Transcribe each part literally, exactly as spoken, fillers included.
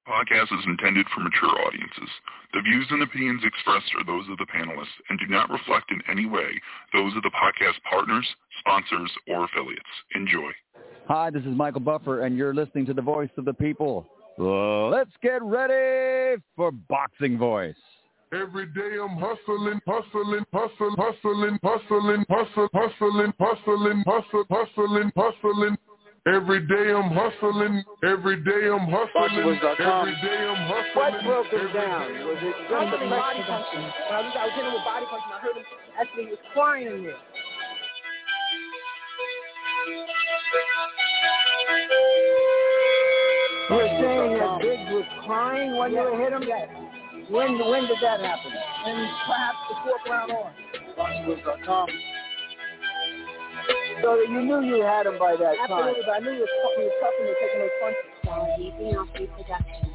podcast is intended for mature audiences. The views and opinions expressed are those of the panelists and do not reflect in any way those of the podcast partners, sponsors, or affiliates. Enjoy. Hi, this is Michael Buffer, and you're listening to the Voice of the People. Let's get ready for Boxing Voice. Every day I'm hustling, hustling, hustling, hustling, hustling, hustling, hustling, hustling, hustling, hustling, hustling. Every day I'm hustling. Every day I'm hustling. Every day I'm hustling. What broke him down? Was it just the body punching? When I was, I was hitting him with body punching, I heard him actually he was crying in there. You're saying that Biggs was crying when you hit him? Yes. When when did that happen? And perhaps the fourth round on. Boxing dot com. So you knew you had him by that time. Absolutely, but I knew he was tough, he was tough and he was taking those punches. Easy on free production.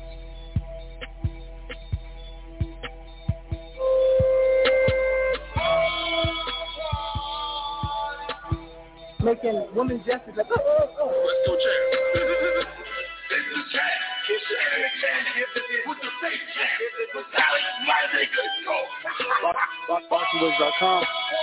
Making women justice like, oh, oh, oh. Let's go, champ. This is the champ. This is the champ. With the fake champ. With Sally, my nigga, go. Boxing dot com.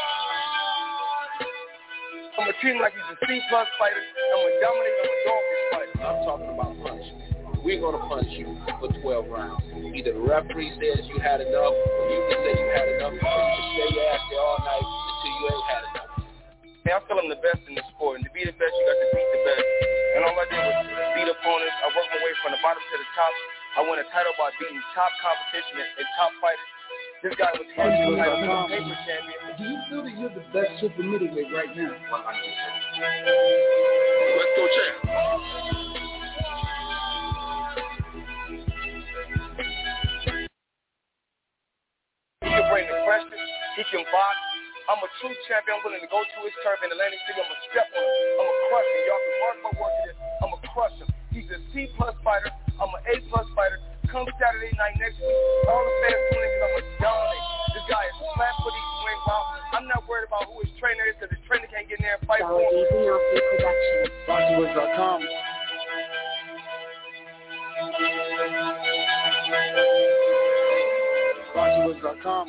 I'm going to treat him like he's a C-plus fighter. I'm going to dominate him with dog fighter. I'm talking about punch. We're going to punch you for twelve rounds. Either the referee says you had enough, or you can say you had enough, or you can stay your ass there all night until you ain't had enough. Hey, I feel I'm the best in the sport, and to be the best, you got to beat the best. And all I did was beat opponents. I worked my way from the bottom to the top. I won a title by beating top competition and top fighters. This guy was heavy title paper champion. Do you feel that you're the best super middleweight right now? one hundred percent. Let's go, champ. He can bring the pressure. He can box. I'm a true champion. I'm willing to go to his turf in Atlantic City. I'm going to step on him. I'm going to crush him. Y'all can mark my work here. I'm going to crush him. He's a C-plus fighter. I'm an A-plus fighter. Come Saturday night next week. All the fans tune in because I'm going to dominate. This guy is flat footy, swing wild. I'm not worried about who his trainer is because his trainer can't get in there and fight for him. Boxing dot com. Boxing dot com.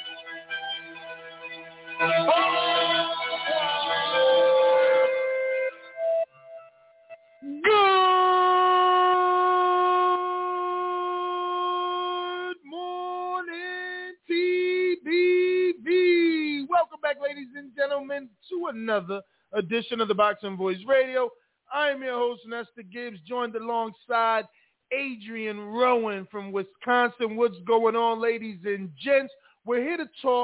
Good morning, T B V. Welcome back, ladies and gentlemen, to another edition of the Boxing Voice Radio. I am your host, Nestor Gibbs, joined alongside Adrian Rowan from Wisconsin. What's going on, ladies and gents? We're here to talk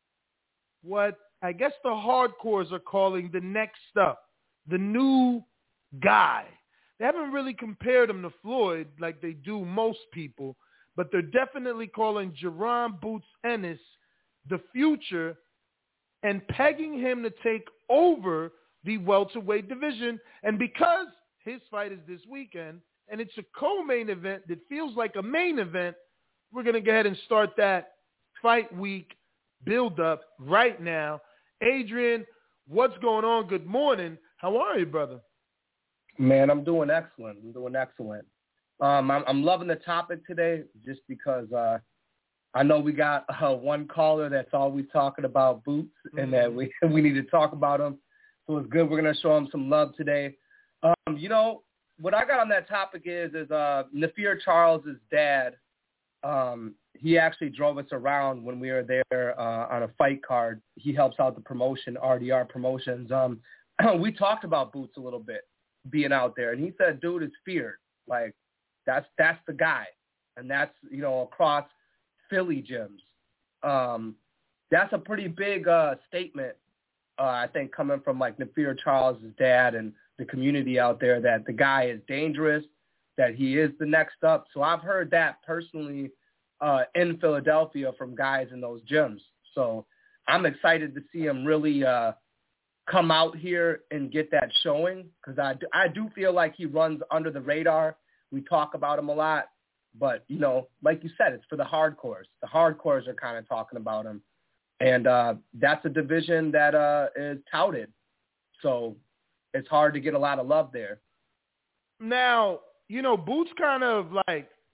what I guess the hardcores are calling the next up, the new guy. They haven't really compared him to Floyd like they do most people, but they're definitely calling Jaron Boots Ennis the future and pegging him to take over the welterweight division. And because his fight is this weekend and it's a co-main event that feels like a main event, we're going to go ahead and start that fight week build up right now. Adrian, what's going on? Good morning. How are you, brother? Man, I'm doing excellent. I'm doing excellent. Um, I'm, I'm loving the topic today just because uh, I know we got uh, one caller that's always talking about Boots mm-hmm. and that we we need to talk about him. So it's good. We're going to show him some love today. Um, you know, what I got on that topic is, is uh, Nafir Charles' dad, um, he actually drove us around when we were there uh, on a fight card. He helps out the promotion, R D R Promotions. Um, we talked about Boots a little bit being out there, and he said, dude is feared. Like, that's that's the guy. And that's, you know, across Philly gyms. Um, that's a pretty big uh, statement, uh, I think, coming from, like, Nafir Charles' dad and the community out there, that the guy is dangerous, that he is the next up. So I've heard that personally uh, in Philadelphia from guys in those gyms. So I'm excited to see him really uh, come out here and get that showing, because I do, I do feel like he runs under the radar. We talk about him a lot, but, you know, like you said, it's for the hardcores. The hardcores are kind of talking about him. And uh, that's a division that uh, is touted. So it's hard to get a lot of love there. Now, you know, Boots kind of like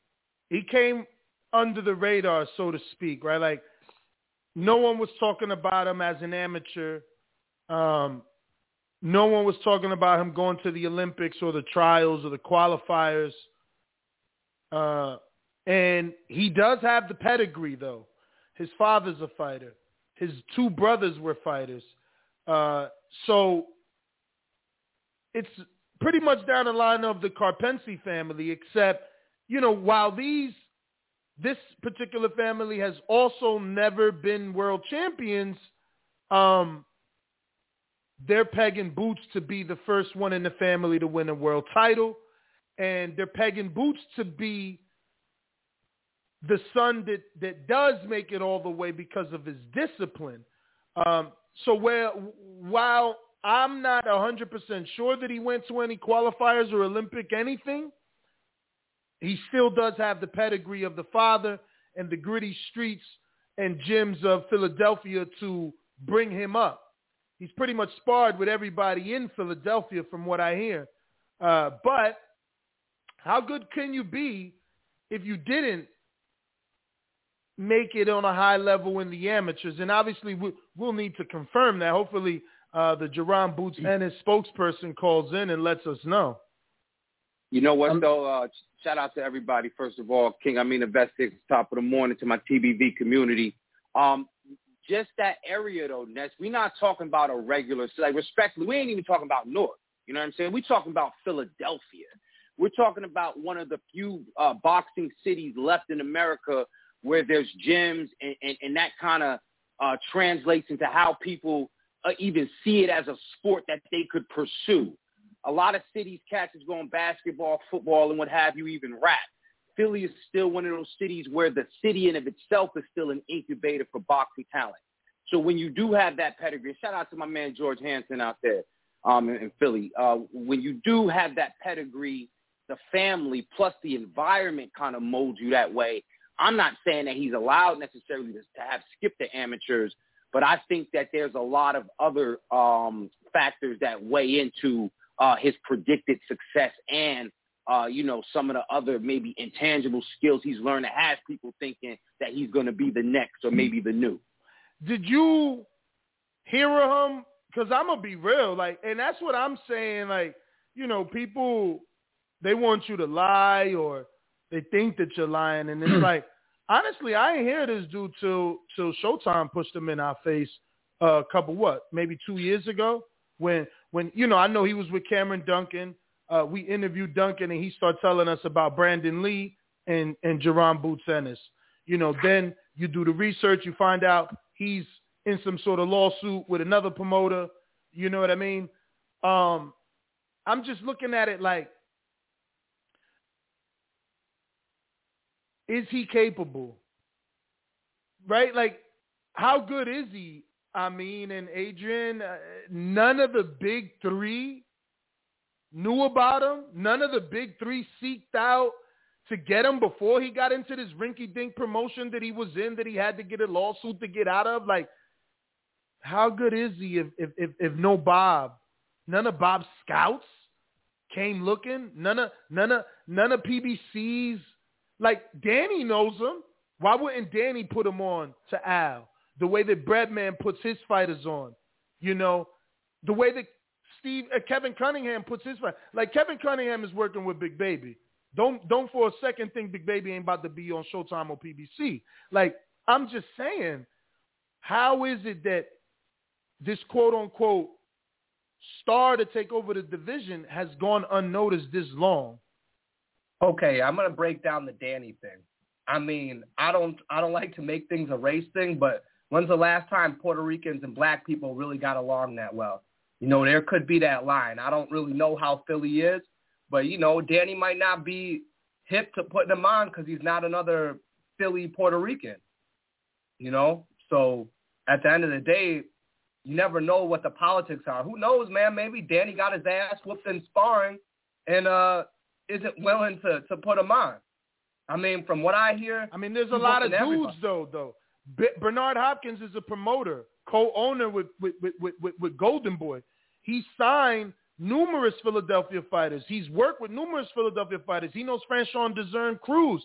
he came under the radar, so to speak, right? Like, no one was talking about him as an amateur. Um, no one was talking about him going to the Olympics or the trials or the qualifiers. Uh, and he does have the pedigree, though. His father's a fighter. His two brothers were fighters. Uh, so it's pretty much down the line of the Carpensi family, except, you know, while these, this particular family has also never been world champions, um, they're pegging Boots to be the first one in the family to win a world title, and they're pegging Boots to be the son that, that does make it all the way because of his discipline. Um, so where, while I'm not one hundred percent sure that he went to any qualifiers or Olympic anything, he still does have the pedigree of the father and the gritty streets and gyms of Philadelphia to bring him up. He's pretty much sparred with everybody in Philadelphia from what I hear. Uh, but how good can you be if you didn't make it on a high level in the amateurs? And obviously we, we'll need to confirm that. Hopefully uh, the Jerron Boots and his spokesperson calls in and lets us know. You know what, um, though? Uh, shout out to everybody, first of all. King Amin Investigates, top of the morning to my T B V community. Um, just that area, though, Ness, we're not talking about a regular, so like, respectfully, we ain't even talking about North. You know what I'm saying? We're talking about Philadelphia. We're talking about one of the few uh, boxing cities left in America where there's gyms, and, and, and that kind of uh, translates into how people uh, even see it as a sport that they could pursue. A lot of cities, cats is going basketball, football, and what have you, even rap. Philly is still one of those cities where the city in of itself is still an incubator for boxing talent. So when you do have that pedigree, shout out to my man George Hansen out there um, in, in Philly. Uh, when you do have that pedigree, the family plus the environment kind of molds you that way. I'm not saying that he's allowed necessarily to, to have skipped the amateurs, but I think that there's a lot of other um, factors that weigh into uh, his predicted success and, uh, you know, some of the other maybe intangible skills he's learned that has people thinking that he's going to be the next or maybe the new. Did you hear him? Because I'm going to be real. Like, and that's what I'm saying. Like, you know, people, they want you to lie or they think that you're lying. And it's like, honestly, I ain't hear this dude till, till Showtime pushed him in our face uh, a couple, what, maybe two years ago when, when, you know, I know he was with Cameron Duncan. Uh, we interviewed Duncan and he started telling us about Brandon Lee and, and Jerron Boots Ennis. You know, then you do the research, you find out he's in some sort of lawsuit with another promoter. You know what I mean? Um, I'm just looking at it like, is he capable? Right? Like, how good is he? I mean, and Adrian, uh, none of the big three knew about him. None of the big three seeked out to get him before he got into this rinky-dink promotion that he was in, that he had to get a lawsuit to get out of. Like, how good is he if if if, if no Bob? None of Bob's scouts came looking. None of none of none of P B C's. Like, Danny knows him. Why wouldn't Danny put him on to Al? The way that Breadman puts his fighters on, you know, the way that Steve uh, Kevin Cunningham puts his fight. Like, Kevin Cunningham is working with Big Baby. Don't don't for a second think Big Baby ain't about to be on Showtime or P B C. Like, I'm just saying, how is it that this quote unquote star to take over the division has gone unnoticed this long? Okay, I'm gonna break down the Danny thing. I mean, I don't I don't like to make things a race thing, but when's the last time Puerto Ricans and black people really got along that well? You know, there could be that line. I don't really know how Philly is, but, you know, Danny might not be hip to putting him on because he's not another Philly Puerto Rican, you know? So at the end of the day, you never know what the politics are. Who knows, man? Maybe Danny got his ass whooped in sparring and uh, isn't willing to, to put him on. I mean, from what I hear, I mean, there's a lot of dudes, everybody. though, though. B- Bernard Hopkins is a promoter, co-owner with, with, with, with, with Golden Boy. He signed numerous Philadelphia fighters. He's worked with numerous Philadelphia fighters. He knows Franchon Dezern Cruz.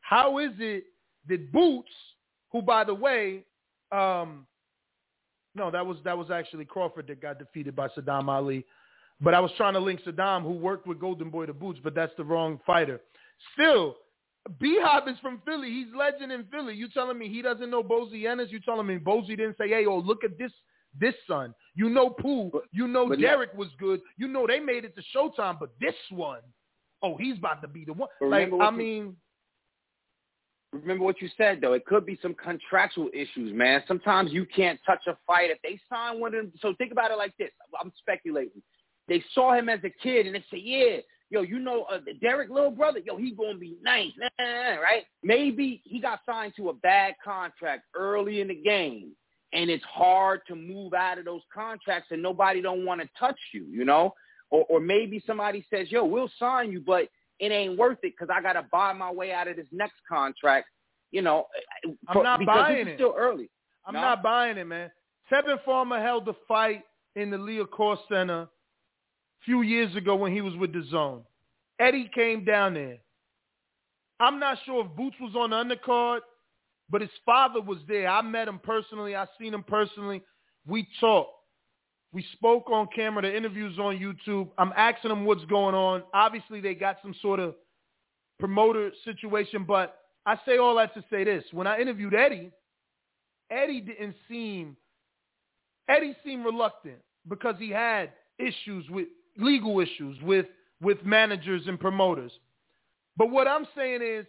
how is it that Boots, who, by the way, um, no, that was that was actually Crawford that got defeated by Saddam Ali. But I was trying to link Saddam, who worked with Golden Boy to Boots, but that's the wrong fighter. Still, B-Hop is from Philly. He's legend in Philly. You telling me he doesn't know Bozy Ennis? You telling me Bozy didn't say, hey, oh, look at this this son. You know Pooh. You know but Derek was good. You know they made it to Showtime, but this one, oh, he's about to be the one. Like, I you, mean. Remember what you said, though. It could be some contractual issues, man. Sometimes you can't touch a fight. If they sign one of them. So think about it like this. I'm speculating. They saw him as a kid, and they say, yeah, yo, you know, uh, Derek, little brother, yo, he going to be nice, right? Maybe he got signed to a bad contract early in the game, and it's hard to move out of those contracts, and nobody don't want to touch you, you know? Or, or maybe somebody says, yo, we'll sign you, but it ain't worth it because I got to buy my way out of this next contract, you know? I'm not because buying this is it. still early. I'm no? not buying it, man. Tevin Farmer held the fight in the Leah Core Center a few years ago when he was with the Zone. Eddie came down there. I'm not sure if Boots was on the undercard, but his father was there. I met him personally. I seen him personally. We talked. We spoke on camera. The interview's on YouTube. I'm asking him what's going on. Obviously, they got some sort of promoter situation, but I say all that to say this. When I interviewed Eddie, Eddie didn't seem, Eddie seemed reluctant because he had issues with, legal issues with, with managers and promoters. But what I'm saying is,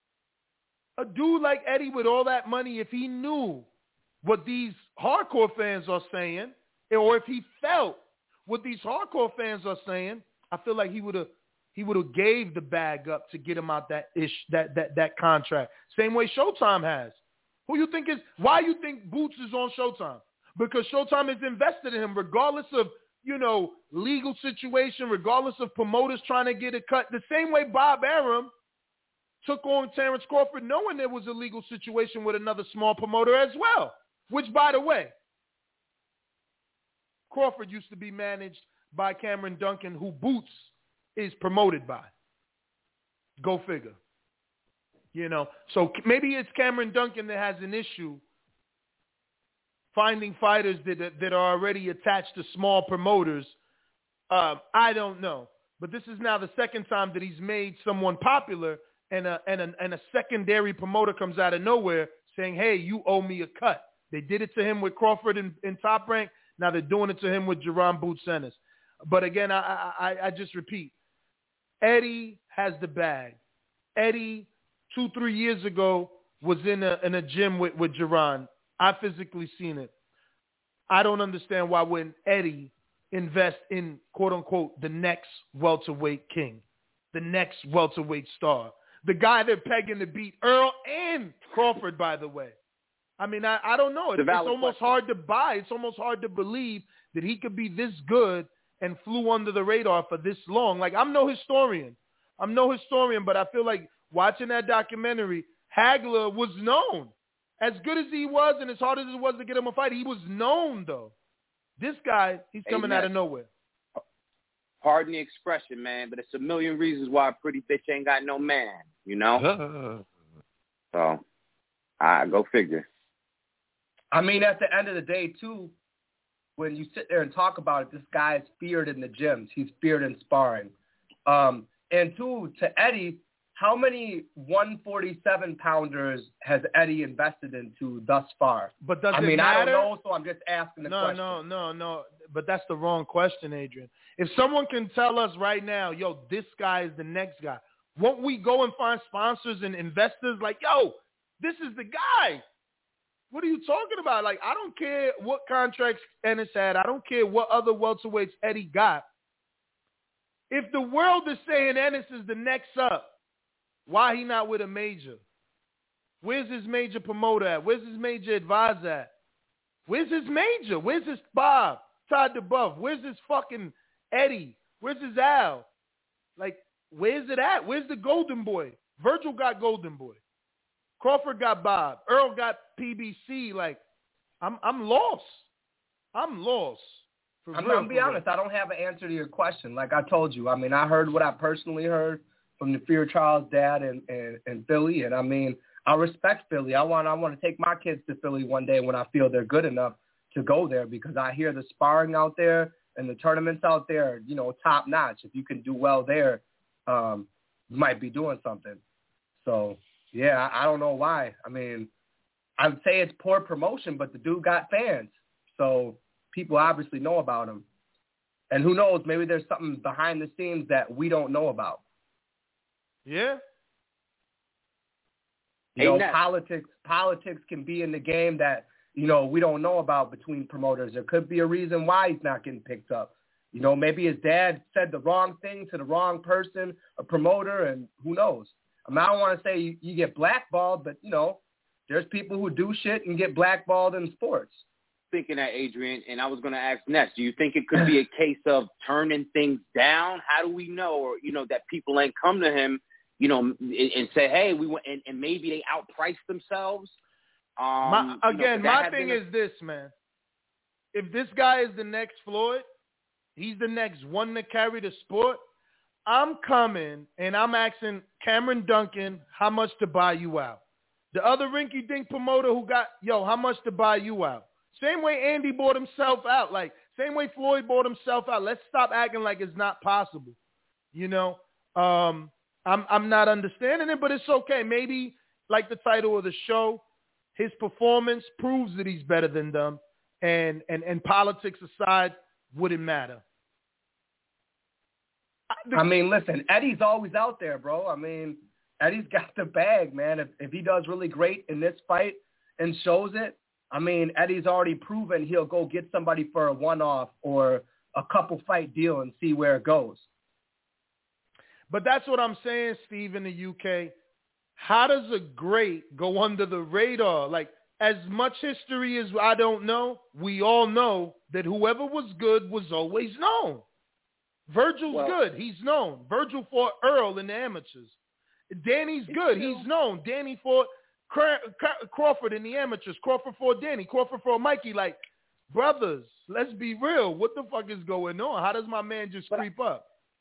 a dude like Eddie with all that money, if he knew what these hardcore fans are saying, or if he felt what these hardcore fans are saying, I feel like he would have he would have gave the bag up to get him out that ish that that that contract. Same way Showtime has. Who you think is why you think Boots is on Showtime? Because Showtime is invested in him, regardless of, you know, legal situation, regardless of promoters trying to get a cut. The same way Bob Arum took on Terrence Crawford knowing there was a legal situation with another small promoter as well. Which, by the way, Crawford used to be managed by Cameron Duncan, who Boots is promoted by. Go figure. You know, so maybe it's Cameron Duncan that has an issue finding fighters that that are already attached to small promoters. Uh, I don't know. But this is now the second time that he's made someone popular, and a, and a, and a secondary promoter comes out of nowhere saying, hey, you owe me a cut. They did it to him with Crawford in, in Top Rank. Now they're doing it to him with Jerron Boots Ennis. But again, I, I, I just repeat, Eddie has the bag. Eddie, two, three years ago, was in a in a gym with, with Jerron. I physically seen it. I don't understand why wouldn't Eddie invest in, quote-unquote, the next welterweight king, the next welterweight star, the guy they're pegging to beat Earl and Crawford, by the way. I mean, I, I don't know. It's, it's almost question. hard to buy. It's almost hard to believe that he could be this good and flew under the radar for this long. Like, I'm no historian. I'm no historian, but I feel like watching that documentary, Hagler was known. As good as he was and as hard as it was to get him a fight, he was known, though. This guy, he's coming Amen. out of nowhere. Pardon the expression, man, but it's a million reasons why a pretty bitch ain't got no man, you know? So, I go figure. I mean, at the end of the day, too, when you sit there and talk about it, this guy is feared in the gyms. He's feared in sparring. Um, and, two, to Eddie, how many one forty-seven pounders has Eddie invested into thus far? But does I it mean, matter? I don't know, so I'm just asking the no, question. No, no, no, no. But that's the wrong question, Adrian. If someone can tell us right now, yo, this guy is the next guy, won't we go and find sponsors and investors like, yo, this is the guy? What are you talking about? Like, I don't care what contracts Ennis had. I don't care what other welterweights Eddie got. If the world is saying Ennis is the next up, why he not with a major? Where's his major promoter at? Where's his major advisor at? Where's his major? Where's his Bob, Todd DeBuff? Where's his fucking Eddie? Where's his Al? Like, where's it at? Where's the Golden Boy? Virgil got Golden Boy. Crawford got Bob. Earl got P B C. Like, I'm I'm lost. I'm lost. I'm going to be honest. I don't have an answer to your question. Like I told you. I mean, I heard what I personally heard. from the Fear Child's dad in, in, in Philly. And, I mean, I respect Philly. I want I want to take my kids to Philly one day when I feel they're good enough to go there, because I hear the sparring out there and the tournaments out there are, you know, top notch. If you can do well there, um, you might be doing something. So, yeah, I, I don't know why. I mean, I would say it's poor promotion, but the dude got fans. So people obviously know about him. And who knows, maybe there's something behind the scenes that we don't know about. Yeah. You know, hey, politics politics can be in the game that, you know, we don't know about between promoters. There could be a reason why he's not getting picked up. You know, maybe his dad said the wrong thing to the wrong person, a promoter, and who knows. I mean, I don't want to say you, you get blackballed, but, you know, there's people who do shit and get blackballed in sports. Thinking that, Adrian, and I was going to ask next, do you think it could be a case of turning things down? How do we know, or, you know, that people ain't come to him, you know, and, and say, hey, we want, and, and maybe they outpriced themselves? Um, my, again, you know, my thing a- is this, man. If this guy is the next Floyd, he's the next one to carry the sport, I'm coming and I'm asking Cameron Duncan how much to buy you out. The other rinky-dink promoter who got, yo, how much to buy you out? Same way Andy bought himself out. Like, same way Floyd bought himself out. Let's stop acting like it's not possible. You know, um, I'm I'm not understanding it, but it's okay. Maybe, like the title of the show, his performance proves that he's better than them, and, and, and politics aside, wouldn't matter. I mean, listen, Eddie's always out there, bro. I mean, Eddie's got the bag, man. If if he does really great in this fight and shows it, I mean, Eddie's already proven he'll go get somebody for a one-off or a couple fight deal and see where it goes. But that's what I'm saying, Steve, in the U K. How does a great go under the radar? Like, as much history as I don't know, we all know that whoever was good was always known. Virgil's well, good. He's known. Virgil fought Earl in the amateurs. Danny's good. He's known. Danny fought Crawford in the amateurs. Crawford fought Danny. Crawford fought Mikey. Like, brothers, let's be real. What the fuck is going on? How does my man just creep up?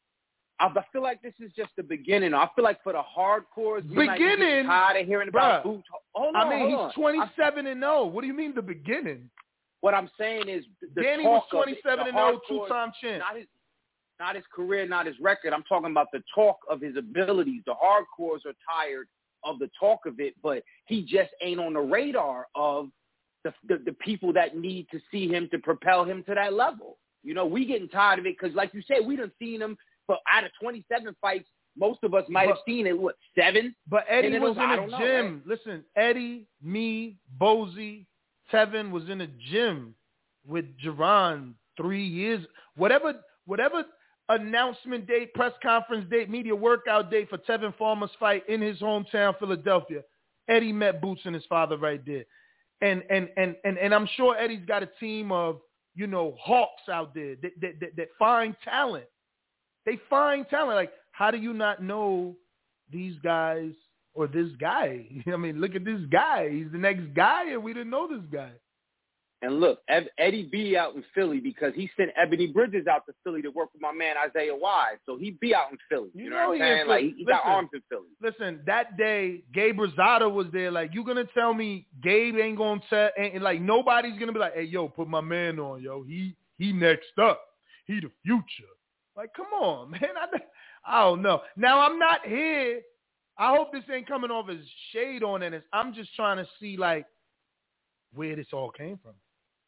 I feel like this is just the beginning. I feel like for the hardcores, we beginning, might be tired of hearing about boots. Hold on, I mean, hold he's twenty-seven and oh. What do you mean the beginning? What I'm saying is the Danny talk was twenty-seven and oh, two-time champ. Not his, not his career, not his record. I'm talking about the talk of his abilities. The hardcores are tired of the talk of it, but he just ain't on the radar of the, the, the people that need to see him to propel him to that level. You know, we getting tired of it because, like you said, we done seen him. But out of twenty-seven fights, most of us might have seen it, what, seven? But Eddie was, was in a know, gym. right? Listen, Eddie, me, Bozy, Tevin was in a gym with Jerron three years. Whatever whatever announcement date, press conference date, media workout date for Tevin Farmer's fight in his hometown, Philadelphia, Eddie met Boots and his father right there. And and and and, and I'm sure Eddie's got a team of, you know, hawks out there that, that, that, that find talent. They find talent. Like, how do you not know these guys or this guy? I mean, look at this guy. He's the next guy, and we didn't know this guy. And look, Eddie B out in Philly because he sent Ebony Bridges out to Philly to work with my man Isaiah Wise. So he be out in Philly. You, you know, know what I'm saying? Like, he, he got arms in Philly. Listen, that day, Gabe Rosado was there. Like, you going to tell me Gabe ain't going to tell, and, and like, nobody's going to be like, hey, yo, put my man on, yo. He he next up. He the future. Like, come on, man. I, I don't know. Now, I'm not here. I hope this ain't coming off as shade on it. I'm just trying to see, like, where this all came from.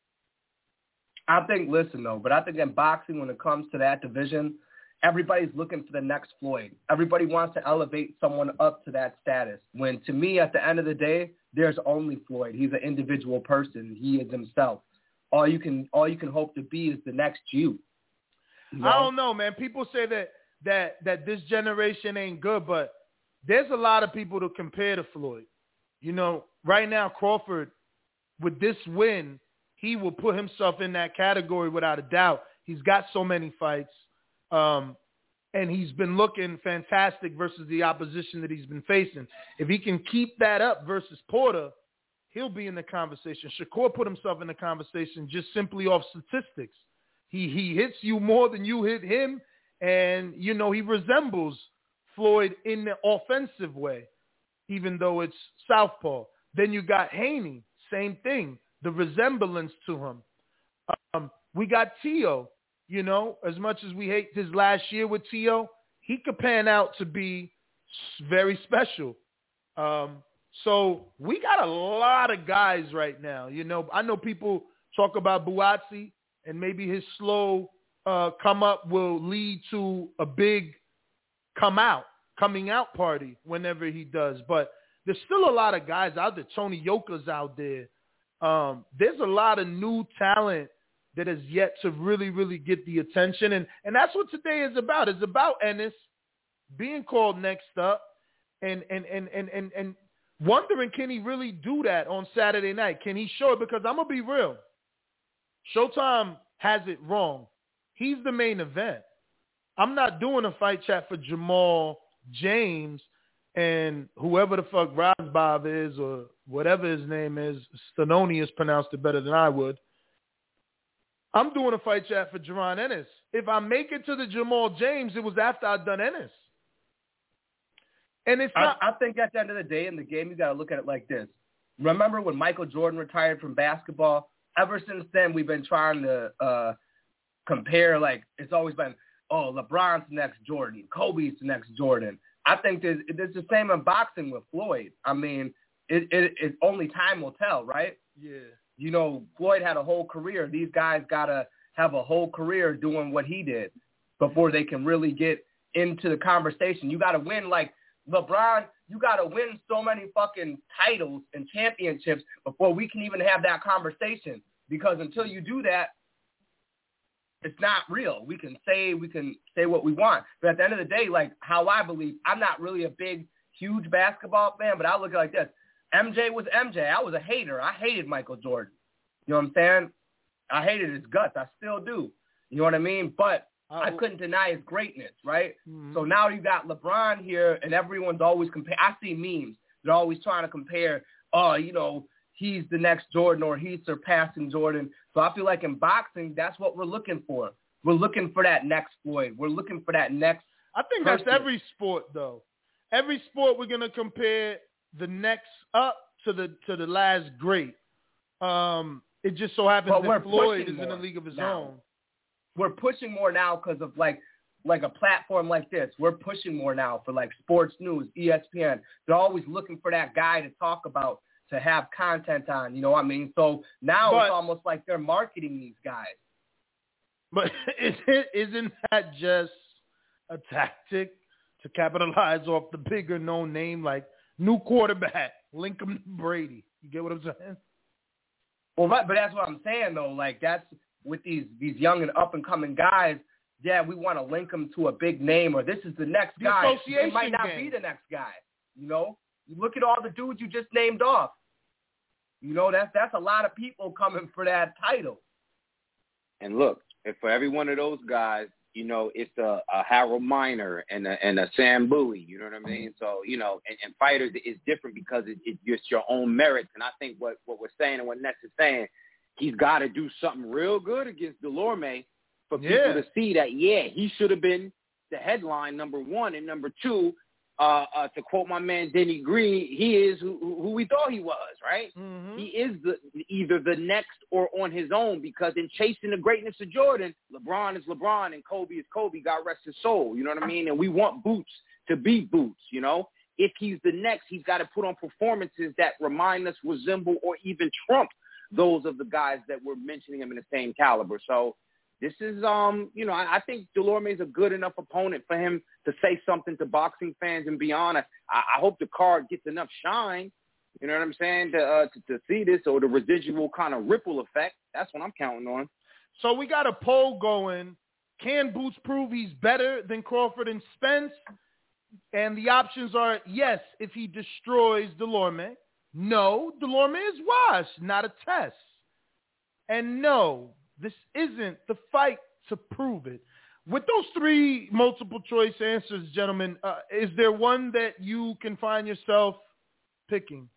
I think, listen, though, but I think in boxing, when it comes to that division, everybody's looking for the next Floyd. Everybody wants to elevate someone up to that status. When, to me, at the end of the day, there's only Floyd. He's an individual person. He is himself. All you can, all you can hope to be is the next you. No. I don't know, man. People say that that that this generation ain't good, but there's a lot of people to compare to Floyd. You know, right now, Crawford, with this win, he will put himself in that category without a doubt. He's got so many fights, um, and he's been looking fantastic versus the opposition that he's been facing. If he can keep that up versus Porter, he'll be in the conversation. Shakur put himself in the conversation just simply off statistics. He he hits you more than you hit him, and, you know, he resembles Floyd in the offensive way, even though it's southpaw. Then you got Haney, same thing, the resemblance to him. Um, we got Tio, you know, as much as we hate his last year with Tio, he could pan out to be very special. Um, so we got a lot of guys right now. You know, I know people talk about Buatsi and maybe his slow uh, come up will lead to a big come out, coming out party whenever he does. But there's still a lot of guys out there. Tony Yoka's out there. Um, there's a lot of new talent that has yet to really, really get the attention. And, and that's what today is about. It's about Ennis being called next up and, and, and, and, and, and wondering, can he really do that on Saturday night? Can he show it? Because I'm going to be real. Showtime has it wrong. He's the main event. I'm not doing a fight chat for Jamal James and whoever the fuck Razbov is or whatever his name is. Stanoni has pronounced it better than I would. I'm doing a fight chat for Jaron Ennis. If I make it to the Jamal James, it was after I'd done Ennis. And it's not. I, I think at the end of the day in the game, you got to look at it like this. Remember when Michael Jordan retired from basketball? Ever since then, we've been trying to uh, compare. Like, it's always been, oh, LeBron's the next Jordan. Kobe's the next Jordan. I think there's, it's the same in boxing with Floyd. I mean, it, it, it only time will tell, right? Yeah. You know, Floyd had a whole career. These guys got to have a whole career doing what he did before they can really get into the conversation. You got to win like LeBron. You got to win so many fucking titles and championships before we can even have that conversation. Because until you do that, it's not real. We can say we can say what we want, but at the end of the day, like how I believe, I'm not really a big, huge basketball fan, but I look at it like this. M J was M J. I was a hater. I hated Michael Jordan. You know what I'm saying? I hated his guts. I still do. You know what I mean? But oh. I couldn't deny his greatness, right? Mm-hmm. So now you got LeBron here, and everyone's always comparing. I see memes. They're always trying to compare, oh, you know, he's the next Jordan or he's surpassing Jordan. So I feel like in boxing, that's what we're looking for. We're looking for that next Floyd. We're looking for that next I think person. That's every sport, though. Every sport we're going to compare the next up to the to the last great. Um, it just so happens that Floyd is in a league of his now. own. We're pushing more now because of like like a platform like this. We're pushing more now for like sports news, E S P N. They're always looking for that guy to talk about, to have content on, you know what I mean? So now but, it's almost like they're marketing these guys. But isn't, isn't that just a tactic to capitalize off the bigger known name, like new quarterback, link him to Brady? You get what I'm saying? Well, but that's what I'm saying, though. Like, that's with these, these young and up-and-coming guys, yeah, we want to link them to a big name, or this is the next the guy. It might not game. be the next guy, you know? You look at all the dudes you just named off. You know, that's, that's a lot of people coming for that title. And look, if for every one of those guys, you know, it's a, a Harold Miner and a, and a Sam Bowie, you know what I mean? So, you know, and, and fighters is different because it, it's just your own merits. And I think what, what we're saying and what Ness is saying, he's got to do something real good against Delorme for people yeah. to see that, yeah, he should have been the headline, number one. And number two, uh, uh, to quote my man Denny Green, he is who, who we thought he was, right? Mm-hmm. He is the, either the next or on his own, because in chasing the greatness of Jordan, LeBron is LeBron and Kobe is Kobe, God rest his soul, you know what I mean? And we want Boots to be Boots, you know? If he's the next, he's got to put on performances that remind us, resemble, or even trump those of the guys that we're mentioning him in the same caliber. So this is, um, you know, I, I think Delorme is a good enough opponent for him to say something to boxing fans and beyond. I, I hope the card gets enough shine, you know what I'm saying, to, uh, to to see this, or the residual kind of ripple effect. That's what I'm counting on. So we got a poll going. Can Boots prove he's better than Crawford and Spence? And the options are yes, if he destroys Delorme. No, Delorme is washed, not a test. And no, this isn't the fight to prove it. With those three multiple choice answers, gentlemen, uh, is there one that you can find yourself picking?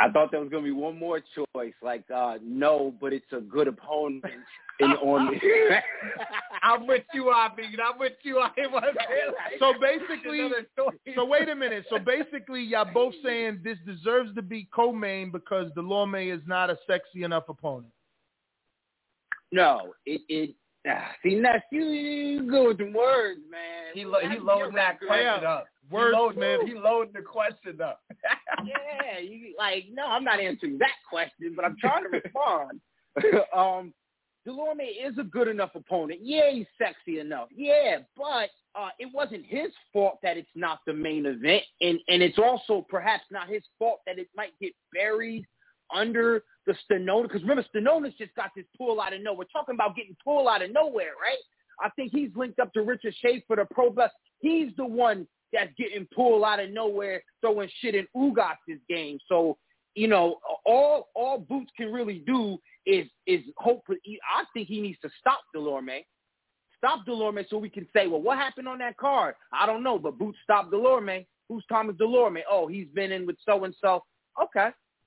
I thought there was going to be one more choice, like uh, no, but it's a good opponent. In, on I'm with you, I mean, I'm with you. I like, so basically, so wait a minute. So basically, y'all both saying this deserves to be co-main because Delorme is not a sexy enough opponent. No, it it. Ah, see, Ness, you, you go with the words, man. He lo- he loading that question up. Words, he loading, man. He loading the question up. Yeah, you like no, I'm not answering that question, but I'm trying to respond. um, Delorme is a good enough opponent. Yeah, he's sexy enough. Yeah, but uh, it wasn't his fault that it's not the main event, and and it's also perhaps not his fault that it might get buried under the Stenonis. Because remember, Stenonis just got this pull out of nowhere. We're talking about getting pulled out of nowhere, right? I think he's linked up to Richard Schaefer, the Pro Bless. He's the one that's getting pulled out of nowhere, throwing shit in Ugas' game. So, you know, all all Boots can really do is is hope. For, I think he needs to stop Delorme. Stop Delorme so we can say, well, what happened on that card? I don't know, but Boots stopped Delorme. Who's Thomas Delorme? Oh, he's been in with so-and-so. Okay.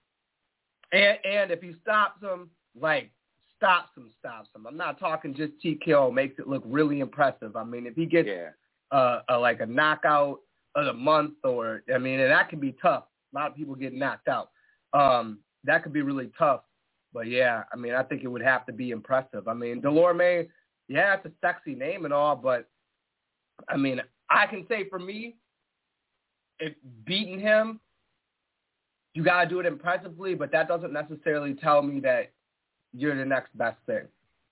And and if he stops him, like, stops him, stops him. I'm not talking just T K O, makes it look really impressive. I mean, if he gets yeah. uh, a, like a knockout of the month or, I mean, and that can be tough. A lot of people get knocked out. Um, that could be really tough. But, yeah, I mean, I think it would have to be impressive. I mean, Delorme, yeah, it's a sexy name and all, but, I mean, I can say for me, if beating him, you got to do it impressively, but that doesn't necessarily tell me that you're the next best thing.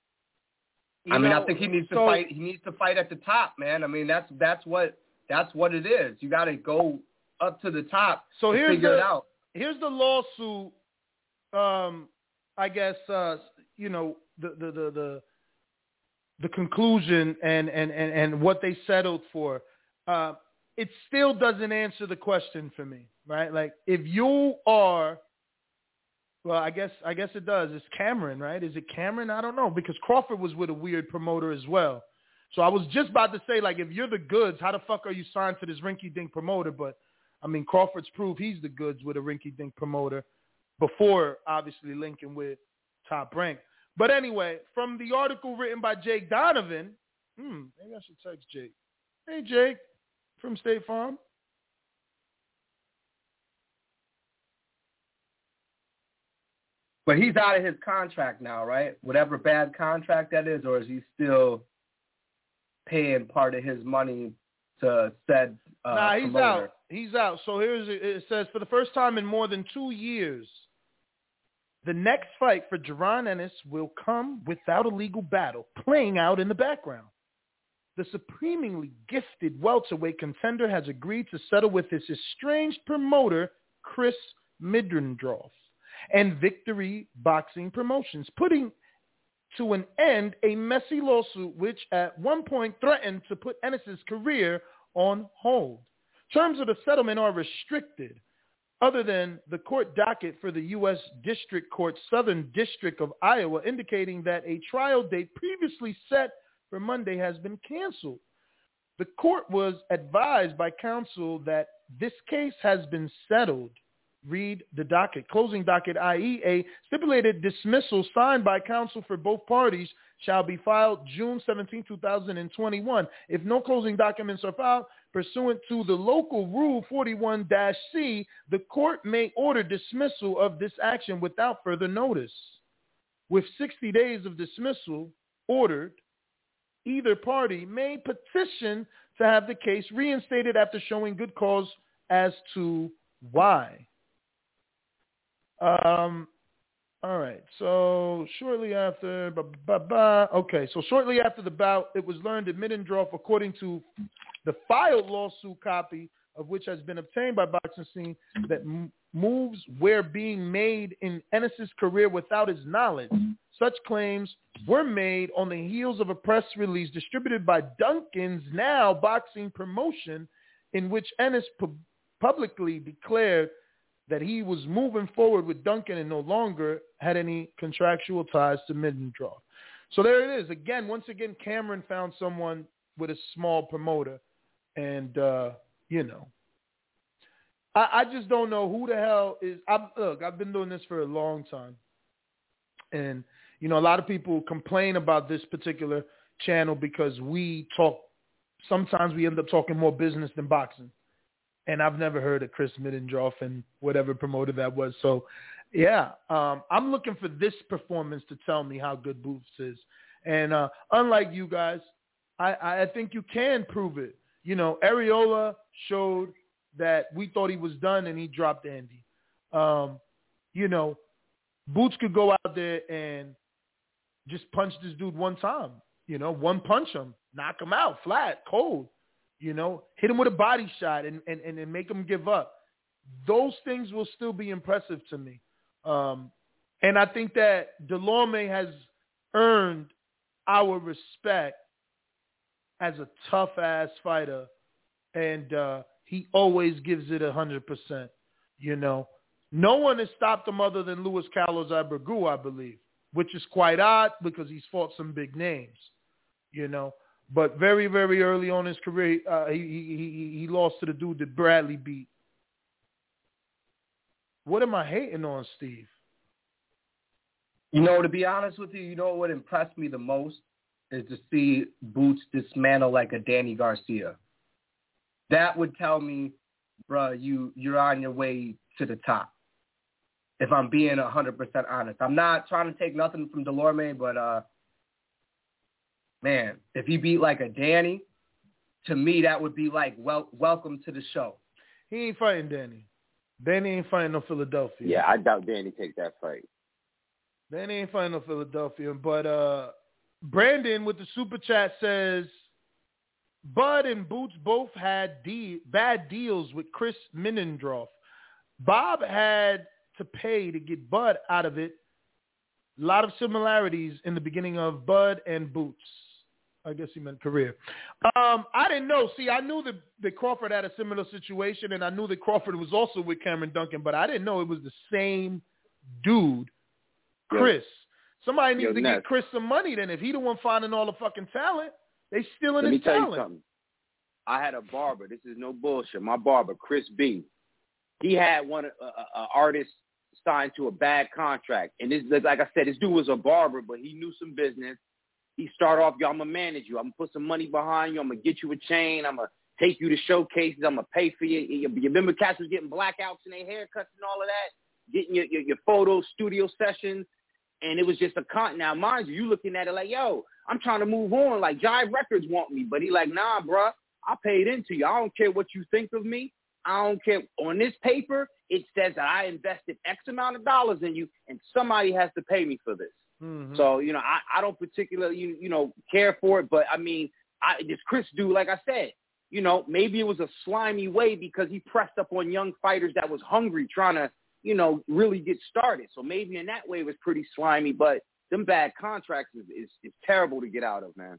You I mean, know, I think he needs to so, fight. He needs to fight at the top, man. I mean, that's that's what that's what it is. You got to go up to the top so to here's figure the, it out. Here's the lawsuit. Um, I guess uh, you know the the the the, the conclusion and, and, and, and what they settled for. Uh, it still doesn't answer the question for me, right? Like if you are, well, I guess I guess it does. It's Cameron, right? Is it Cameron? I don't know because Crawford was with a weird promoter as well. So I was just about to say, like, if you're the goods, how the fuck are you signed to this rinky-dink promoter? But I mean, Crawford's proved he's the goods with a rinky-dink promoter before, obviously, linking with Top Rank. But anyway, from the article written by Jake Donovan, hmm, maybe I should text Jake. Hey, Jake, from State Farm. But he's out of his contract now, right? Whatever bad contract that is, or is he still paying part of his money to said uh, Nah, he's promoter? out. He's out. So here's it says, for the first time in more than two years, the next fight for Jaron Ennis will come without a legal battle playing out in the background. The supremely gifted welterweight contender has agreed to settle with his estranged promoter, Chris Middendorf, and Victory Boxing Promotions, putting to an end a messy lawsuit which at one point threatened to put Ennis's career on hold. Terms of the settlement are restricted, other than the court docket for the U S District Court Southern District of Iowa, indicating that a trial date previously set for Monday has been canceled. The court was advised by counsel that this case has been settled. Read the docket. Closing docket, that is a stipulated dismissal signed by counsel for both parties shall be filed June seventeenth, twenty twenty-one. If no closing documents are filed pursuant to the local rule forty-one C, the court may order dismissal of this action without further notice. With sixty days of dismissal ordered, either party may petition to have the case reinstated after showing good cause as to why. Um, all right. So shortly after, bah, bah, bah, okay. So shortly after the bout, it was learned that Middendorf, according to the filed lawsuit copy of which has been obtained by Boxing Scene, that m- moves were being made in Ennis's career without his knowledge. Such claims were made on the heels of a press release distributed by Duncan's Now Boxing Promotion, in which Ennis pu- publicly declared that he was moving forward with Duncan and no longer had any contractual ties to Middendorf. So there it is. Again, once again, Cameron found someone with a small promoter. And, uh, you know, I, I just don't know who the hell is. I'm, look, I've been doing this for a long time, and you know, a lot of people complain about this particular channel because we talk. Sometimes we end up talking more business than boxing, and I've never heard of Chris Middendorf and whatever promoter that was. So, yeah, um, I'm looking for this performance to tell me how good Boots is. And uh, unlike you guys, I, I think you can prove it. You know, Areola showed that we thought he was done, and he dropped Andy. Um, you know, Boots could go out there and just punch this dude one time. You know, one punch him, knock him out flat, cold. You know, hit him with a body shot and, and, and make him give up. Those things will still be impressive to me. Um, and I think that Delorme has earned our respect as a tough-ass fighter, and uh, he always gives it one hundred percent, you know. No one has stopped him other than Luis Carlos Abreu, I believe, which is quite odd because he's fought some big names, you know. But very, very early on in his career, uh, he, he, he, he lost to the dude that Bradley beat. What am I hating on, Steve? You know, to be honest with you, you know what impressed me the most is to see Boots dismantle like a Danny Garcia. That would tell me, bruh, you, you're on your way to the top, if I'm being one hundred percent honest. I'm not trying to take nothing from Delorme, but, uh, man, if he beat like a Danny, to me that would be like, well, welcome to the show. He ain't fighting Danny. Danny ain't fighting no Philadelphia. Yeah, I doubt Danny take that fight. Danny ain't fighting no Philadelphia. But uh, Brandon with the super chat says, Bud and Boots both had de- bad deals with Chris Middendorf. Bob had to pay to get Bud out of it. A lot of similarities in the beginning of Bud and Boots. I guess he meant career. Um, I didn't know. See, I knew that, that Crawford had a similar situation, and I knew that Crawford was also with Cameron Duncan, but I didn't know it was the same dude, Chris. Yo, Somebody needs yo, to Ness. Get Chris some money then. If he the one finding all the fucking talent, they stealing Let his me tell talent. You something. I had a barber. This is no bullshit. My barber, Chris B. He had one uh, uh, artist signed to a bad contract. And this, like I said, this dude was a barber, but he knew some business. He started off, yo, I'm going to manage you. I'm going to put some money behind you. I'm going to get you a chain. I'm going to take you to showcases. I'm going to pay for you. You remember cats was getting blackouts in their haircuts and all of that, getting your, your, your photo studio sessions. And it was just a con. Now, mind you, you looking at it like, yo, I'm trying to move on. Like, Jive Records want me. But he like, nah, bro, I paid into you. I don't care what you think of me. I don't care. On this paper, it says that I invested X amount of dollars in you, and somebody has to pay me for this. Mm-hmm. So, you know, I, I don't particularly, you, you know, care for it. But, I mean, I, this Chris dude, like I said, you know, maybe it was a slimy way because he pressed up on young fighters that was hungry trying to, you know, really get started. So maybe in that way it was pretty slimy. But them bad contracts is, is, is terrible to get out of, man.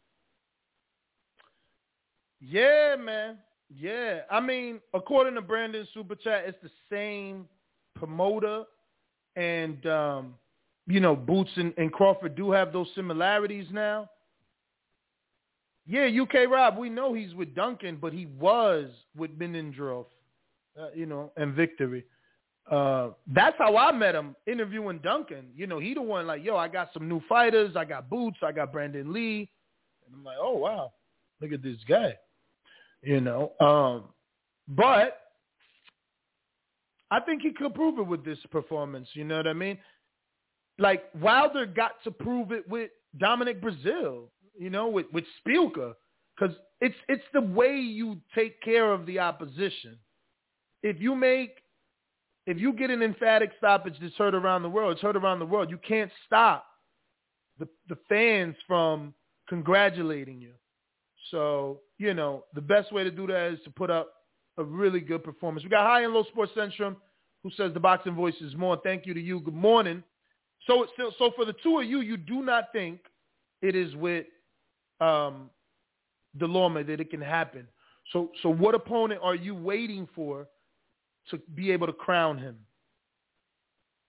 Yeah, man. Yeah. I mean, according to Brandon's Super Chat, it's the same promoter. And, um, you know, Boots and, and Crawford do have those similarities now. Yeah, U K Rob, we know he's with Duncan, but he was with Middendorf, uh, you know, and Victory. Uh, that's how I met him, interviewing Duncan. You know, he the one like, yo, I got some new fighters. I got Boots. I got Brandon Lee. And I'm like, oh, wow, look at this guy. You know, um, but I think he could prove it with this performance. You know what I mean? Like, Wilder got to prove it with Dominic Brazil, you know, with, with Spielka, because it's it's the way you take care of the opposition. If you make, if you get an emphatic stoppage that's heard around the world, it's heard around the world. You can't stop the the fans from congratulating you. So, you know, the best way to do that is to put up a really good performance. We got High and Low Sports Centrum, who says the boxing voice is more. Thank you to you. Good morning. So, so, so for the two of you, you do not think it is with um, Delorme that it can happen. So, so what opponent are you waiting for to be able to crown him?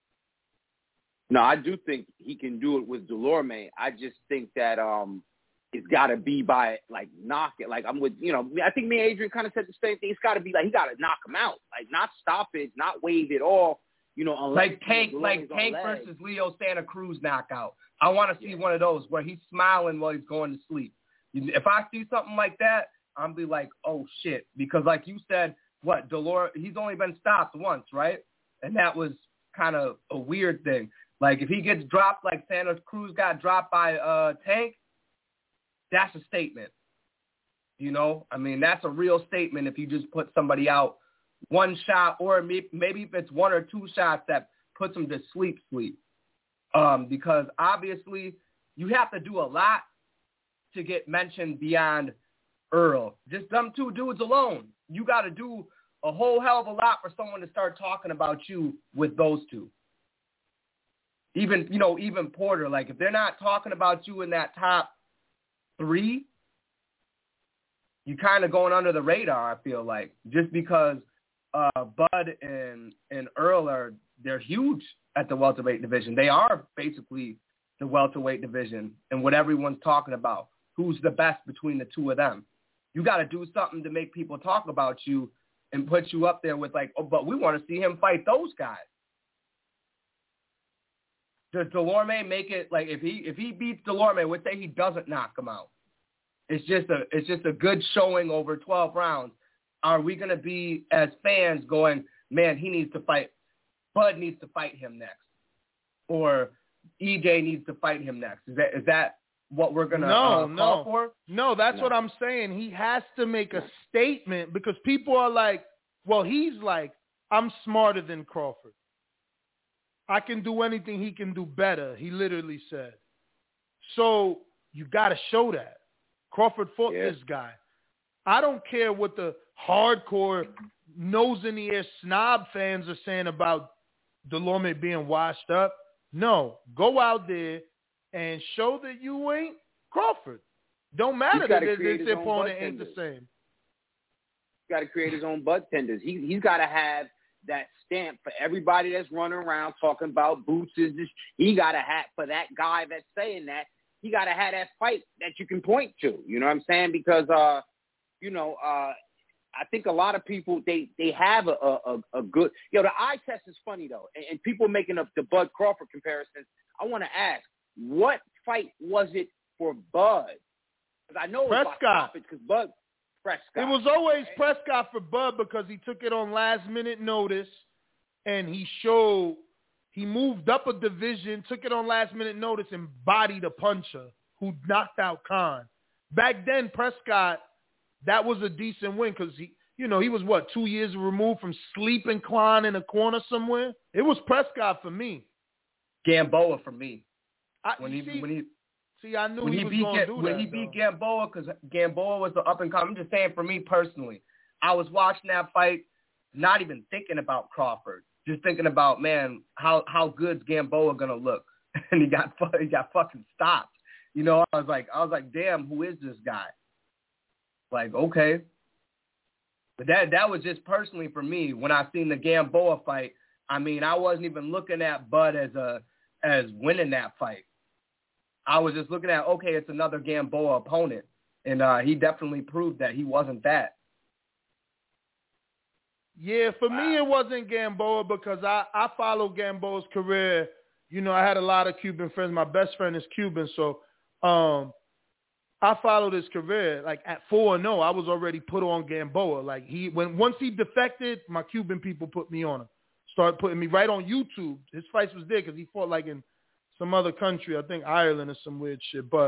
No, I do think he can do it with Delorme. I just think that um, it's got to be by, like, knock it. Like, I'm with, you know, I think me and Adrian kind of said the same thing. It's got to be, like, he got to knock him out. Like, not stop it, not wave it off, you know. Like Tank, like Tank versus Leo Santa Cruz knockout. I want to see yeah. one of those where he's smiling while he's going to sleep. If I see something like that, I'll be like, oh, shit. Because, like you said, what, Delor, he's only been stopped once, right? And that was kind of a weird thing. Like, if he gets dropped like Santa Cruz got dropped by uh, Tank, that's a statement. You know? I mean, that's a real statement if you just put somebody out one shot, or maybe if it's one or two shots that puts them to sleep, sleep. Um, because obviously you have to do a lot to get mentioned beyond Earl. Just them two dudes alone. You got to do a whole hell of a lot for someone to start talking about you with those two. Even, you know, even Porter, like if they're not talking about you in that top three, you kind of going under the radar, I feel like, just because uh, Bud and, and Earl are, they're huge at the welterweight division. They are basically the welterweight division and what everyone's talking about. Who's the best between the two of them? You got to do something to make people talk about you and put you up there with like, oh, but we want to see him fight those guys. Does Delorme make it like if he if he beats Delorme, let's say he doesn't knock him out? It's just a it's just a good showing over twelve rounds. Are we going to be as fans going, man, he needs to fight, Bud needs to fight him next, or E J needs to fight him next? Is that is that what we're going to no, uh, no. call for? No, that's no. what I'm saying. He has to make a statement because people are like, well, he's like, I'm smarter than Crawford. I can do anything he can do better, he literally said. So you got to show that. Crawford fought yeah. this guy. I don't care what the hardcore nose-in-the-air snob fans are saying about Delorme being washed up. No, go out there and show that you ain't Crawford. Don't matter that this opponent ain't the same. He's got to create his own butt tenders. He, he's got to have that stamp for everybody that's running around talking about Boots is this. He got a hat for that guy that's saying that. He got to have that fight that you can point to. You know what I'm saying? Because, uh, you know, uh, I think a lot of people, they, they have a, a, a good – yo, the eye test is funny, though, and, and people making up the Bud Crawford comparisons. I want to ask, what fight was it for Bud? Because I know it was Prescott. because Bud – Prescott. It was always Prescott for Bud because he took it on last-minute notice, and he showed he moved up a division, took it on last-minute notice, and bodied a puncher who knocked out Khan. Back then, Prescott, that was a decent win because he, you know, he was what two years removed from sleeping Khan in a corner somewhere. It was Prescott for me. Gamboa for me. I, when he see, when he. See, I knew when he, he was beat going to do when that. he beat Gamboa, because Gamboa was the up and coming. I'm just saying, for me personally, I was watching that fight, not even thinking about Crawford, just thinking about, man, how how good's Gamboa gonna look? And he got he got fucking stopped. You know, I was like, I was like, damn, who is this guy? Like, okay, but that that was just personally for me when I seen the Gamboa fight. I mean, I wasn't even looking at Bud as a as winning that fight. I was just looking at, okay, it's another Gamboa opponent. And uh, he definitely proved that he wasn't that. Yeah, for wow. me it wasn't Gamboa because I, I followed Gamboa's career. You know, I had a lot of Cuban friends. My best friend is Cuban, so um, I followed his career. Like at four and oh, I was already put on Gamboa. Like he when once he defected, my Cuban people put me on him. Started putting me right on YouTube. His fights was there because he fought like in some other country, I think Ireland or some weird shit. But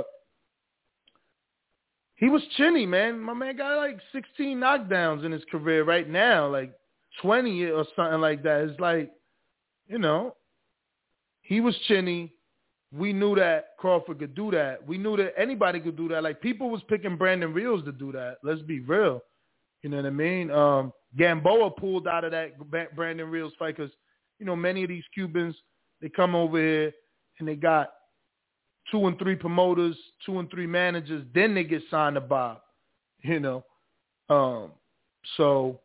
he was chinny, man. My man got like sixteen knockdowns in his career right now, like twenty or something like that. It's like, you know, he was chinny. We knew that Crawford could do that. We knew that anybody could do that. Like people was picking Brandon Reels to do that. Let's be real. You know what I mean? Um, Gamboa pulled out of that Brandon Reels fight because, you know, many of these Cubans, they come over here and they got two and three promoters, two and three managers, then they get signed to Bob, you know. Um, so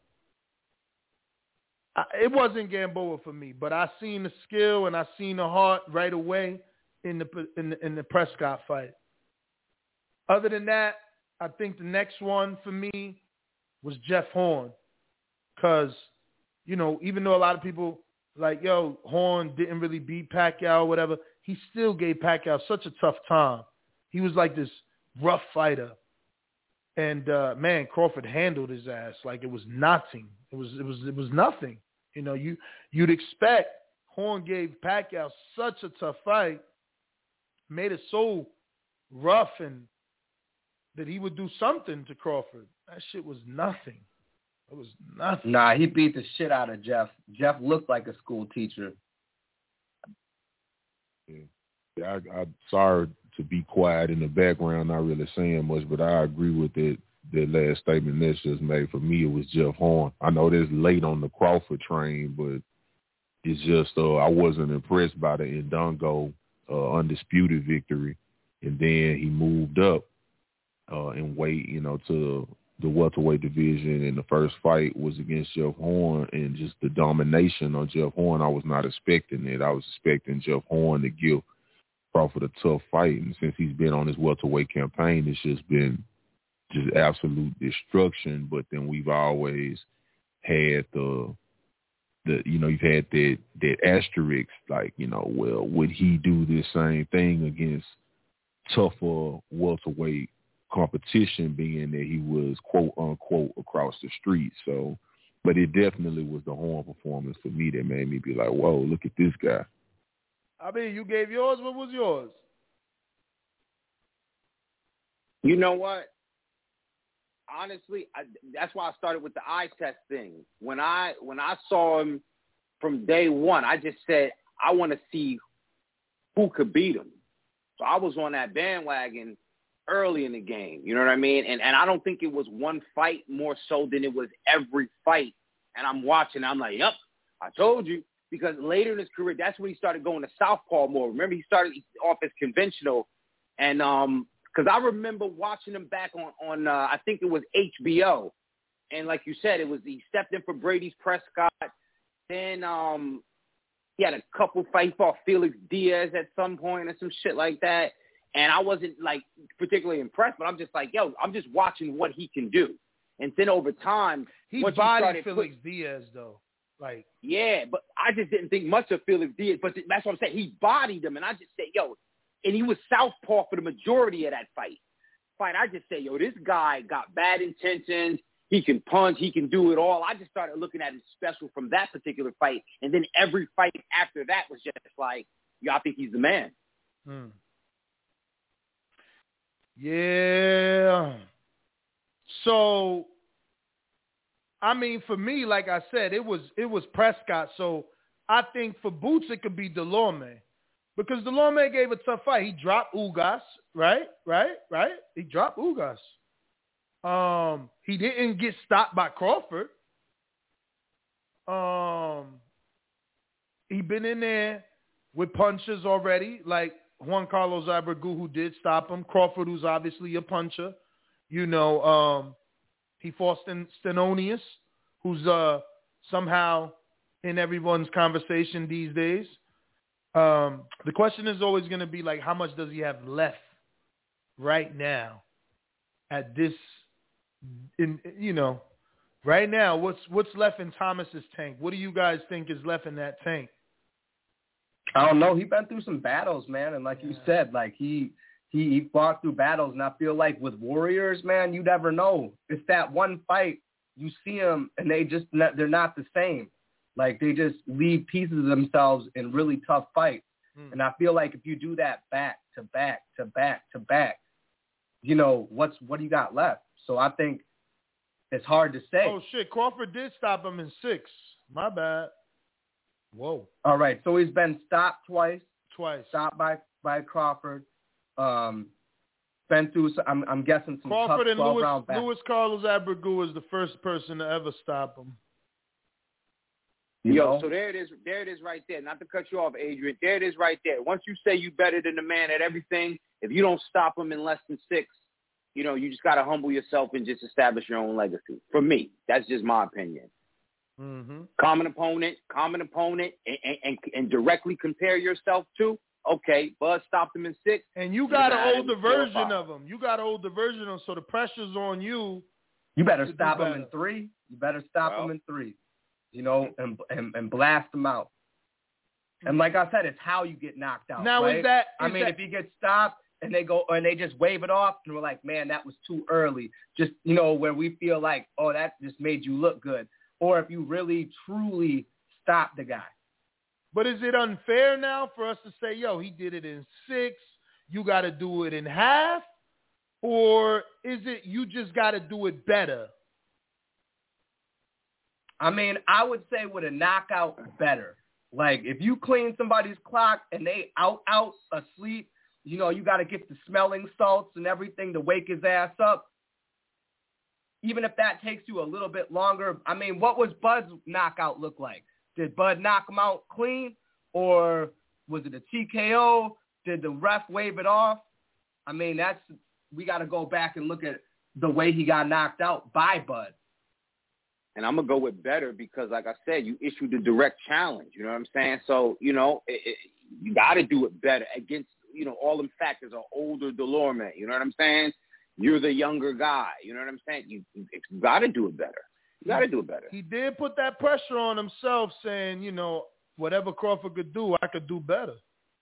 I, it wasn't Gamboa for me, but I seen the skill and I seen the heart right away in the in the, in the Prescott fight. Other than that, I think the next one for me was Jeff Horn. Because, you know, even though a lot of people like, yo, Horn didn't really beat Pacquiao or whatever, he still gave Pacquiao such a tough time. He was like this rough fighter. And, uh, man, Crawford handled his ass like it was nothing. It was it was, it was nothing. You know, you, you'd expect Horn gave Pacquiao such a tough fight, made it so rough and that he would do something to Crawford. That shit was nothing. It was nothing. Nah, he beat the shit out of Jeff. Jeff looked like a school teacher. Yeah, I, I'm sorry to be quiet in the background, not really saying much, but I agree with that, that last statement Ness just made. For me, it was Jeff Horn. I know that's late on the Crawford train, but it's just uh, I wasn't impressed by the Indongo uh, undisputed victory. And then he moved up uh, in weight, you know, to the welterweight division, and the first fight was against Jeff Horn, and just the domination on Jeff Horn, I was not expecting it. I was expecting Jeff Horn to give Crawford a tough fight, and since he's been on his welterweight campaign, it's just been just absolute destruction. But then we've always had the, the you know, you've had that, that asterisk, like, you know, well, would he do this same thing against tougher welterweight competition, being that he was quote unquote across the street? So, but it definitely was the Horn performance for me that made me be like, whoa, look at this guy. I mean, you gave yours. What was yours? You know what? Honestly, I, that's why I started with the eye test thing. When I when I saw him from day one, I just said, I want to see who could beat him. So I was on that bandwagon early in the game, you know what I mean? And and I don't think it was one fight more so than it was every fight. And I'm watching, I'm like, yep, I told you. Because later in his career, that's when he started going to southpaw more. Remember, he started off as conventional. And um, because I remember watching him back on, on uh, I think it was H B O. And like you said, it was he stepped in for Brady's Prescott. Then um, he had a couple fights for Felix Diaz at some point or some shit like that. And I wasn't, like, particularly impressed, but I'm just like, yo, I'm just watching what he can do. And then over time, he once bodied he Felix put, Diaz, though. Like, yeah, but I just didn't think much of Felix Diaz. But that's what I'm saying. He bodied him, and I just said, yo, and he was southpaw for the majority of that fight. Fight, I just say, yo, this guy got bad intentions. He can punch. He can do it all. I just started looking at his special from that particular fight, and then every fight after that was just like, yo, I think he's the man. Hmm. Yeah. So, I mean, for me, like I said, it was it was Prescott. So I think for Boots, it could be Delorme. Because Delorme gave a tough fight. He dropped Ugas, right? Right? Right? He dropped Ugas. Um, he didn't get stopped by Crawford. Um, he been in there with punches already, like Juan Carlos Abregu, who did stop him. Crawford, who's obviously a puncher. You know, um, he fought Sten- Stenonius, who's uh, somehow in everyone's conversation these days. Um, the question is always going to be, like, how much does he have left right now at this, in you know, right now, what's what's left in Thomas's tank? What do you guys think is left in that tank? I don't know. He's been through some battles, man. And like yeah. you said, like he, he he fought through battles. And I feel like with Warriors, man, you never know. It's that one fight you see them and they just not, they're not the same. Like they just leave pieces of themselves in really tough fights. Hmm. And I feel like if you do that back to back to back to back, you know, what's what do you got left? So I think it's hard to say. Oh, shit. Crawford did stop him in six. My bad. Whoa. All right. So he's been stopped twice. Twice. Stopped by, by Crawford. Um, been through, I'm, I'm guessing, some Crawford tough and Louis, round battles. Louis Carlos Abregu was the first person to ever stop him. You Yo, know? so there it is. There it is right there. Not to cut you off, Adrian. There it is right there. Once you say you better than the man at everything, if you don't stop him in less than six, you know, you just got to humble yourself and just establish your own legacy. For me, that's just my opinion. Mm-hmm. Common opponent, common opponent, and, and, and directly compare yourself to, Okay, Bud stopped him in six. And you got an older version of him. You got an older version of him, so the pressure's on you. You better stop him in three. You better stop well, him in three. You know, and, and and blast him out. And like I said, it's how you get knocked out. Now right? is that? Is I mean, that, if he gets stopped and they go and they just wave it off, and we're like, man, that was too early. Just you know, where we feel like, oh, that just made you look good. Or if you really truly stop the guy. But is it unfair now for us to say, yo, he did it in six, you got to do it in half? Or is it you just got to do it better? I mean, I would say with a knockout, better. Like, if you clean somebody's clock and they out, out, asleep, you know, you got to get the smelling salts and everything to wake his ass up. Even if that takes you a little bit longer. I mean, what was Bud's knockout look like? Did Bud knock him out clean, or was it a T K O? Did the ref wave it off? I mean, that's we got to go back and look at the way he got knocked out by Bud. And I'm going to go with better because, like I said, you issued a direct challenge. You know what I'm saying? So, you know, it, it, you got to do it better against, you know, all them factors are older Delorme. You know what I'm saying? You're the younger guy. You know what I'm saying? You, you, you got to do it better. You got to do it better. He did put that pressure on himself saying, you know, whatever Crawford could do, I could do better.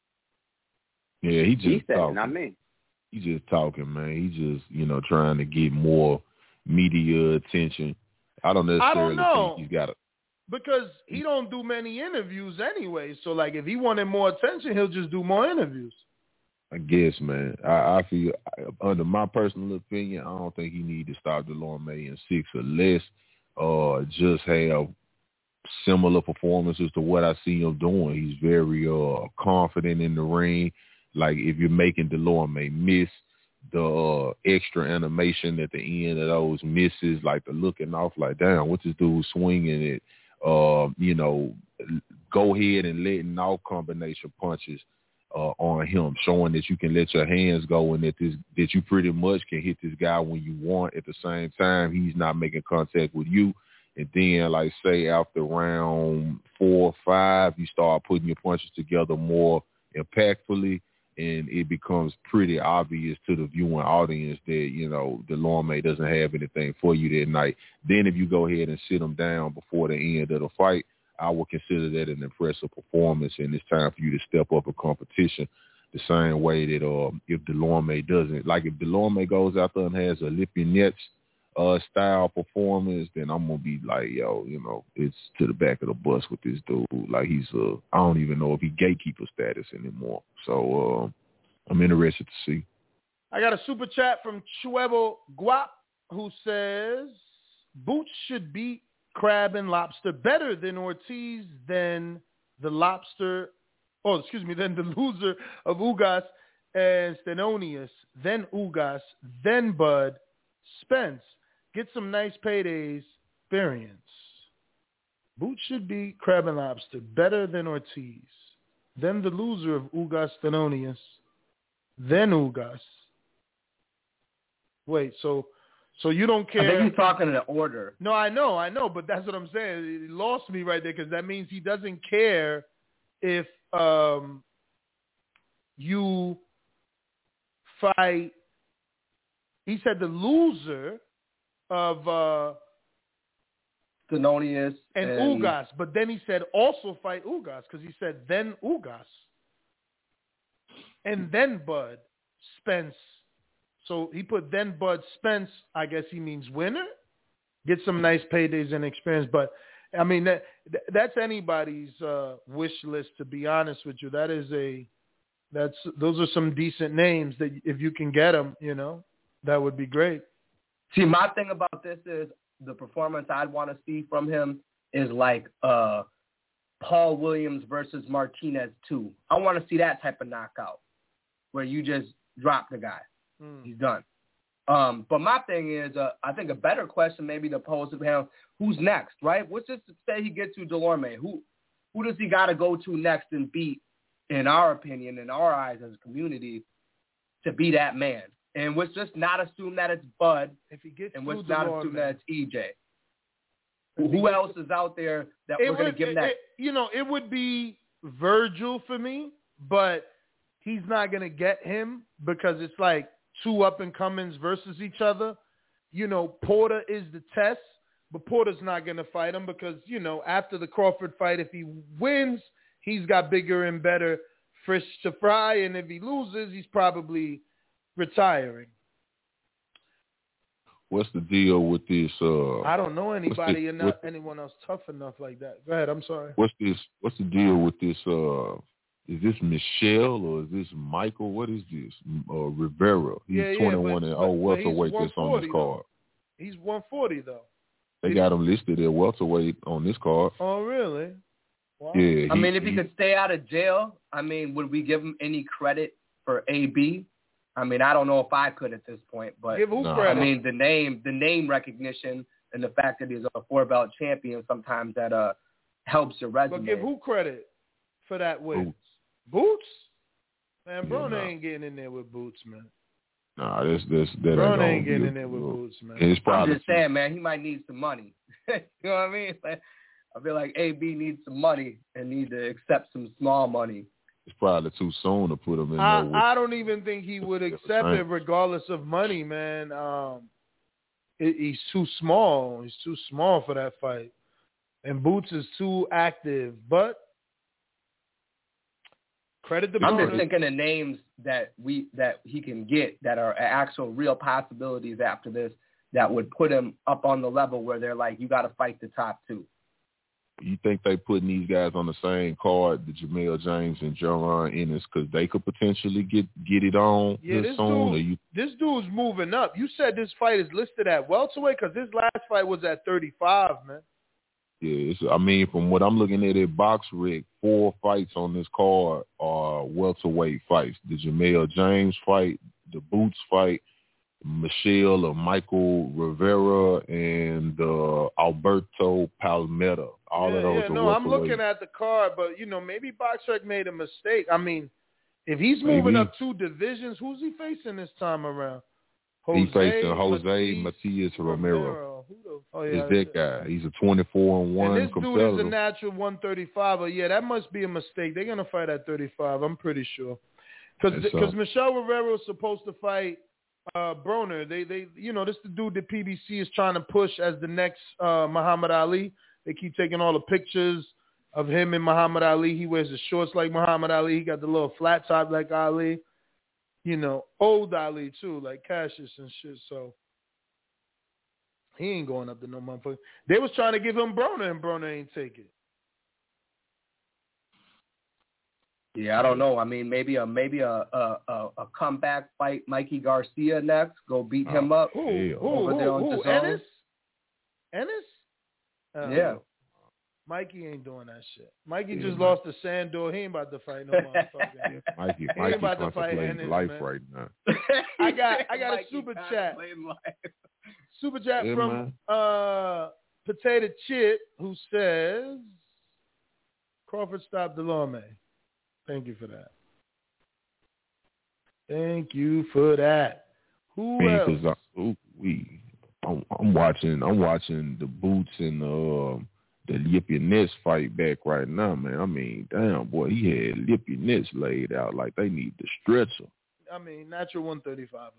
Yeah, he just he said talking. It, not me. He just talking, man. He just, you know, trying to get more media attention. I don't necessarily I don't know. think he's got it. Because he don't do many interviews anyway. So, like, if he wanted more attention, he'll just do more interviews. I guess, man. I, I feel, under my personal opinion, I don't think he need to stop Delorme in six or less. Uh, just have similar performances to what I see him doing. He's very uh confident in the ring. Like if you're making Delorme miss, the uh, extra animation at the end of those misses, like the looking off, like damn, what this dude swinging it. Uh, you know, go ahead and letting off combination punches uh, on him, showing that you can let your hands go and that this that you pretty much can hit this guy when you want. At the same time, he's not making contact with you. And then, like say after round four or five, you start putting your punches together more impactfully, and it becomes pretty obvious to the viewing audience that, you know, Delorme doesn't have anything for you that night. Then if you go ahead and sit him down before the end of the fight, I would consider that an impressive performance, and it's time for you to step up a competition the same way that uh, if Delorme doesn't. Like if Delorme goes out there and has a Lippy Nets uh, style performance, then I'm going to be like, yo, you know, it's to the back of the bus with this dude. Like he's, uh, I don't even know if he gatekeeper status anymore. So uh, I'm interested to see. I got a super chat from Chuevo Guap who says, Boots should beat Crab and Lobster better than Ortiz, than the Lobster, oh, excuse me, than the loser of Ugas and Stenonius, then Ugas, then Bud, Spence. Get some nice paydays, experience. Boots should beat Crab and Lobster better than Ortiz, then the loser of Ugas Stenonius, then Ugas. Wait, so so you don't care? I think he's talking in order. No, I know, I know, but that's what I'm saying. It lost me right there because that means he doesn't care if um, you fight. He said the loser of uh, Stenonius and, and Ugas, but then he said also fight Ugas because he said then Ugas and then Bud Spence. So he put then Bud Spence. I guess he means winner. Get some nice paydays and experience. But I mean that that's anybody's uh, wish list. To be honest with you, that is a that's those are some decent names that if you can get them, you know, that would be great. See, my thing about this is the performance I'd want to see from him is like uh, Paul Williams versus Martinez two. I want to see that type of knockout where you just drop the guy. Mm. He's done. Um, but my thing is, uh, I think a better question maybe to pose to him, who's next, right? Let's just say he gets to Delorme. Who who does he got to go to next and beat, in our opinion, in our eyes as a community, to be that man? And let's just not assume that it's Bud, if he gets and let's not Delorme, assume that it's E J. Who else is out there that we're going to give him that? It, you know, it would be Virgil for me, but he's not going to get him because it's like two up-and-comings versus each other. You know, Porter is the test, but Porter's not going to fight him because, you know, after the Crawford fight, if he wins, he's got bigger and better fish to fry, and if he loses, he's probably retiring. What's the deal with this? Uh, I don't know anybody this, enough, anyone else tough enough like that. Go ahead. I'm sorry. What's this? What's the deal with this? Uh, is this Michelle or is this Michael? What is this? Uh, Rivera. He's yeah, yeah, twenty-one but, and but, oh, but welterweight that's on this card. Though. He's one forty though. They Did got he? him listed at welterweight on this card. Oh, really? Wow. Yeah. I he, mean, if he, he could stay out of jail, I mean, would we give him any credit for A B? I mean, I don't know if I could at this point, but give who no. credit? I mean, the name, the name recognition, and the fact that he's a four belt champion, sometimes that uh helps your resume. But give who credit for that win? Boots. Boots? Man, Yeah, Broner nah. ain't getting in there with Boots, man. Nah, that's that's that Broner ain't, ain't gonna getting be in there with Boots, man. It's probably I'm just saying, man, he might need some money. You know what I mean? Like, I feel like A B needs some money and need to accept some small money. It's probably too soon to put him in I, there. With, I don't even think he would accept it regardless of money, man. Um, it, he's too small. He's too small for that fight. And Boots is too active. But credit the I'm Broner. just thinking of names that we that he can get that are actual real possibilities after this that would put him up on the level where they're like, you got to fight the top two. You think they putting these guys on the same card, the Jamel James and Jaron Ennis, because they could potentially get get it on Yeah, this this soon? dude, or you, this dude's moving up. You said this fight is listed at welterweight because this last fight was at thirty-five, man. yeah, it's, I mean, from what I'm looking at at BoxRec, four fights on this card are welterweight fights. The Jamel James fight, the Boots fight, Michelle or Michael Rivera, and uh, Alberto Palmetta. All yeah, of those yeah, are no, I'm welterweight. looking at the card, but, you know, maybe BoxRec made a mistake. I mean, if he's Maybe. moving up two divisions, who's he facing this time around? He facing Jose Matias Matias Romero. Romero. Who the, oh, yeah, Is that guy? He's a twenty-four and one And this competitor. dude is a natural one thirty-five. Yeah, that must be a mistake. They're going to fight at thirty-five, I'm pretty sure. Because That's, uh, Michelle Rivera was supposed to fight uh, Broner. They, they, you know, this is the dude that P B C is trying to push as the next uh, Muhammad Ali. They keep taking all the pictures of him and Muhammad Ali. He wears the shorts like Muhammad Ali. He got the little flat top like Ali. You know, old Ali too, like Cassius and shit. So he ain't going up to no motherfucker. They was trying to give him Broner, and Broner ain't take it. Yeah, I don't know. I mean, maybe a maybe a a, a, a comeback fight, Mikey Garcia next. Go beat Oh, him up. Who? Hell. Who? Over Who? there on Who? the zone. Ennis? Ennis? Uh, Yeah. Mikey ain't doing that shit. Mikey Yeah, just man. lost to Sandor. He ain't about to fight no motherfucker. Mikey, ain't Mikey about to fight contemplating Ennis, life man. right now. I got I got a Mikey super chat. contemplating life. Super chat Yeah, from man. uh, Potato Chip, who says, Crawford stopped Delorme. Thank you for that. Thank you for that. Who Man, else? 'cause I, ooh, we, I'm, I'm watching, I'm watching the Boots and uh, the Lippy Nets fight back right now, man. I mean, damn, boy, he had Lippy Nets laid out like they need to stretch him. I mean, natural one thirty-five.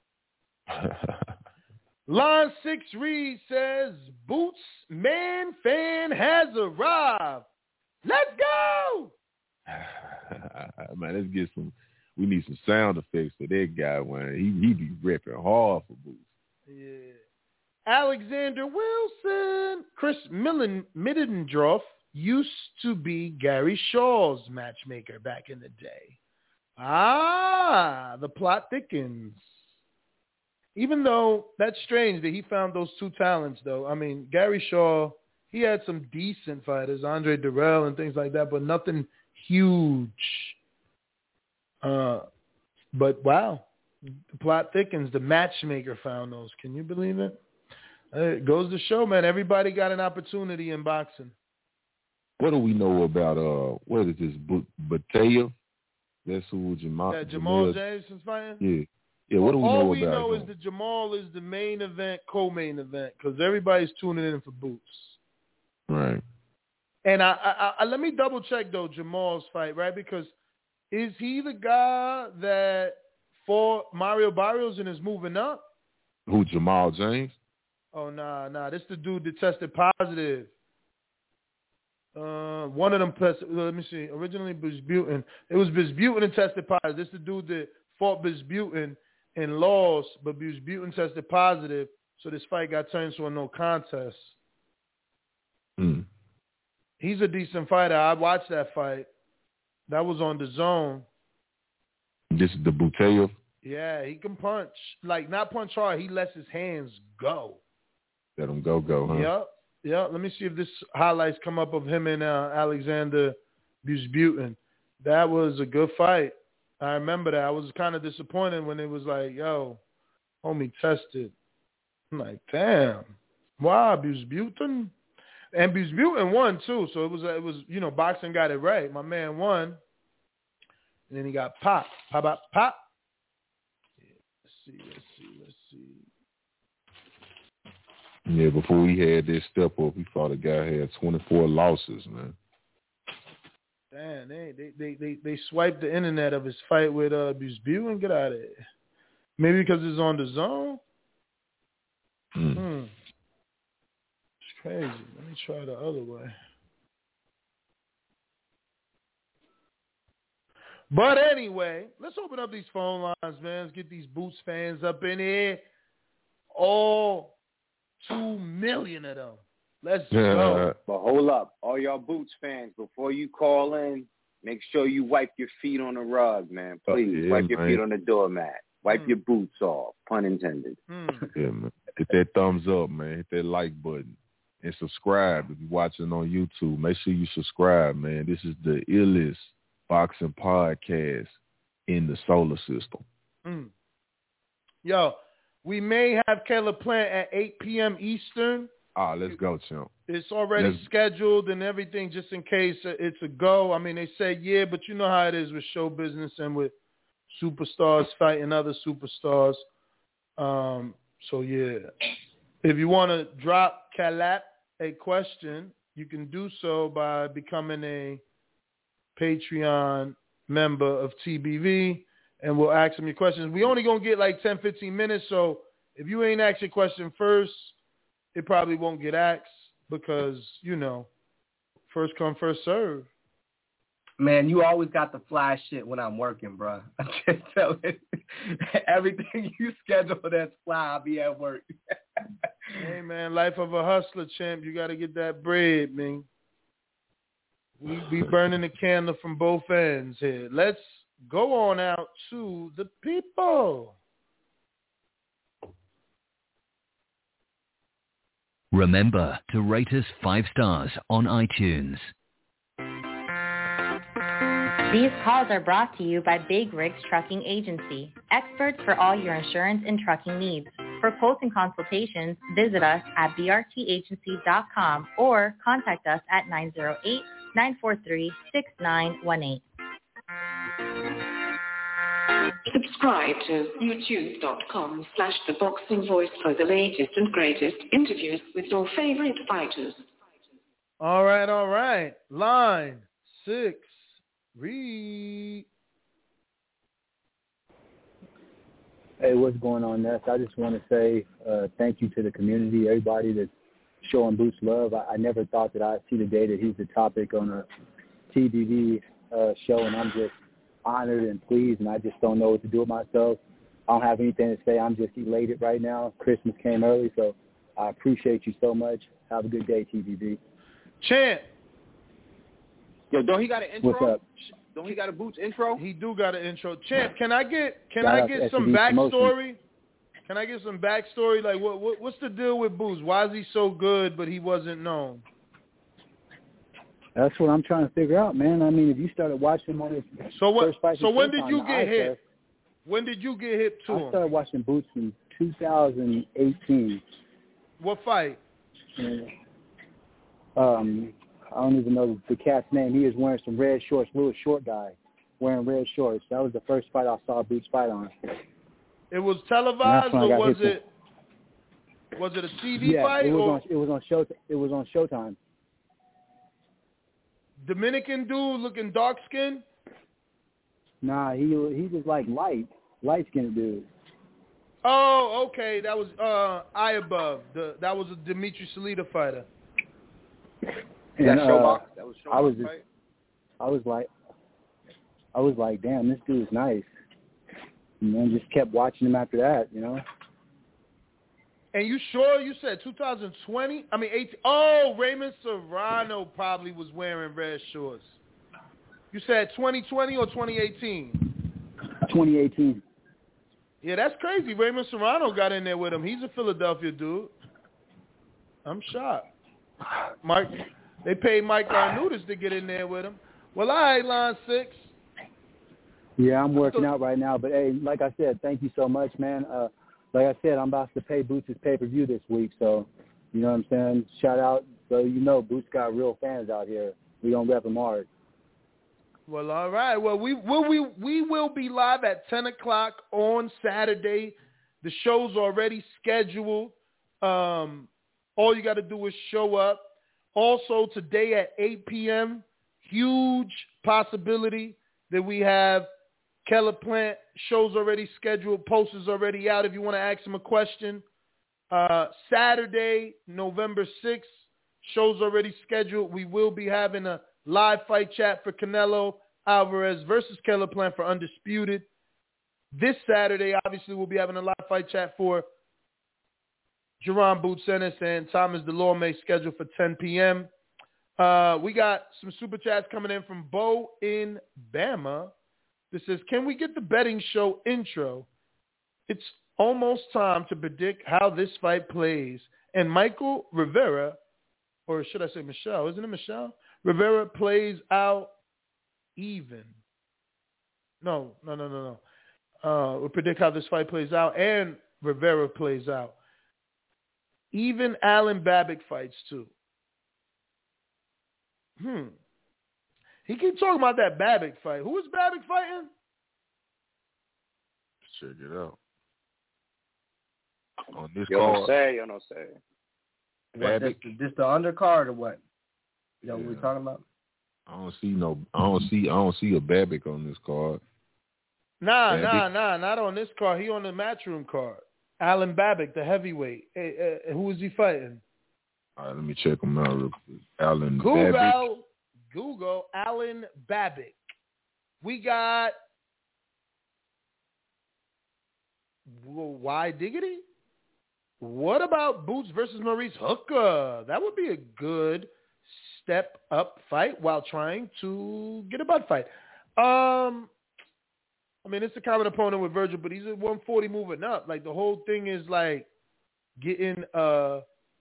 Line six Reed says, Boots Man Fan has arrived. Let's go! Man, let's get some. We need some sound effects for that guy, man. He he be ripping hard for Boots. Yeah. Alexander Wilson. Chris Millen Middendorf used to be Gary Shaw's matchmaker back in the day. Ah, the plot thickens. Even though that's strange that he found those two talents, though. I mean, Gary Shaw, he had some decent fighters, Andre Durrell and things like that, but nothing huge. Uh, but wow, the plot thickens. The matchmaker found those. Can you believe it? It goes to show, man. Everybody got an opportunity in boxing. What do we know about uh? What is this? Batayev? That's who Jamal. That Jamal Jamal James is fighting. Yeah, yeah. What do we All know we about know him? is that Jamal is the main event, co-main event, because everybody's tuning in for Boots. Right. And I, I, I let me double check though Jamal's fight, right? Because is he the guy that fought Mario Barrios and is moving up? Who, Jamal James? Oh, nah, nah. This the dude that tested positive. Uh, one of them, let me see. Originally, Bisbutin. It was Bisbutin that tested positive. This the dude that fought Bisbutin and lost, but Bisbutin tested positive, so this fight got turned to a no contest. Mm. He's a decent fighter. I watched that fight. That was on the zone. This is the Butayev? Yeah, he can punch. Like, not punch hard. He lets his hands go. Let him go, go, huh? Yep. Yep. Let me see if this highlights come up of him and uh, Alexander Bisbutin. That was a good fight. I remember that. I was kind of disappointed when it was like, yo, homie tested. I'm like, damn. Wow, Bisbutin? And Bisbutin won, too. So it was, it was, you know, boxing got it right. My man won. And then he got popped. Pop, pop, pop. Yeah, let's see, let's see, let's see. Yeah, before he had this step up, he fought a guy who had twenty-four losses, man. Damn, they they, they, they, they swiped the internet of his fight with uh, Bisbutin. Get out of here. Maybe because it's on the zone? Mm. Hmm. It's crazy. Let me try the other way. But anyway, let's open up these phone lines, man. Let's get these Boots fans up in here. All two million of them. Let's go. But hold up. All y'all Boots fans, before you call in, make sure you wipe your feet on the rug, man. Please, oh, yeah, wipe your man. feet on the doormat. Wipe Mm. your boots off, pun intended. Mm. Yeah, man. Hit that thumbs up, man. Hit that like button. And subscribe if you're watching on YouTube. Make sure you subscribe, man. This is the illest boxing podcast in the solar system. Mm. Yo, we may have Caleb Plant at eight p.m. Eastern. Ah, let's go, champ. It's already Let's... scheduled and everything just in case it's a go. I mean, they said yeah, but you know how it is with show business and with superstars fighting other superstars. Um, so, yeah. If you want to drop Caleb a question, you can do so by becoming a Patreon member of T B V, and we'll ask them your questions. We only going to get like ten, fifteen minutes, so if you ain't asked your question first, it probably won't get asked because, you know, first come, first serve. Man, you always got the fly shit when I'm working, bro. I just tell it. Everything you schedule that's fly, I'll be at work. Hey, man, life of a hustler, champ. You got to get that bread, man. We we burning the candle from both ends here. Let's go on out to the people. Remember to rate us five stars on iTunes. These calls are brought to you by Big Rigs Trucking Agency, experts for all your insurance and trucking needs. For quotes and consultations, visit us at b r t agency dot com or contact us at nine zero eight, nine four three, six nine one eight. Subscribe to youtube.com slash The Boxing Voice for the latest and greatest interviews with your favorite fighters. All right, all right. Line six, read. Hey, what's going on, Ness? I just want to say uh, thank you to the community, everybody that's showing Boots love. I, I never thought that I'd see the day that he's the topic on a T V V uh, show, and I'm just honored and pleased, and I just don't know what to do with myself. I don't have anything to say. I'm just elated right now. Christmas came early, so I appreciate you so much. Have a good day, T V V. Champ. Yo, don't he got an intro? What's up? Don't he got a Boots intro? He do got an intro. Champ, can I get can Shout I out get to some S C D backstory? Promotions. Can I get some backstory? Like, what, what what's the deal with Boots? Why is he so good, but he wasn't known? That's what I'm trying to figure out, man. I mean, if you started watching him on his So what? first fight, So his when first did time, you the get eye hit? test, When did you get hit to I him? started watching Boots in two thousand eighteen. What fight? And, um, I don't even know the cat's name. He was wearing some red shorts, little short guy, wearing red shorts. That was the first fight I saw Boots fight on. It was televised, when I or got was hit it was it a T V yeah, fight? it was or on. It was on show. It was on Showtime. Dominican dude looking dark skinned? Nah, he he was like light, light skinned dude. Oh, okay. That was uh, Eye Above. The that was a Dimitri Salita fighter. And, that uh, Showbox? That was Showbox, I was just, right? I was like, I was like, damn, this dude's nice. And then just kept watching him after that, you know. And you sure you said two thousand twenty? I mean, eighteen. Oh, Raymond Serrano probably was wearing red shorts. You said twenty twenty or twenty eighteen? twenty eighteen. Yeah, that's crazy. Raymond Serrano got in there with him. He's a Philadelphia dude. I'm shocked. Mike, they paid Mike Arnudis to get in there with him. Well, all right, Line Six. Yeah, I'm working out right now. But, hey, like I said, thank you so much, man. Uh, like I said, I'm about to pay Boots' pay-per-view this week. So, you know what I'm saying? Shout out. So, you know, Boots got real fans out here. We going to rep him hard. Well, all right. Well, we will we we will be live at ten o'clock on Saturday. The show's already scheduled. Um, all you got to do is show up. Also, today at eight p.m., huge possibility that we have Keller Plant. Show's already scheduled. Posters already out if you want to ask him a question. Uh, Saturday, November sixth, show's already scheduled. We will be having a live fight chat for Canelo Alvarez versus Keller Plant for Undisputed. This Saturday, obviously, we'll be having a live fight chat for Jerron Boots Ennis and Thomas Delorme, scheduled for ten p.m. Uh, we got some super chats coming in from Bo in Bama. This says, can we get the betting show intro? It's almost time to predict how this fight plays. And Michael Rivera, or should I say Michelle? Isn't it Michelle? Rivera plays out even. No, no, no, no, no. Uh, we'll predict how this fight plays out, and Rivera plays out. Even Alan Babbitt fights too. Hmm. He keeps talking about that Babbitt fight. Who is Babbitt fighting? Check it out. On this Yo card. no say, yo no say. What, this, this the undercard or what? You know yeah. what we're talking about? I don't see no. I don't see. I don't see a Babbitt on this card. Nah, Babbitt. nah, nah, not on this card. He on the Matchroom card. Alan Babbitt, the heavyweight. Hey, uh, who is he fighting? All right, let me check him out real quick. Alan Google, Babbitt. Google Alan Babbitt. We got why diggity? What about Boots versus Maurice Hooker? That would be a good step up fight while trying to get a butt fight. Um, I mean, it's a common opponent with Virgil, but he's at one forty moving up. Like, the whole thing is like getting uh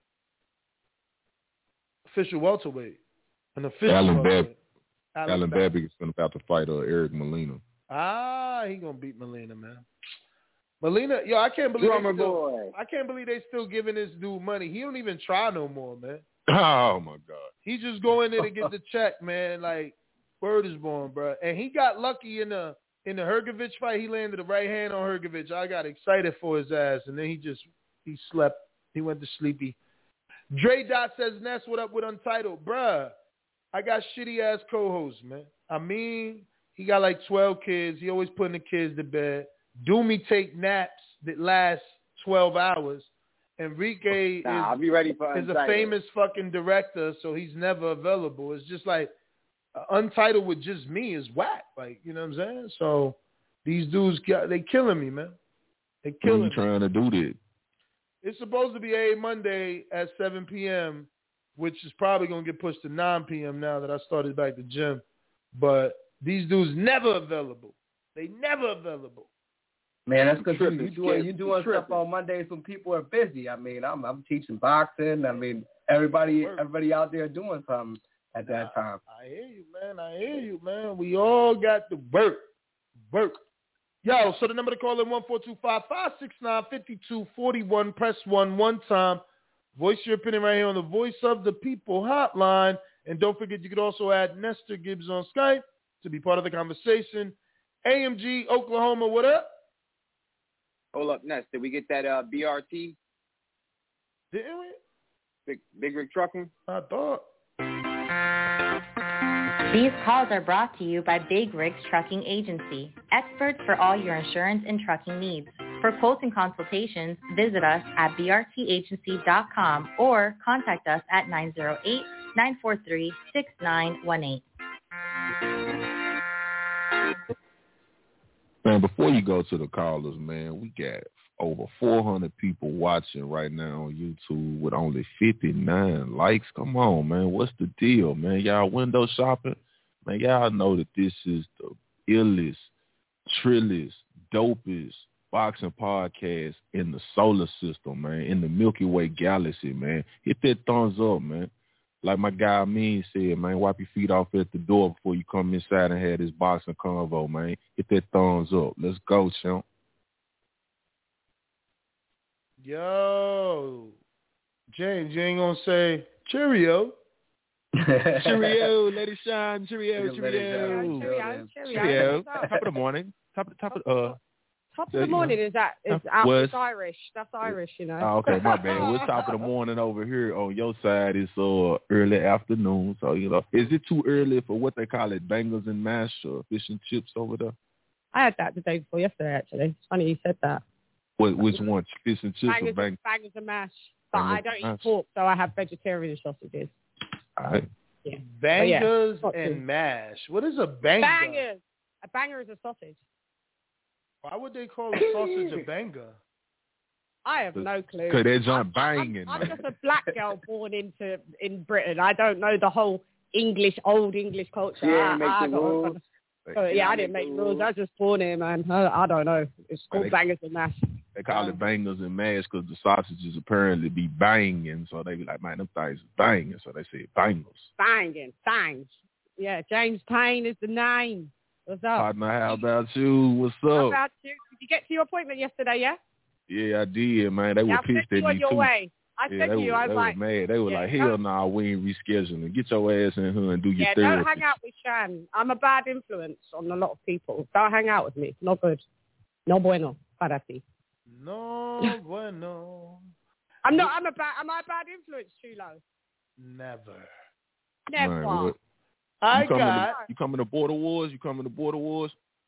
official welterweight, an official Alan welterweight. Bab- Alan, Alan Babbitt. Babbitt is about to fight uh, Eric Molina. Ah, he gonna beat Molina, man. Molina, yo, I can't believe Drummer they still, boy. I can't believe they still giving this dude money. He don't even try no more, man. Oh my God. He just go in there to get the check, man. Like, word is born, bro. And he got lucky in the in the Hrgovic fight. He landed a right hand on Hrgovic. I got excited for his ass, and then he just he slept. He went to sleepy. Dre Dot says, Ness, what up with Untitled? Bruh, I got shitty-ass co-hosts, man. I mean, he got like twelve kids. He always putting the kids to bed. Doomy take naps that last twelve hours. Enrique nah, is, I'll be ready for is a famous fucking director, so he's never available. It's just like uh, Untitled with just me is whack. Like, you know what I'm saying? So these dudes, they killing me, man. They killing me. What are you trying to do that? It's supposed to be a Monday at seven p.m., which is probably going to get pushed to nine p.m. now that I started back the gym. But these dudes never available. They never available. Man, that's because you, you doing you doing stuff on Mondays when people are busy. I mean, I'm I'm teaching boxing. I mean, everybody everybody out there doing something at that time. I hear you, man. I hear you, man. We all got to work, work. Yo, so the number to call in one four two five, five six nine, five two four one. Press one one time. Voice your opinion right here on the Voice of the People hotline. And don't forget, you could also add Nestor Gibbs on Skype to be part of the conversation. A M G, Oklahoma, what up? Hold up, Ness. Did we get that uh, B R T? Didn't we? Big, Big Rig Trucking? I thought. These calls are brought to you by Big Rigs Trucking Agency, experts for all your insurance and trucking needs. For quotes and consultations, visit us at b r t agency dot com or contact us at nine zero eight, nine four three, six nine one eight. Man, before you go to the callers, man, we got over four hundred people watching right now on YouTube with only fifty-nine likes. Come on, man. What's the deal, man? Y'all window shopping? Man, y'all know that this is the illest, trillest, dopest boxing podcast in the solar system, man, in the Milky Way galaxy, man. Hit that thumbs up, man. Like my guy Mean said, man, wipe your feet off at the door before you come inside and have this boxing convo, man. Hit that thumbs up. Let's go, champ. Yo, James, you ain't gonna say cheerio. Cheerio, let it shine. Cheerio, cheerio, cheerio, cheerio. cheerio. Top of the morning. Top of top of uh. Top of the morning is that is out well, it's Irish. That's Irish, you know. Oh, okay, my bad. Well, it's top of the morning over here on your side. It's uh early afternoon, so you know. Is it too early for what they call it, bangers and mash or fish and chips over there? I had that the day before yesterday. Actually, it's funny you said that. What, which one? Fish and chips bangers, or bang- bangers and mash. But bangers I don't mash. eat pork, so I have vegetarian sausages. All right. Yeah. Bangers yeah, and mash. What is a banger? Bangers. A banger is a sausage. Why would they call a sausage a banger? I have no clue. Because they're just banging. I'm, I'm just a black girl born into in Britain. I don't know the whole English, old English culture. Yeah, I, make I the rules. Uh, yeah, I didn't make rules. I was just born here, man. I, I don't know. It's called they, bangers and mash. They call it bangers and mash because the sausages apparently be banging. So they be like, man, them things is banging. So they say bangers. Banging, bangs. Yeah, James Payne is the name. What's up? Partner, how about you? What's up? How about you? Did you get to your appointment yesterday, yeah? Yeah, I did, man. They yeah, were pissed at you on me, your too. Way. I yeah, said they to you, were, I was they like... were mad. They were yeah, like, hell no, nah, we ain't rescheduling. Get your ass in here and do your yeah, therapy. Don't hang out with Shan. I'm a bad influence on a lot of people. Don't hang out with me. Not good. No bueno para ti. No bueno. I'm not, I'm a bad, am I a bad influence, Chulo? Never. Never. Man, what, I you coming got... To, you coming to Border Wars? You coming to Border Wars?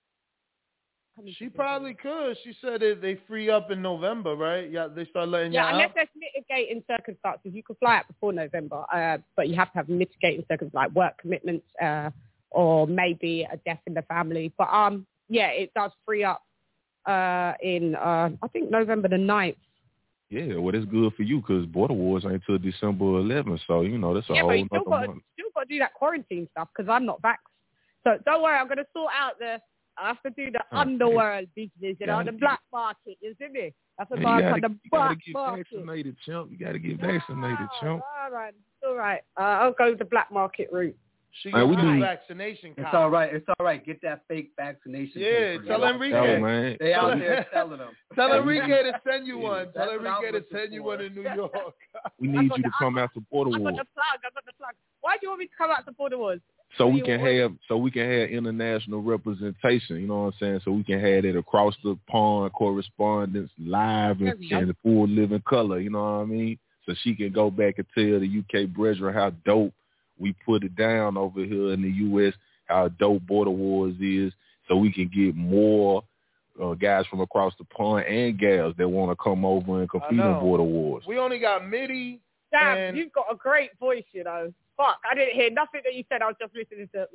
She probably could. She said that they free up in November, right? Yeah, they start letting yeah, you unless out. there's mitigating circumstances. You could fly out before November, uh, but you have to have mitigating circumstances like work commitments uh, or maybe a death in the family. But um, yeah, it does free up uh, in, uh, I think, November the ninth. Yeah, well, it's good for you because Border Wars ain't till December eleventh, so, you know, that's a yeah, whole but you still other got, month. still got to do that quarantine stuff because I'm not vaxxed. So don't worry, I'm going to sort out the... I have to do the oh, underworld business, you know, gotta the black market, isn't it? That's what man, I'm you on gotta, the you black gotta get market. vaccinated, chump. You got to get vaccinated, oh, chump. All right, it's all right. Uh, I'll go the black market route. She man, we got need, a vaccination card. It's all right. It's all right. Get that fake vaccination. Yeah, paper. tell Enrique. Oh, man. They out there selling them. Tell Enrique to send you one. That's Tell what I Enrique was to send you for. one in New York. We need you the, to come out to Border I got Wars. the plug. I got the plug. Why do you want me to come out to Border Wars? So we can have so we can have international representation, you know what I'm saying? So we can have it across the pond correspondence live and in full living color, you know what I mean? So she can go back and tell the U K brethren how dope we put it down over here in the U S, how dope Border Wars is, so we can get more uh, guys from across the pond and gals that want to come over and compete in Border Wars. We only got Mitty. Damn, and... you've got a great voice, you know. Fuck, I didn't hear nothing that you said. I was just listening to.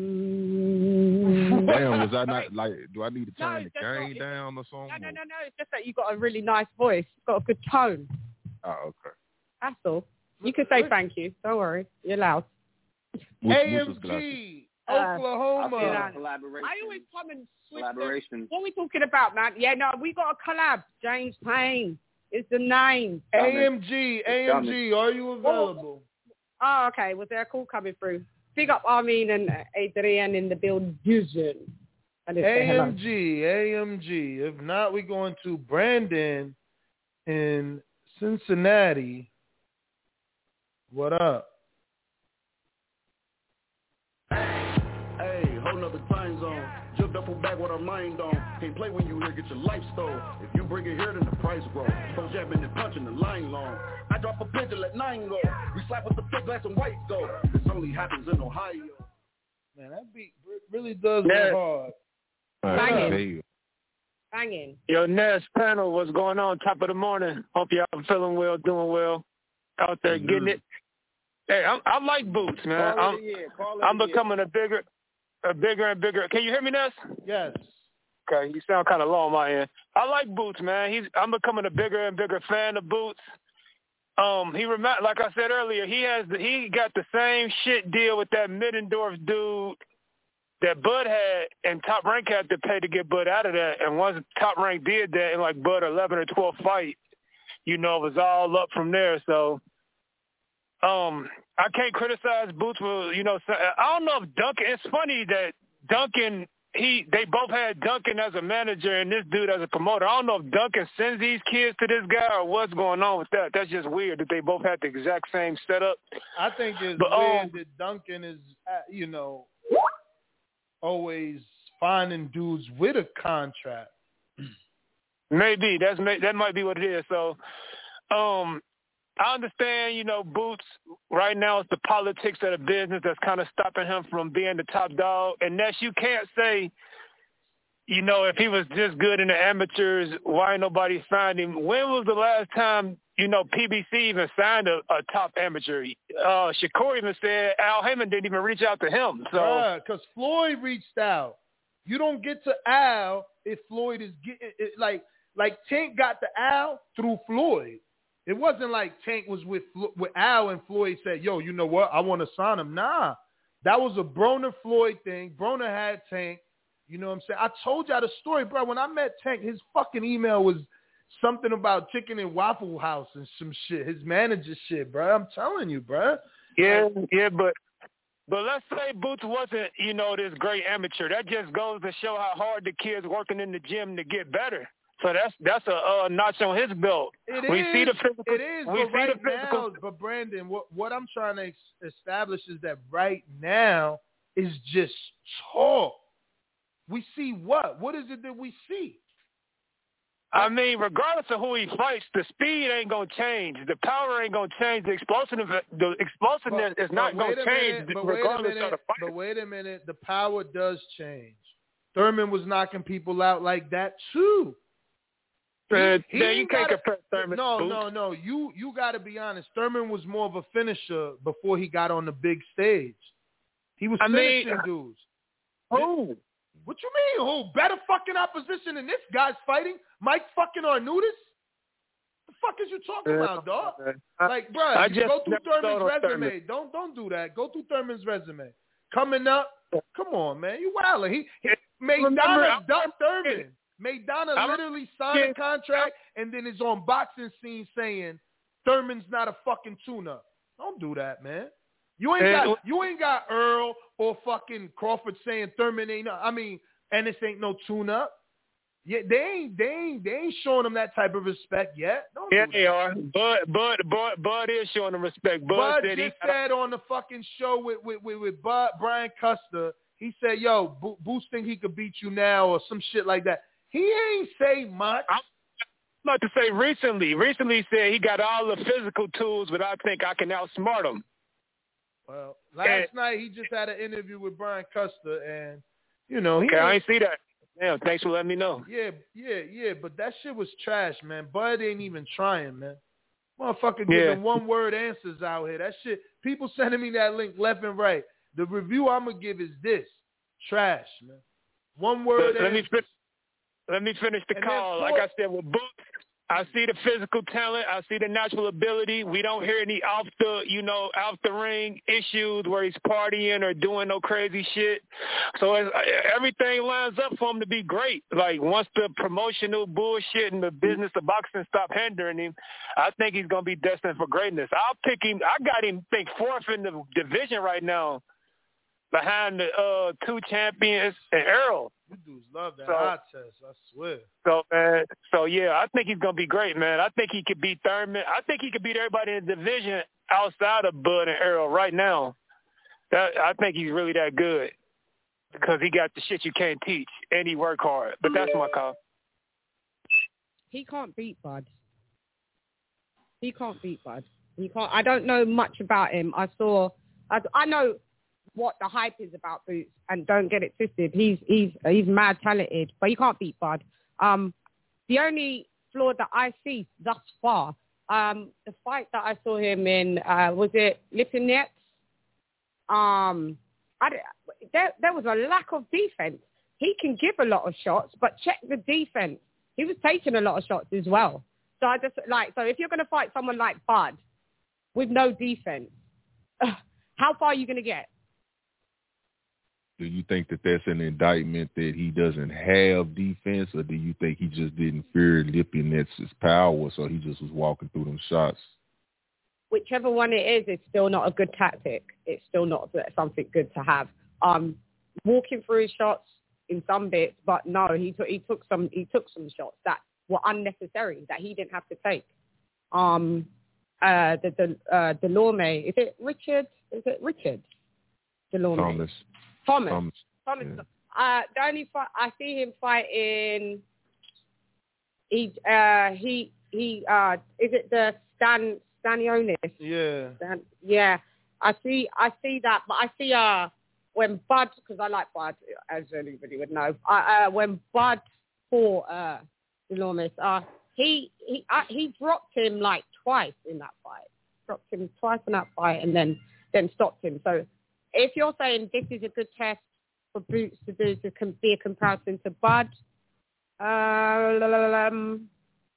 Mm. Damn, was I not like? Do I need to turn no, the gain down or something? No, no, no, no. It's just that you got a really nice voice. You've got a good tone. Oh, okay. That's all. You can say thank you. Don't worry. You're loud. A M G, Oklahoma. Uh, collaboration. I always come and switch. Collaboration. What are we talking about, man? Yeah, no, we got a collab. James Payne is the name. A M G, A M G, are you available? Oh, okay. Was there a call coming through? Big up Armin and Adrian in the building. A M G, A M G. If not, we're going to Brandon in Cincinnati. What up? Hey, holding up the time zone. Just duffel back with our mind on. Can't play when you here, get your life stole. If you bring it here, then the price grow. Folks jabbing and punching the line long. I drop a pistol at nine go. We slap with the thick glass and white go. This only happens in Ohio. Man, that beat really does Ness. go hard. Banging. Banging. Yo, Ness, panel, what's going on? Top of the morning. Hope y'all feeling well, doing well, out there mm-hmm. getting it. Hey, I'm, I like Boots, man. Call I'm, it a year. Call it I'm a becoming a bigger, a bigger and bigger. Can you hear me, Ness? Yes. Okay, you sound kind of low on my end. I like Boots, man. He's I'm becoming a bigger and bigger fan of Boots. Um, he remind, like I said earlier, he has the, he got the same shit deal with that Middendorf dude that Bud had, and Top Rank had to pay to get Bud out of that. And once Top Rank did that in like Bud eleven or twelve fight, you know, it was all up from there. So, um, I can't criticize Boots for, you know, I don't know if Duncan. It's funny that Duncan. He, they both had Duncan as a manager and this dude as a promoter. I don't know if Duncan sends these kids to this guy or what's going on with that. That's just weird that they both had the exact same setup. I think it's but, weird um, that Duncan is, you know, always finding dudes with a contract. Maybe that's that might be what it is. So, um, I understand, you know, Boots right now it's the politics of the business that's kind of stopping him from being the top dog. And Ness, you can't say, you know, if he was just good in the amateurs, why ain't nobody signed him? When was the last time, you know, P B C even signed a, a top amateur? Uh, Shakur even said Al Heyman didn't even reach out to him. So, because Floyd reached out. You don't get to Al if Floyd is getting it, like like Tank got to Al through Floyd. It wasn't like Tank was with with Al and Floyd said, yo, you know what? I want to sign him. Nah, that was a Broner-Floyd thing. Broner had Tank. You know what I'm saying? I told y'all the story, bro. When I met Tank, his fucking email was something about Chicken and Waffle House and some shit. His manager shit, bro. I'm telling you, bro. Yeah, yeah, but but let's say Boots wasn't, you know, this great amateur. That just goes to show how hard the kid's working in the gym to get better. So that's that's a uh, notch on his belt. It we is. See the physical, it is. We but see right the physical. now, but Brandon, what what I'm trying to ex- establish is that right now is just talk. We see what? What is it that we see? I mean, regardless of who he fights, the speed ain't gonna change. The power ain't gonna change. The explosiveness, the explosiveness but, is not but gonna change minute, but regardless wait a minute, of the fight. But wait a minute, the power does change. Thurman was knocking people out like that too. Man, he, man, he you can't gotta, compare Thurman. No, Boots. no, no. You you got to be honest. Thurman was more of a finisher before he got on the big stage. He was I finishing mean, dudes. Who? What you mean? Who? Better fucking opposition than this guy's fighting? Mike fucking Arnudis? The fuck is you talking yeah, about, dog? I, Like, bro, I you just go through Thurman's resume. Thurman. Don't don't do that. Go through Thurman's resume. Coming up, come on, man. You wildin'. He, he Maidana ducked Thurman. Maidana literally signed a contract and then is on Boxing Scene saying Thurman's not a fucking tune-up. Don't do that, man. You ain't got you ain't got Earl or fucking Crawford saying Thurman ain't. I mean, and this ain't no tune-up. Yeah, they ain't they ain't they ain't showing him that type of respect yet. Don't yeah, do they are. Bud, Bud, Bud, Bud is showing them respect. Bud, Bud said just he said on the fucking show with with with, with Bud, Brian Custer. He said, "Yo, Bo- Boots think he could beat you now," or some shit like that. He ain't say much. I'm about to say recently. Recently he said he got all the physical tools, but I think I can outsmart him. Well, last and, night he just had an interview with Brian Custer, and you know he. Okay, I ain't see that. Damn, thanks for letting me know. Yeah, yeah, yeah, but that shit was trash, man. Bud ain't even trying, man. Motherfucker yeah. giving one word answers out here. That shit. People sending me that link left and right. The review I'm gonna give is this: trash, man. One word. Let, let me fin- let me finish the and call. Like I said, with Boots, I see the physical talent. I see the natural ability. We don't hear any off the, you know, off the ring issues where he's partying or doing no crazy shit. So it's, everything lines up for him to be great. Like once the promotional bullshit and the business of boxing stop hindering him, I think he's gonna be destined for greatness. I'll pick him. I got him think fourth in the division right now, behind the uh, two champions and Earl. You dudes love that so, eye test, I swear. So, man, so, yeah, I think he's going to be great, man. I think he could beat Thurman. I think he could beat everybody in the division outside of Bud and Earl right now. That, I think he's really that good because he got the shit you can't teach, and he work hard. But that's my call. He can't beat Bud. He can't beat Bud. He can't. I don't know much about him. I saw – I know what the hype is about Boots, and don't get it twisted. He's he's he's mad talented, but you can't beat Bud. Um, the only flaw that I see thus far, um, the fight that I saw him in, uh, was it Lipinets? Um, I, there there was a lack of defense. He can give a lot of shots, but check the defense. He was taking a lot of shots as well. So I just like so if you're going to fight someone like Bud with no defense, how far are you going to get? Do you think that that's an indictment that he doesn't have defense, or do you think he just didn't fear Lipinets' power, so he just was walking through them shots? Whichever one it is, it's still not a good tactic. It's still not something good to have. Um, walking through his shots in some bits, but no, he took he took some he took some shots that were unnecessary that he didn't have to take. Um, uh, the the uh, Delorme, is it Richard? Is it Richard? Delorme. Thomas. Thomas. Thomas. Thomas. Yeah. Uh, the only fight I see him fighting. He uh he he uh is it the Stan Stanionis? Yeah. Stan, yeah. I see I see that, but I see uh when Bud, because I like Bud, as anybody would know. Uh, uh when Bud fought uh Delorme, uh he he uh, he dropped him like twice in that fight. Dropped him twice in that fight, and then then stopped him. So if you're saying this is a good test for Boots to do to com- be a comparison to Bud, uh, um,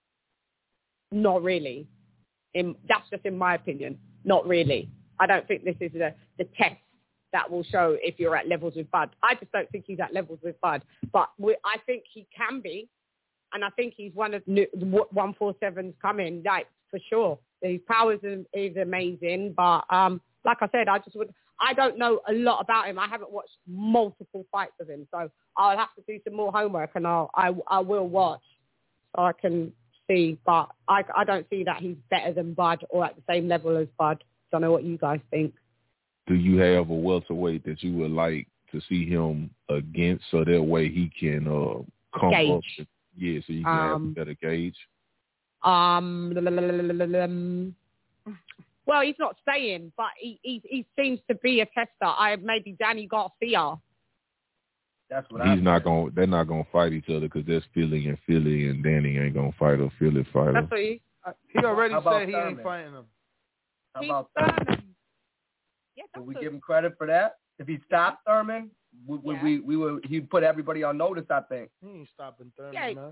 not really. In, that's just in my opinion. Not really. I don't think this is the, the test that will show if you're at levels with Bud. I just don't think he's at levels with Bud. But we, I think he can be. And I think he's one of the one forty-seven's coming, like, for sure. His powers is, is amazing. But um, like I said, I just would... I don't know a lot about him. I haven't watched multiple fights of him. So I'll have to do some more homework, and I'll, I, I will watch so I can see. But I, I don't see that he's better than Bud or at the same level as Bud. Don't know what you guys think. Do you have a welterweight that you would like to see him against, so that way he can uh, come gauge. up? To, yeah, so you can um, have a better gauge. Um, um, well, he's not saying, but he, he he seems to be a tester. I maybe Danny Garcia. That's what he's I not going. They're not going to fight each other because there's Philly and Philly, and Danny ain't going to fight a Philly fighter. That's what he. Uh, he already said he Thurman? ain't fighting him. How He's about Thurman? Thurman. Yeah, Would we a, give him credit for that? If he stopped Thurman, would, would yeah. we we would he'd put everybody on notice? I think. He ain't stopping Thurman, Yeah. man.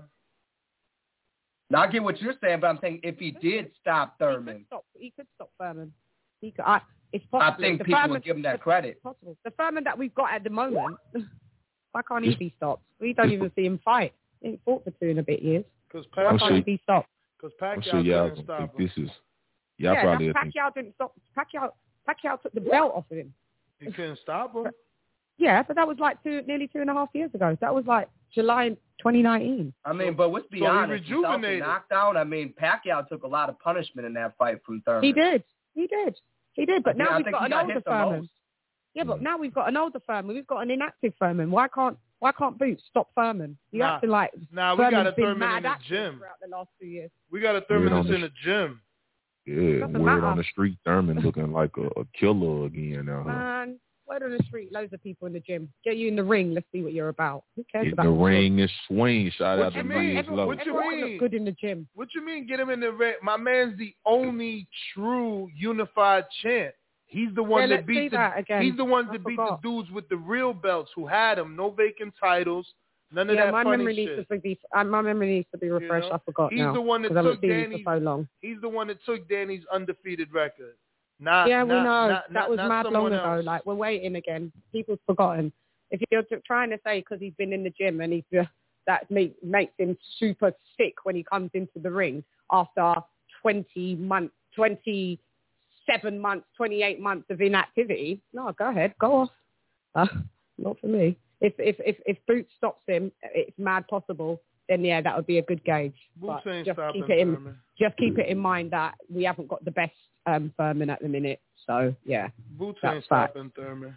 Now I get what you're saying, but I'm saying if he did stop he could Thurman, stop. He could stop Thurman. He could. I, it's possible. I think the people Thurman, would give him that it's credit. Possible. The Thurman that we've got at the moment, why can't he be stopped? We don't even see him fight. He ain't fought for two and a bit years. Because Why I'm can't sure- he be stopped? Pacquiao I'm sure y'all couldn't gonna stop think him. this is. Y'all yeah, probably that's think Pacquiao didn't stop. Pacquiao, Pacquiao took the belt off of him. He couldn't stop him. Yeah, but that was like two, nearly two and a half years ago. That was like July twenty nineteen. I mean, but let's be So he honest. Without the rejuvenated. knockdown, I mean, Pacquiao took a lot of punishment in that fight from Thurman. He did. He did. He did. But I now think- I we've think got he an got older hit the Thurman. most. Yeah, but now we've got an older Thurman. We've got an inactive Thurman. Why can't Why can't Boots stop Thurman? You Nah. have to like. Nah, we got Thurman's a been Thurman mad in the active gym. throughout the last two years. We got a Thurman Weird on that's the in the gym. Yeah, Doesn't word matter. on the street, Thurman looking like a, a killer again now. Huh? Man, word on the street, loads of people in the gym. Get you in the ring. Let's see what you're about. Who cares Get about the the ring and swing. Shout What out you to mean? Miz Everyone, Low. What you everyone mean? looks good in the gym. What you mean get him in the ring? My man's the only true unified champ. He's the one Yeah, that let's beat see the, that again. he's the one I that beat forgot. the dudes with the real belts who had him. No vacant titles. None of Yeah, that my funny memory shit. needs to be. Uh, my memory needs to be refreshed. know? I forgot He's now. the one that 'cause I haven't took seen him Danny's- for so long. He's the one that took Danny's undefeated record. Not, Yeah, we not, know. Not, that not, was not mad long someone ago. else. Like, we're waiting again. People's forgotten. If you're t- trying to say because he's been in the gym and he's just, that make, makes him super sick when he comes into the ring after twenty months, twenty-seven months, twenty-eight months of inactivity, no, go ahead. Go off. Uh, not for me. If, if, if, if Boots stops him, it's mad possible, then, yeah, that would be a good gauge. Boots But ain't just stopping keep it in, Thurman. just keep it in mind that we haven't got the best um, Thurman at the minute. So, yeah. Boots that's ain't fact. stopping Thurman.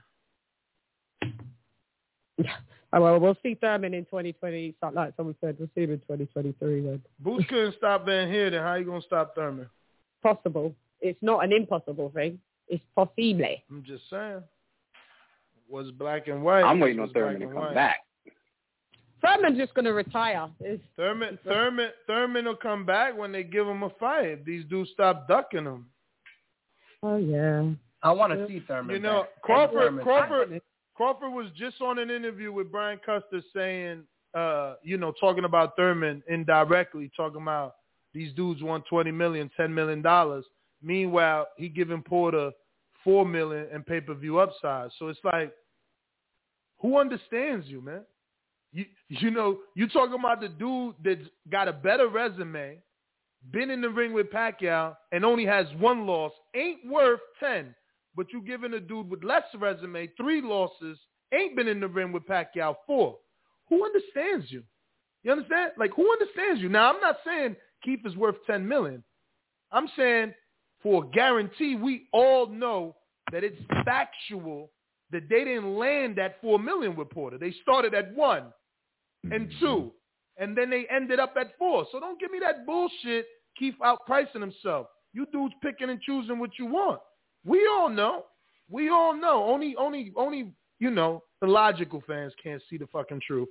Oh, well, we'll see Thurman in twenty twenty. Like someone said, we'll see him in twenty twenty-three then. Boots couldn't stop Van here, then how you going to stop Thurman? Possible. It's not an impossible thing. It's possible. I'm just saying. was black and white. I'm waiting on was Thurman to black come and back. Thurman's just going to retire. It's, Thurman, Thurman, Thurman will come back when they give him a fight. If these dudes stop ducking him. Oh yeah. I want to see Thurman. You know, back. Crawford, Thurman Crawford, back. Crawford was just on an interview with Brian Custer saying, uh, you know, talking about Thurman indirectly, talking about these dudes want twenty million dollars, ten million dollars. Meanwhile, he giving Porter four million dollars and pay-per-view upside. So it's like, who understands you, man? You you know, you talking about the dude that's got a better resume, been in the ring with Pacquiao, and only has one loss, ain't worth ten. But you giving a dude with less resume, three losses, ain't been in the ring with Pacquiao, four. Who understands you? You understand? Like, who understands you? Now, I'm not saying Keith is worth ten million dollars. I'm saying for a guarantee, we all know that it's factual that they didn't land at four million dollars with Porter. They started at one and two, and then they ended up at four. So don't give me that bullshit, Keith outpricing himself. You dudes picking and choosing what you want. We all know. We all know. Only, only, only, you know, the logical fans can't see the fucking truth.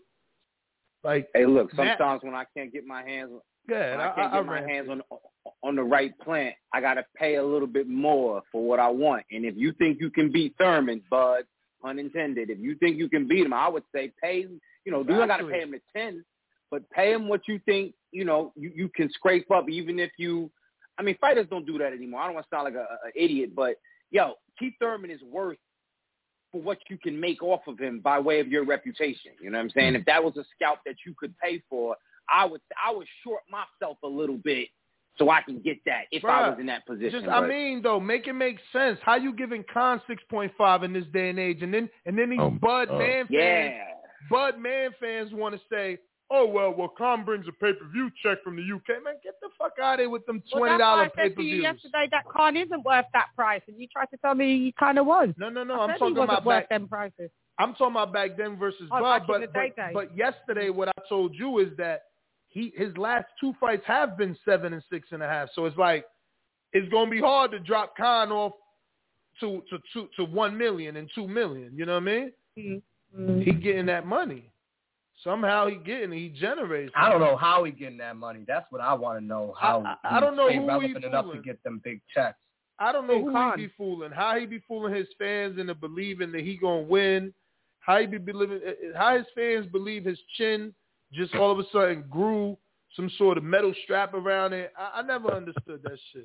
Like, hey, look, sometimes Matt, when I can't get my hands, yeah, when I, I can't I, get I my ran hands on on the right plant, I gotta pay a little bit more for what I want. And if you think you can beat Thurman, bud, pun intended, if you think you can beat him, I would say pay. You know, you don't gotta pay him at ten, but pay him what you think. You know, you, you can scrape up, even if you. I mean, fighters don't do that anymore. I don't want to sound like an idiot, but yo, Keith Thurman is worth for what you can make off of him by way of your reputation. You know what I'm saying? If that was a scalp that you could pay for, I would I would short myself a little bit so I can get that if Bruh, I was in that position. Just, but, I mean, though, make it make sense. How you giving Khan six point five in this day and age, and then and then these Oh, Bud uh, Man fans, yeah. Bud Man fans want to say, oh well, well, Khan brings a pay per view check from the U K. Man, get the fuck out of here with them twenty dollar well, pay per views. Yesterday that Khan isn't worth that price, and you tried to tell me he kind of was. No, no, no. I I'm said talking he wasn't about worth back. them prices. I'm talking about back then versus Oh, Bud. back in But the but, day, day. but yesterday, what I told you is that he his last two fights have been seven and six and a half. So it's like it's gonna be hard to drop Khan off to to to, to one million and two million. You know what I mean? Mm-hmm. He getting that money. Somehow he getting he generates. I don't know how he getting that money. That's what I want to know. How I, I, I don't know he's who relevant he's enough fooling. to get them big checks. I don't know Hey, who Khan. he be fooling. How he be fooling his fans into believing that he gonna win. How he be believing. How his fans believe his chin just all of a sudden grew some sort of metal strap around it. I, I never understood that shit.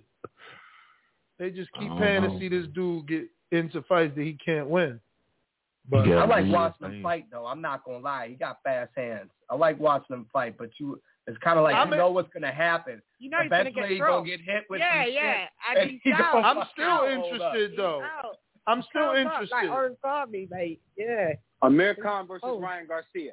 They just keep paying to see this dude get into fights that he can't win. But I like watching him fight, though. I'm not gonna lie. He got fast hands. I like watching him fight, but you, it's kind of like I'm you a, know what's gonna happen. You know he's gonna Eventually, get he's dropped. gonna get hit with yeah, some yeah. shit. And and he's he out. gonna I'm fuck still out. interested, He's though. out. I'm still Comes interested. Up, like Orange Army, mate. Yeah. Amir Khan versus Oh. Ryan Garcia.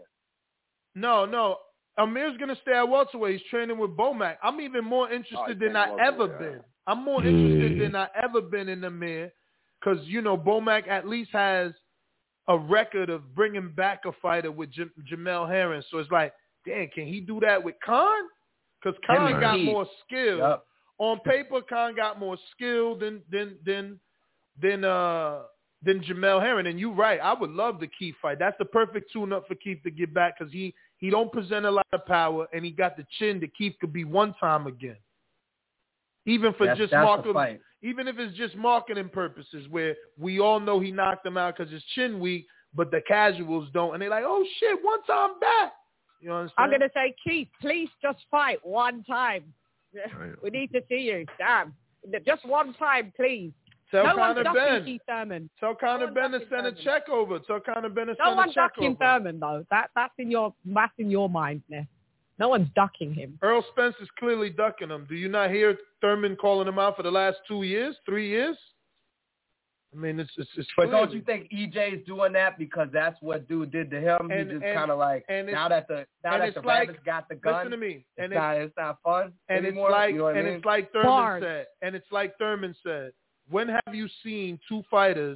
No, no. Amir's gonna stay at welterweight. He's training with Bomac. I'm even more interested Oh, he's than I training ever welterweight, been. I'm more interested than I ever been in Amir, because you know Bomac at least has a record of bringing back a fighter with J- Jamel Herring. So it's like, damn, can he do that with Khan? Because Khan got Indeed. more skill. Yep. On paper, Khan got more skill than than than than uh than Jamel Herring. And you're right. I would love the Keith fight. That's the perfect tune-up for Keith to get back, because he he don't present a lot of power, and he got the chin that Keith could be one time again. Even for That's, just that's the marketing, fight. even if it's just marketing purposes, where we all know he knocked him out because his chin weak, but the casuals don't, and they're like, "Oh shit, one time back." You understand? I'm gonna say, Keith, please just fight one time. We need to see you. Damn, just one time, please. Tell no one's Conor ducking Ben. Keith Thurman. Tell Conor no Ben to ducking send a Thurman. check over. Tell Conor Ben to No send a one's check ducking over. Thurman though. That that's in your that's in your mind, Ness. No one's ducking him. Earl Spence is clearly ducking him. Do you not hear Thurman calling him out for the last two years, three years? I mean, it's it's, it's But clearly. don't you think E J is doing that because that's what dude did to him? And- he just and- kind of like and it's- now that the now and that it's the like- rabbits got the gun. Listen to me. It's And not it's not fun And anymore. it's like you know what and I mean? it's like Thurman Bars. said. And it's like Thurman said. When have you seen two fighters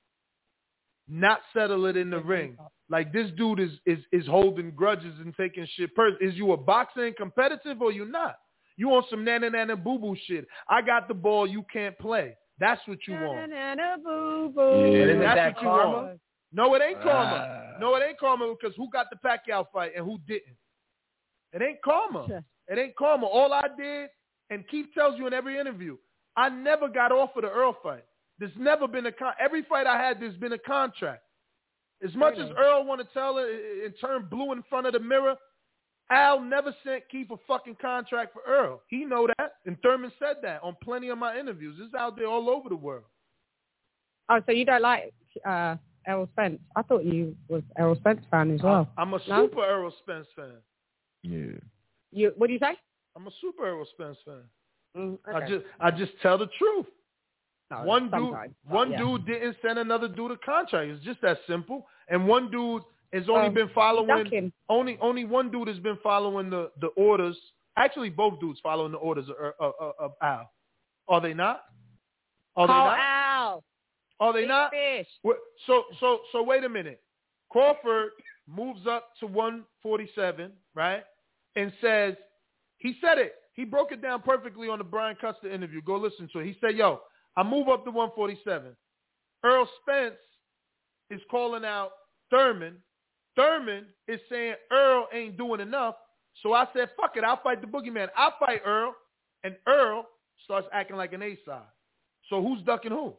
not settle it in the ring? Like this dude is is is holding grudges and taking shit. Pers- is you a boxer and competitive or you not? You on some nana nana boo boo shit? I got the ball, you can't play. That's what you want. Na-na-na-na-boo-boo. But isn't That's that what you karma? want. No, it ain't karma. Uh, no, it ain't karma because who got the Pacquiao fight and who didn't? It ain't karma. Sure. It ain't karma. All I did, and Keith tells you in every interview, I never got offered the Earl fight. There's never been a con- every fight I had, there's been a contract. As much Really? as Earl want to tell it and turn blue in front of the mirror, Al never sent Keith a fucking contract for Earl. He know that, and Thurman said that on plenty of my interviews. It's out there all over the world. Oh, so you don't like uh, Errol Spence? I thought you was Errol Spence fan as well. I'm a no? super Errol Spence fan. Yeah. You what do you say? I'm a super Errol Spence fan. Mm, okay. I just I just tell the truth. No, one dude, sometimes, one yeah. dude didn't send another dude a contract. It's just that simple. And one dude has only Um, been following. ducking. Only only one dude has been following the, the orders. Actually, both dudes following the orders of, of, of, of Al. Are they not? Are they Call not? Al. Are they Big not? Fish. What- So so so wait a minute. Crawford moves up to one forty-seven, right? And says he said it. He broke it down perfectly on the Brian Custer interview. Go listen to it. He said, "Yo, I move up to one forty-seven. Earl Spence is calling out Thurman. Thurman is saying Earl ain't doing enough. So I said, fuck it, I'll fight the boogeyman. I'll fight Earl." And Earl starts acting like an A-side. So who's ducking who?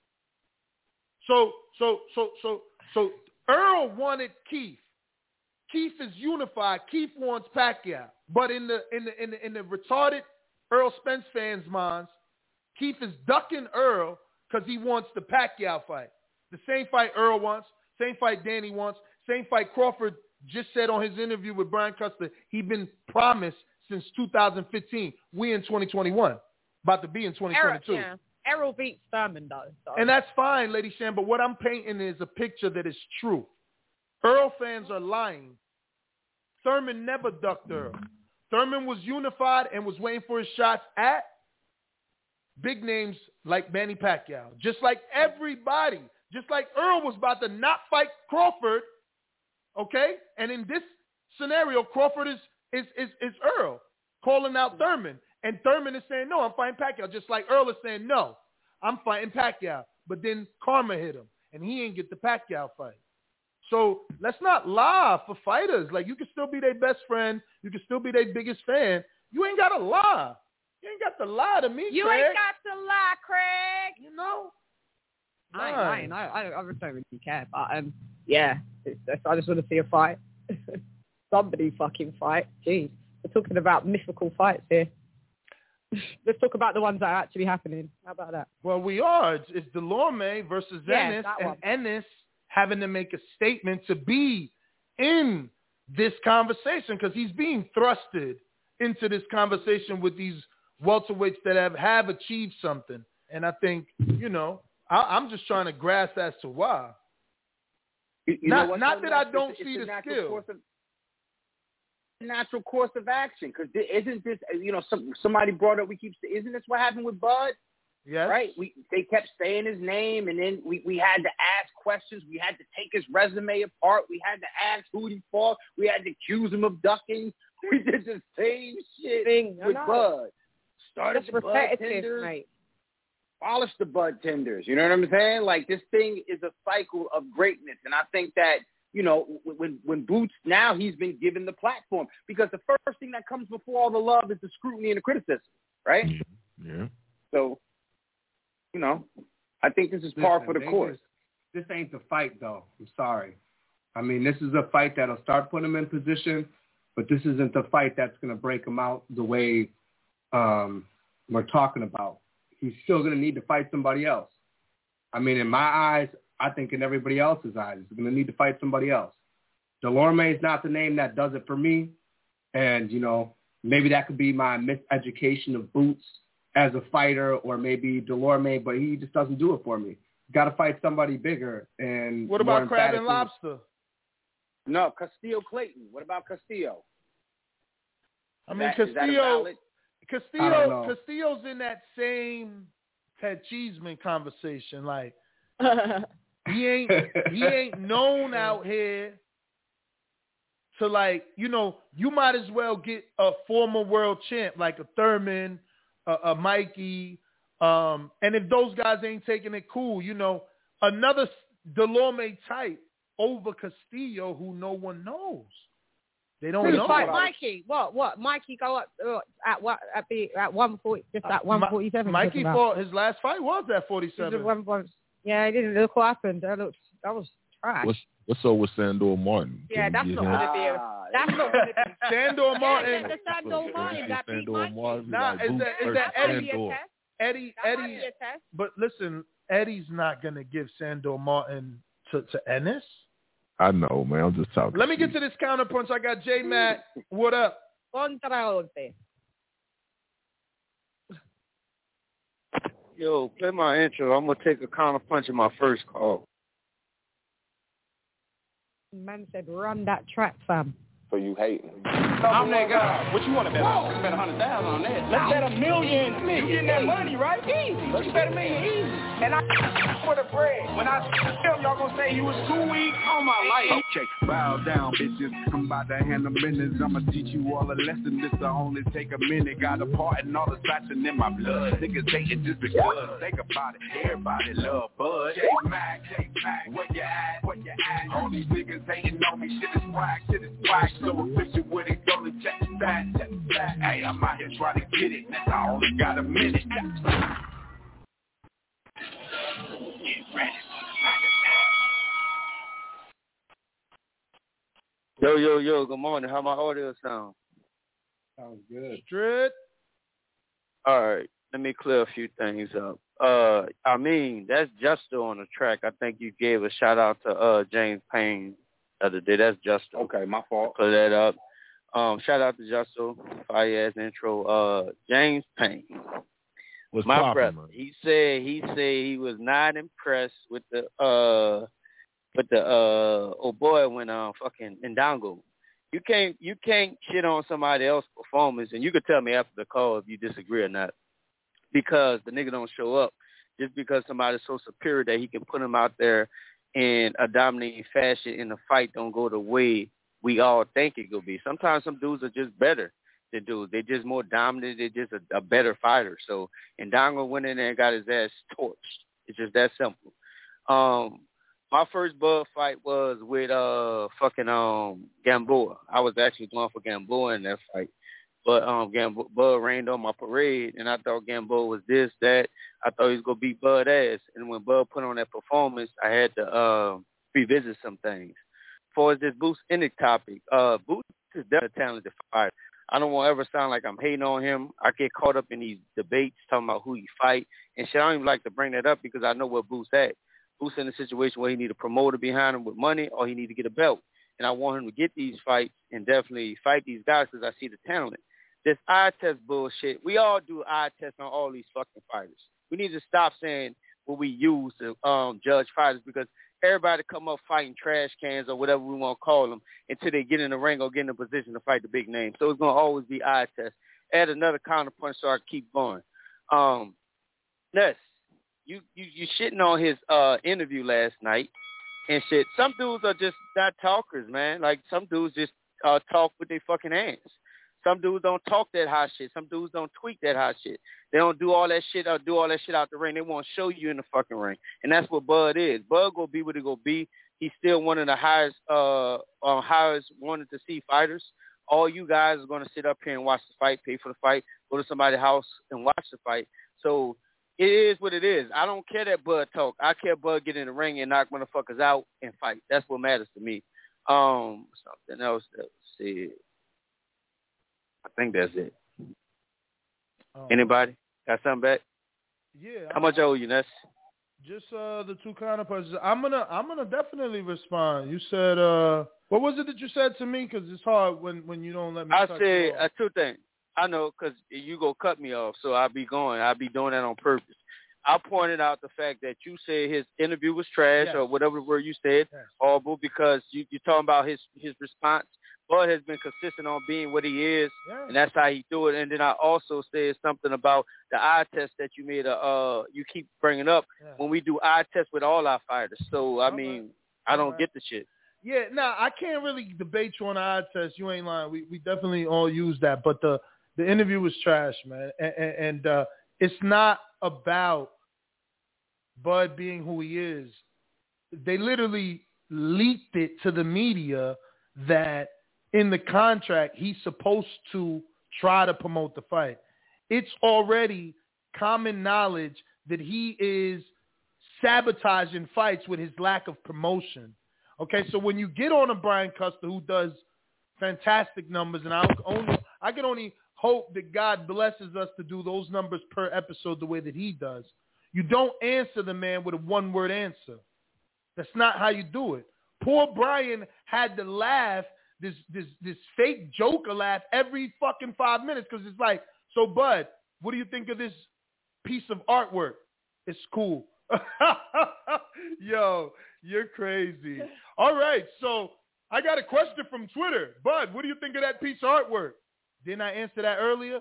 So, so, so, so, so Earl wanted Keith. Keith is unified. Keith wants Pacquiao. But in the in the in the, in the retarded Earl Spence fans' minds, Keith is ducking Earl because he wants the Pacquiao fight. The same fight Earl wants, same fight Danny wants, same fight Crawford just said on his interview with Brian Custer he'd been promised since two thousand fifteen. We in twenty twenty-one, about to be in twenty twenty-two. Errol, yeah. Errol beats Thurman, though. So. And that's fine, Lady Shan, but what I'm painting is a picture that is true. Earl fans are lying. Thurman never ducked Earl. Thurman was unified and was waiting for his shots at big names like Manny Pacquiao. Just like everybody. Just like Earl was about to not fight Crawford, okay? And in this scenario, Crawford is is is, is Earl calling out Thurman. And Thurman is saying, no, I'm fighting Pacquiao. Just like Earl is saying, no, I'm fighting Pacquiao. But then karma hit him, and he ain't get the Pacquiao fight. So let's not lie for fighters. Like, you can still be their best friend. You can still be their biggest fan. You ain't got to lie. You ain't got to lie to me, You Craig. ain't got to lie, Craig. You know? I ain't lying. I, I, I don't really care. But, um, yeah, it's, it's, I just want to see a fight. Somebody fucking fight. Jeez. We're talking about mythical fights here. Let's talk about the ones that are actually happening. How about that? Well, we are. It's, it's Delorme versus Yeah, Ennis, that and one. Ennis having to make a statement to be in this conversation because he's being thrusted into this conversation with these welterweights that have, have achieved something. And I think, you know, I, I'm just trying to grasp as to why. You, you not know what, not though, that I Ness? don't It's- see it's a the natural skill. course of- natural course of action, because isn't this, you know, some, somebody brought up, we keep, isn't this what happened with Bud? Yes. Right? We They kept saying his name, and then we, we had to ask questions. We had to take his resume apart. We had to ask who he fought. We had to accuse him of ducking. We did the same shit Thing, with Bud. Started That's the Bud repetitive, tenders. mate. Polished the Bud tenders. You know what I'm saying? Like, this thing is a cycle of greatness, and I think that, you know, when when Boots, now he's been given the platform, because the first thing that comes before all the love is the scrutiny and the criticism, right? Yeah. So, you know, I think this is par Listen, for the they course. just- this ain't the fight, though. I'm sorry. I mean, this is a fight that'll start putting him in position, but this isn't the fight that's going to break him out the way um, we're talking about. He's still going to need to fight somebody else. I mean, in my eyes, I think in everybody else's eyes, he's going to need to fight somebody else. Delorme is not the name that does it for me. And, you know, maybe that could be my miseducation of Boots as a fighter, or maybe Delorme, but he just doesn't do it for me. Got to fight somebody bigger. And What more about Crab and emphatically- Lobster? No, Castillo Clayton. What about Castillo? I Is mean, that- is that a Castillo, valid- I don't Castillo, know. Castillo's in that same Ted Cheeseman conversation. Like, he ain't he ain't known out here to, like, you know, you might as well get a former world champ like a Thurman, a, a Mikey, um, and if those guys ain't taking it cool, you know, another Delorme type over Castillo, who no one knows. They don't Who's know. fight Mikey? What? What? Mikey go up uh, at what? At the at one forty, just at one forty seven. Mikey fought. His last fight was at forty seven. Yeah, he didn't look what happened. That looked. That was trash. What's What's up with Sandor Martin? Yeah, that's not going to be. A, that's not going to be. Sandor Martin. Yeah, the Sandor Martin that beat Mikey. Nah, is that is that Eddie? Eddie, that Eddie. But listen, Eddie's not going to give Sandor Martin to to Ennis. I know, man. I'm just talking. Let me get to this counterpunch. I got J Matt. What up? Yo, play my intro. I'm gonna take a counterpunch in my first call. Man said, "Run that track, fam." So you hating? I'm that guy. What you want to bet on? Bet a hundred thousand on that. Let's bet a million. You getting that money, right? Easy. Let's bet a million easy. And I for the bread. When I tell y'all gonna say he was too weak on my life. Okay, bow down, bitches. I'm about to handle business. I'ma teach you all a lesson. This'll only take a minute. Got a part in all the scratching in my blood. Niggas hating just because. Think about it. Everybody love Bud. J Mac, J Mac, where you at? Where you at? All these niggas hating on me. Shit is whack. Shit is whack. So efficient with it, go to check the stat, check the stat. Hey, I'm out here trying to get it. That's I only got a minute. Get ready. Yo, yo, yo, good morning. How my audio sound? Sounds good. Straight. All right, let me clear a few things up. Uh, I mean, that's Justo on the track. I think you gave a shout out to uh James Payne the other day. That's Justo. Okay, my fault. Clear that up. Um, shout out to Justo. Fire ass intro. Uh, James Payne. What's my poppin', brother. man? He said he said he was not impressed with the uh with the uh oh boy when uh fucking Ndango. You can't you can't shit on somebody else's performance, and you could tell me after the call if you disagree or not, because the nigga don't show up just because somebody's so superior that he can put him out there in a dominating fashion in the fight don't go the way we all think it could be. Sometimes some dudes are just better than dudes. They're just more dominant. They're just a, a better fighter. So Ndango went in there and got his ass torched. It's just that simple. Um, my first Bud fight was with uh fucking um Gamboa. I was actually going for Gamboa in that fight. But um, Gamboa, Bud rained on my parade, and I thought Gamboa was this, that. I thought he was going to beat Bud ass. And when Bud put on that performance, I had to uh, revisit some things. As far as this Boots Ennis topic, uh, Boots is definitely a talented fighter. I don't want to ever sound like I'm hating on him. I get caught up in these debates talking about who he fight. And shit, I don't even like to bring that up because I know where Boots at. Boots in a situation where he need a promoter behind him with money or he need to get a belt. And I want him to get these fights and definitely fight these guys because I see the talent. This eye test bullshit. We all do eye tests on all these fucking fighters. We need to stop saying what we use to um, judge fighters because everybody come up fighting trash cans or whatever we want to call them until they get in the ring or get in a position to fight the big name. So it's going to always be eye test. Add another counterpunch so I keep going. Um, Ness, you, you, you shitting on his uh, interview last night and shit. Some dudes are just not talkers, man. Like some dudes just uh, talk with their fucking hands. Some dudes don't talk that hot shit. Some dudes don't tweak that hot shit. They don't do all that shit or do all that shit out the ring. They want to show you in the fucking ring. And that's what Bud is. Bud gonna be what he gonna be. He's still one of the highest, uh, uh, highest wanted to see fighters. All you guys are gonna sit up here and watch the fight, pay for the fight, go to somebody's house and watch the fight. So it is what it is. I don't care that Bud talk. I care Bud get in the ring and knock motherfuckers out and fight. That's what matters to me. Um, something else that was said. I think that's it. Um, Anybody got something back? Yeah. How much I owe you, Ness? Just uh, the two counterpunches. I'm gonna, I'm gonna definitely respond. You said, uh, what was it that you said to me? Because it's hard when, when you don't let me. I cut said you off. uh, two things. I know because you go cut me off, so I'll be going. I'll be doing that on purpose. I pointed out the fact that you said his interview was trash yes. or whatever word you said, yes. horrible, because you, you're talking about his, his response. Bud has been consistent on being what he is, yeah. and that's how he do it. And then I also said something about the eye test that you made. A, uh, you keep bringing up yeah. when we do eye tests with all our fighters. So I all mean, right. I don't right. get the shit. Yeah, no, nah, I can't really debate you on the eye test. You ain't lying. We we definitely all use that, but the the interview was trash, man, and, and, and uh, it's not about Bud being who he is. they literally leaked it to the media that in the contract he's supposed to try to promote the fight. It's already common knowledge that he is sabotaging fights with his lack of promotion. Okay, so when you get on a Brian Custer who does fantastic numbers, and I only I can only hope that God blesses us to do those numbers per episode the way that he does. You don't answer the man with a one-word answer. That's not how you do it. Poor Brian had to laugh, this this this fake Joker laugh every fucking five minutes because it's like, so Bud, what do you think of this piece of artwork? It's cool. Yo, you're crazy. All right, so I got a question from Twitter. Bud, what do you think of that piece of artwork? Didn't I answer that earlier?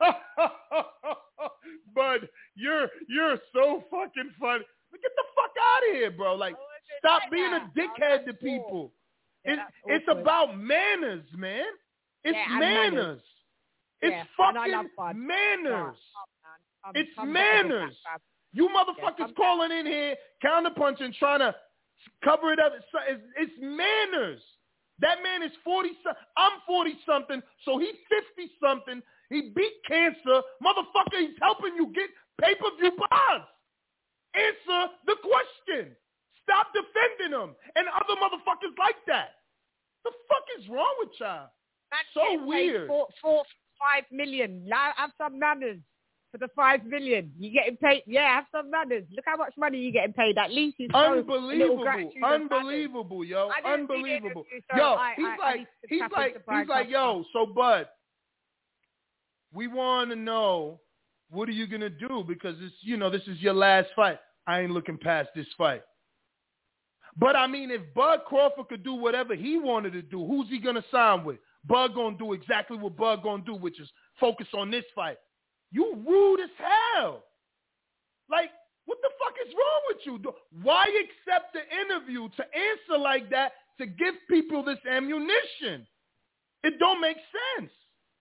Bud, you're you're so fucking funny. Get the fuck out of here, bro. Like, stop being a dickhead to people. It, it's about manners, man. It's yeah, manners. manners. It's yeah, fucking manners. I'm, it's I'm manners. You motherfuckers yeah, calling in here, counterpunching, trying to cover it up. It's, it's, it's manners. That man is forty. I'm forty something, so he's fifty something. He beat cancer, motherfucker. He's helping you get pay per view buzz. Answer the question. Stop defending him and other motherfuckers like that. The fuck is wrong with y'all? That's so weird. Four, four, five million. Have some manners for the five million. You getting paid? Yeah, have some manners. Look how much money you getting paid. At least he's unbelievable, unbelievable, yo, unbelievable. Yo, I, he's I, like, I he's like, he's like, yo. So, Bud, we want to know what are you gonna do because it's, you know, this is your last fight. I ain't looking past this fight. But I mean, if Bud Crawford could do whatever he wanted to do, who's he gonna sign with? Bud gonna do exactly what Bud gonna do, which is focus on this fight. You rude as hell. Like, what the fuck is wrong with you? Why accept the interview to answer like that to give people this ammunition? It don't make sense.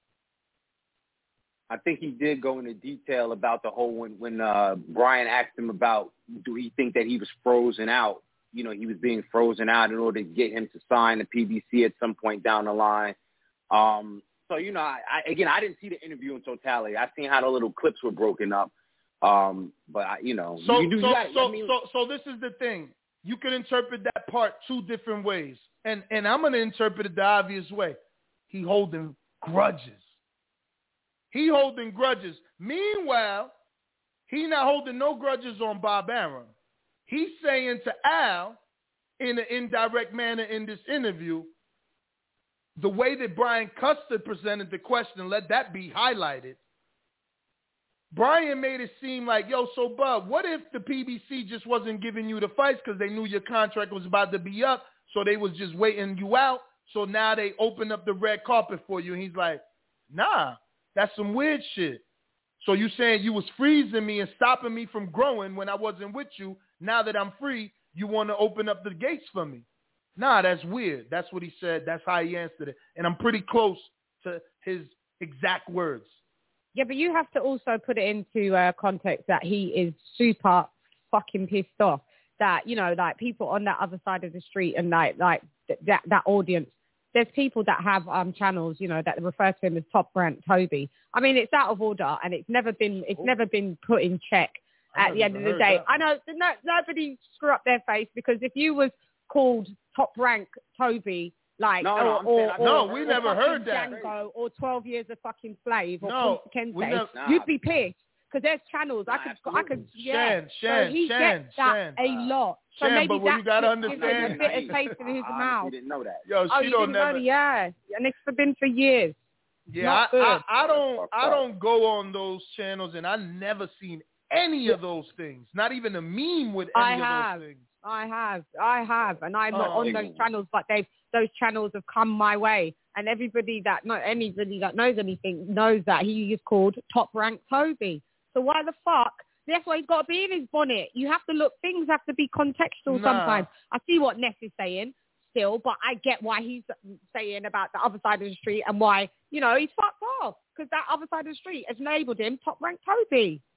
I think he did go into detail about the whole when when uh, Brian asked him about do he think that he was frozen out. You know, he was being frozen out in order to get him to sign the P B C at some point down the line. Um, so, you know, I, I, again, I didn't see the interview in totality. I seen how the little clips were broken up. Um, but, I, you know. So, you do, so, you gotta, so, I mean, so, so this is the thing. You can interpret that part two different ways. And, and I'm going to interpret it the obvious way. He holding grudges. He holding grudges. Meanwhile, he not holding no grudges on Bob Arum. He's saying to Al, in an indirect manner in this interview, the way that Brian Custer presented the question, let that be highlighted. Brian made it seem like, yo, so Bub, what if the P B C just wasn't giving you the fights because they knew your contract was about to be up, so they was just waiting you out, so now they opened up the red carpet for you. And he's like, nah, that's some weird shit. So you saying you was freezing me and stopping me from growing when I wasn't with you. Now that I'm free, you want to open up the gates for me. Nah, that's weird. That's what he said. That's how he answered it. And I'm pretty close to his exact words. Yeah, but you have to also put it into uh, context that he is super fucking pissed off. That, you know, like people on that other side of the street and like like th- that that audience, there's people that have um channels, you know, that refer to him as Top Rank Toby. I mean, it's out of order and it's never been it's oh. never been put in check. At the end of the day, that. I know no, nobody screw up their face because if you was called Top Rank Toby, like no, no, or, or, or, no, we or never heard that. Django or twelve years of fucking slave or no, Kente, never, you'd be pissed because there's channels nah, I could absolutely. I could yeah. Shan, Shan, so he Shan, gets that Shan. a lot. So Shan, maybe but what that you gotta gives him understand, a bit of taste in his I mouth. didn't know that. Yo, oh, she you don't didn't never. know, yeah, and it's been for years. Yeah, I, I, I don't I don't go on those channels, and I never seen any of those things. Not even a meme with any I of have. those things. I have, I have, and I'm not Oh. on those channels, but they've those channels have come my way, and everybody that not anybody that knows anything knows that he is called Top Rank Toby. So why the fuck? That's why he's got to be in his bonnet. You have to look. Things have to be contextual Nah. sometimes. I see what Ness is saying still, but I get why he's saying about the other side of the street and why, you know, he's fucked off because that other side of the street has labelled him Top Rank Toby.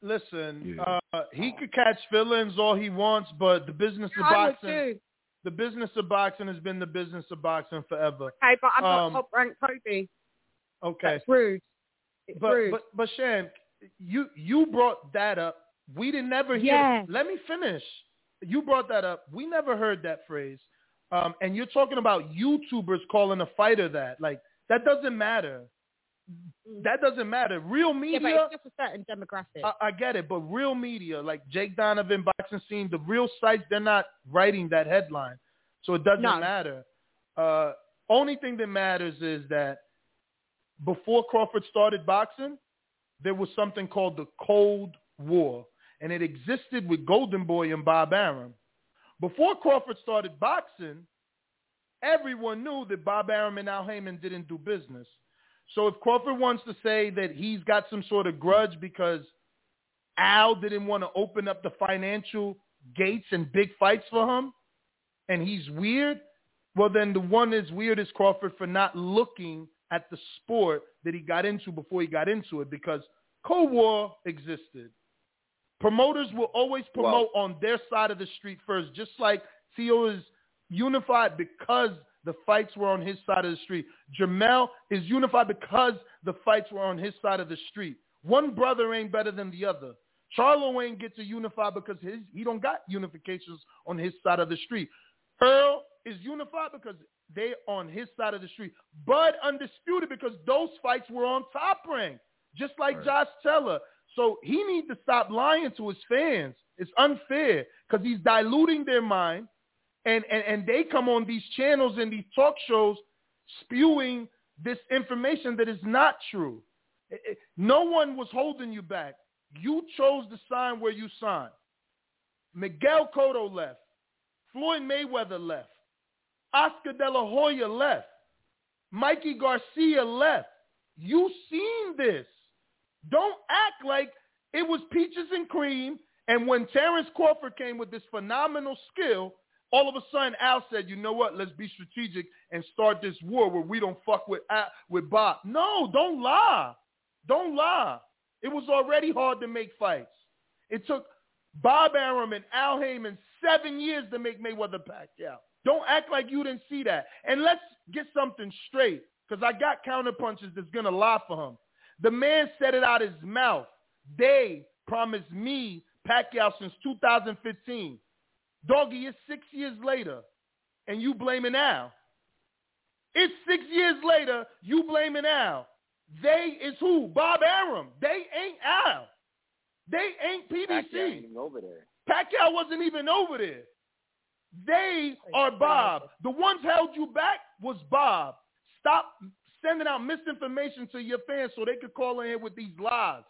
Listen, Yeah. uh, he could catch feelings all he wants, but the business of I would boxing, too. the business of boxing has been the business of boxing forever. Okay, but I'm Um, not top ranked Kobe. Okay, That's rude. It's but rude. but but Shan, you you brought that up. We didn't never hear. Yes. Let me finish. You brought that up. We never heard that phrase. Um, and you're talking about YouTubers calling a fighter that. Like, that doesn't matter. That doesn't matter. Real media. Yeah, but it's just a certain demographic. I, I get it, but real media, like Jake Donovan, Boxing Scene, the real sites, they're not writing that headline. So it doesn't No. matter. Uh, only thing that matters is that before Crawford started boxing, there was something called the Cold War, and it existed with Golden Boy and Bob Arum. Before Crawford started boxing, everyone knew that Bob Arum and Al Heyman didn't do business. So if Crawford wants to say that he's got some sort of grudge because Al didn't want to open up the financial gates and big fights for him, and he's weird, well, then the one that's weird is Crawford for not looking at the sport that he got into before he got into it, because Cold War existed. Promoters will always promote Well, on their side of the street first, just like T O is unified because the fights were on his side of the street. Jamel is unified because the fights were on his side of the street. One brother ain't better than the other. Charlo ain't get to unify because his, he don't got unifications on his side of the street. Earl is unified because they on his side of the street. Bud undisputed because those fights were on Top Rank, just like Right. Josh Teller. So he needs to stop lying to his fans. It's unfair because he's diluting their mind, and, and, and they come on these channels and these talk shows spewing this information that is not true. It- it- no one was holding you back. You chose to sign where you signed. Miguel Cotto left. Floyd Mayweather left. Oscar De La Hoya left. Mikey Garcia left. You seen this. Don't act like it was peaches and cream, and when Terrence Crawford came with this phenomenal skill, all of a sudden Al said, you know what, let's be strategic and start this war where we don't fuck with Al, with Bob. No, don't lie. Don't lie. It was already hard to make fights. It took Bob Arum and Al Heyman seven years to make Mayweather Pacquiao. Don't act like you didn't see that. And let's get something straight, because I got counterpunches that's going to lie for him. The man said it out his mouth. They promised me Pacquiao since two thousand fifteen. Doggy, it's six years later, and you blaming Al. It's six years later, you blaming Al. They is who? Bob Arum. They ain't Al. They ain't P D C. Pacquiao ain't even over there. Pacquiao wasn't even over there. They are Bob. The ones held you back was Bob. Stop sending out misinformation to your fans so they could call in here with these lies.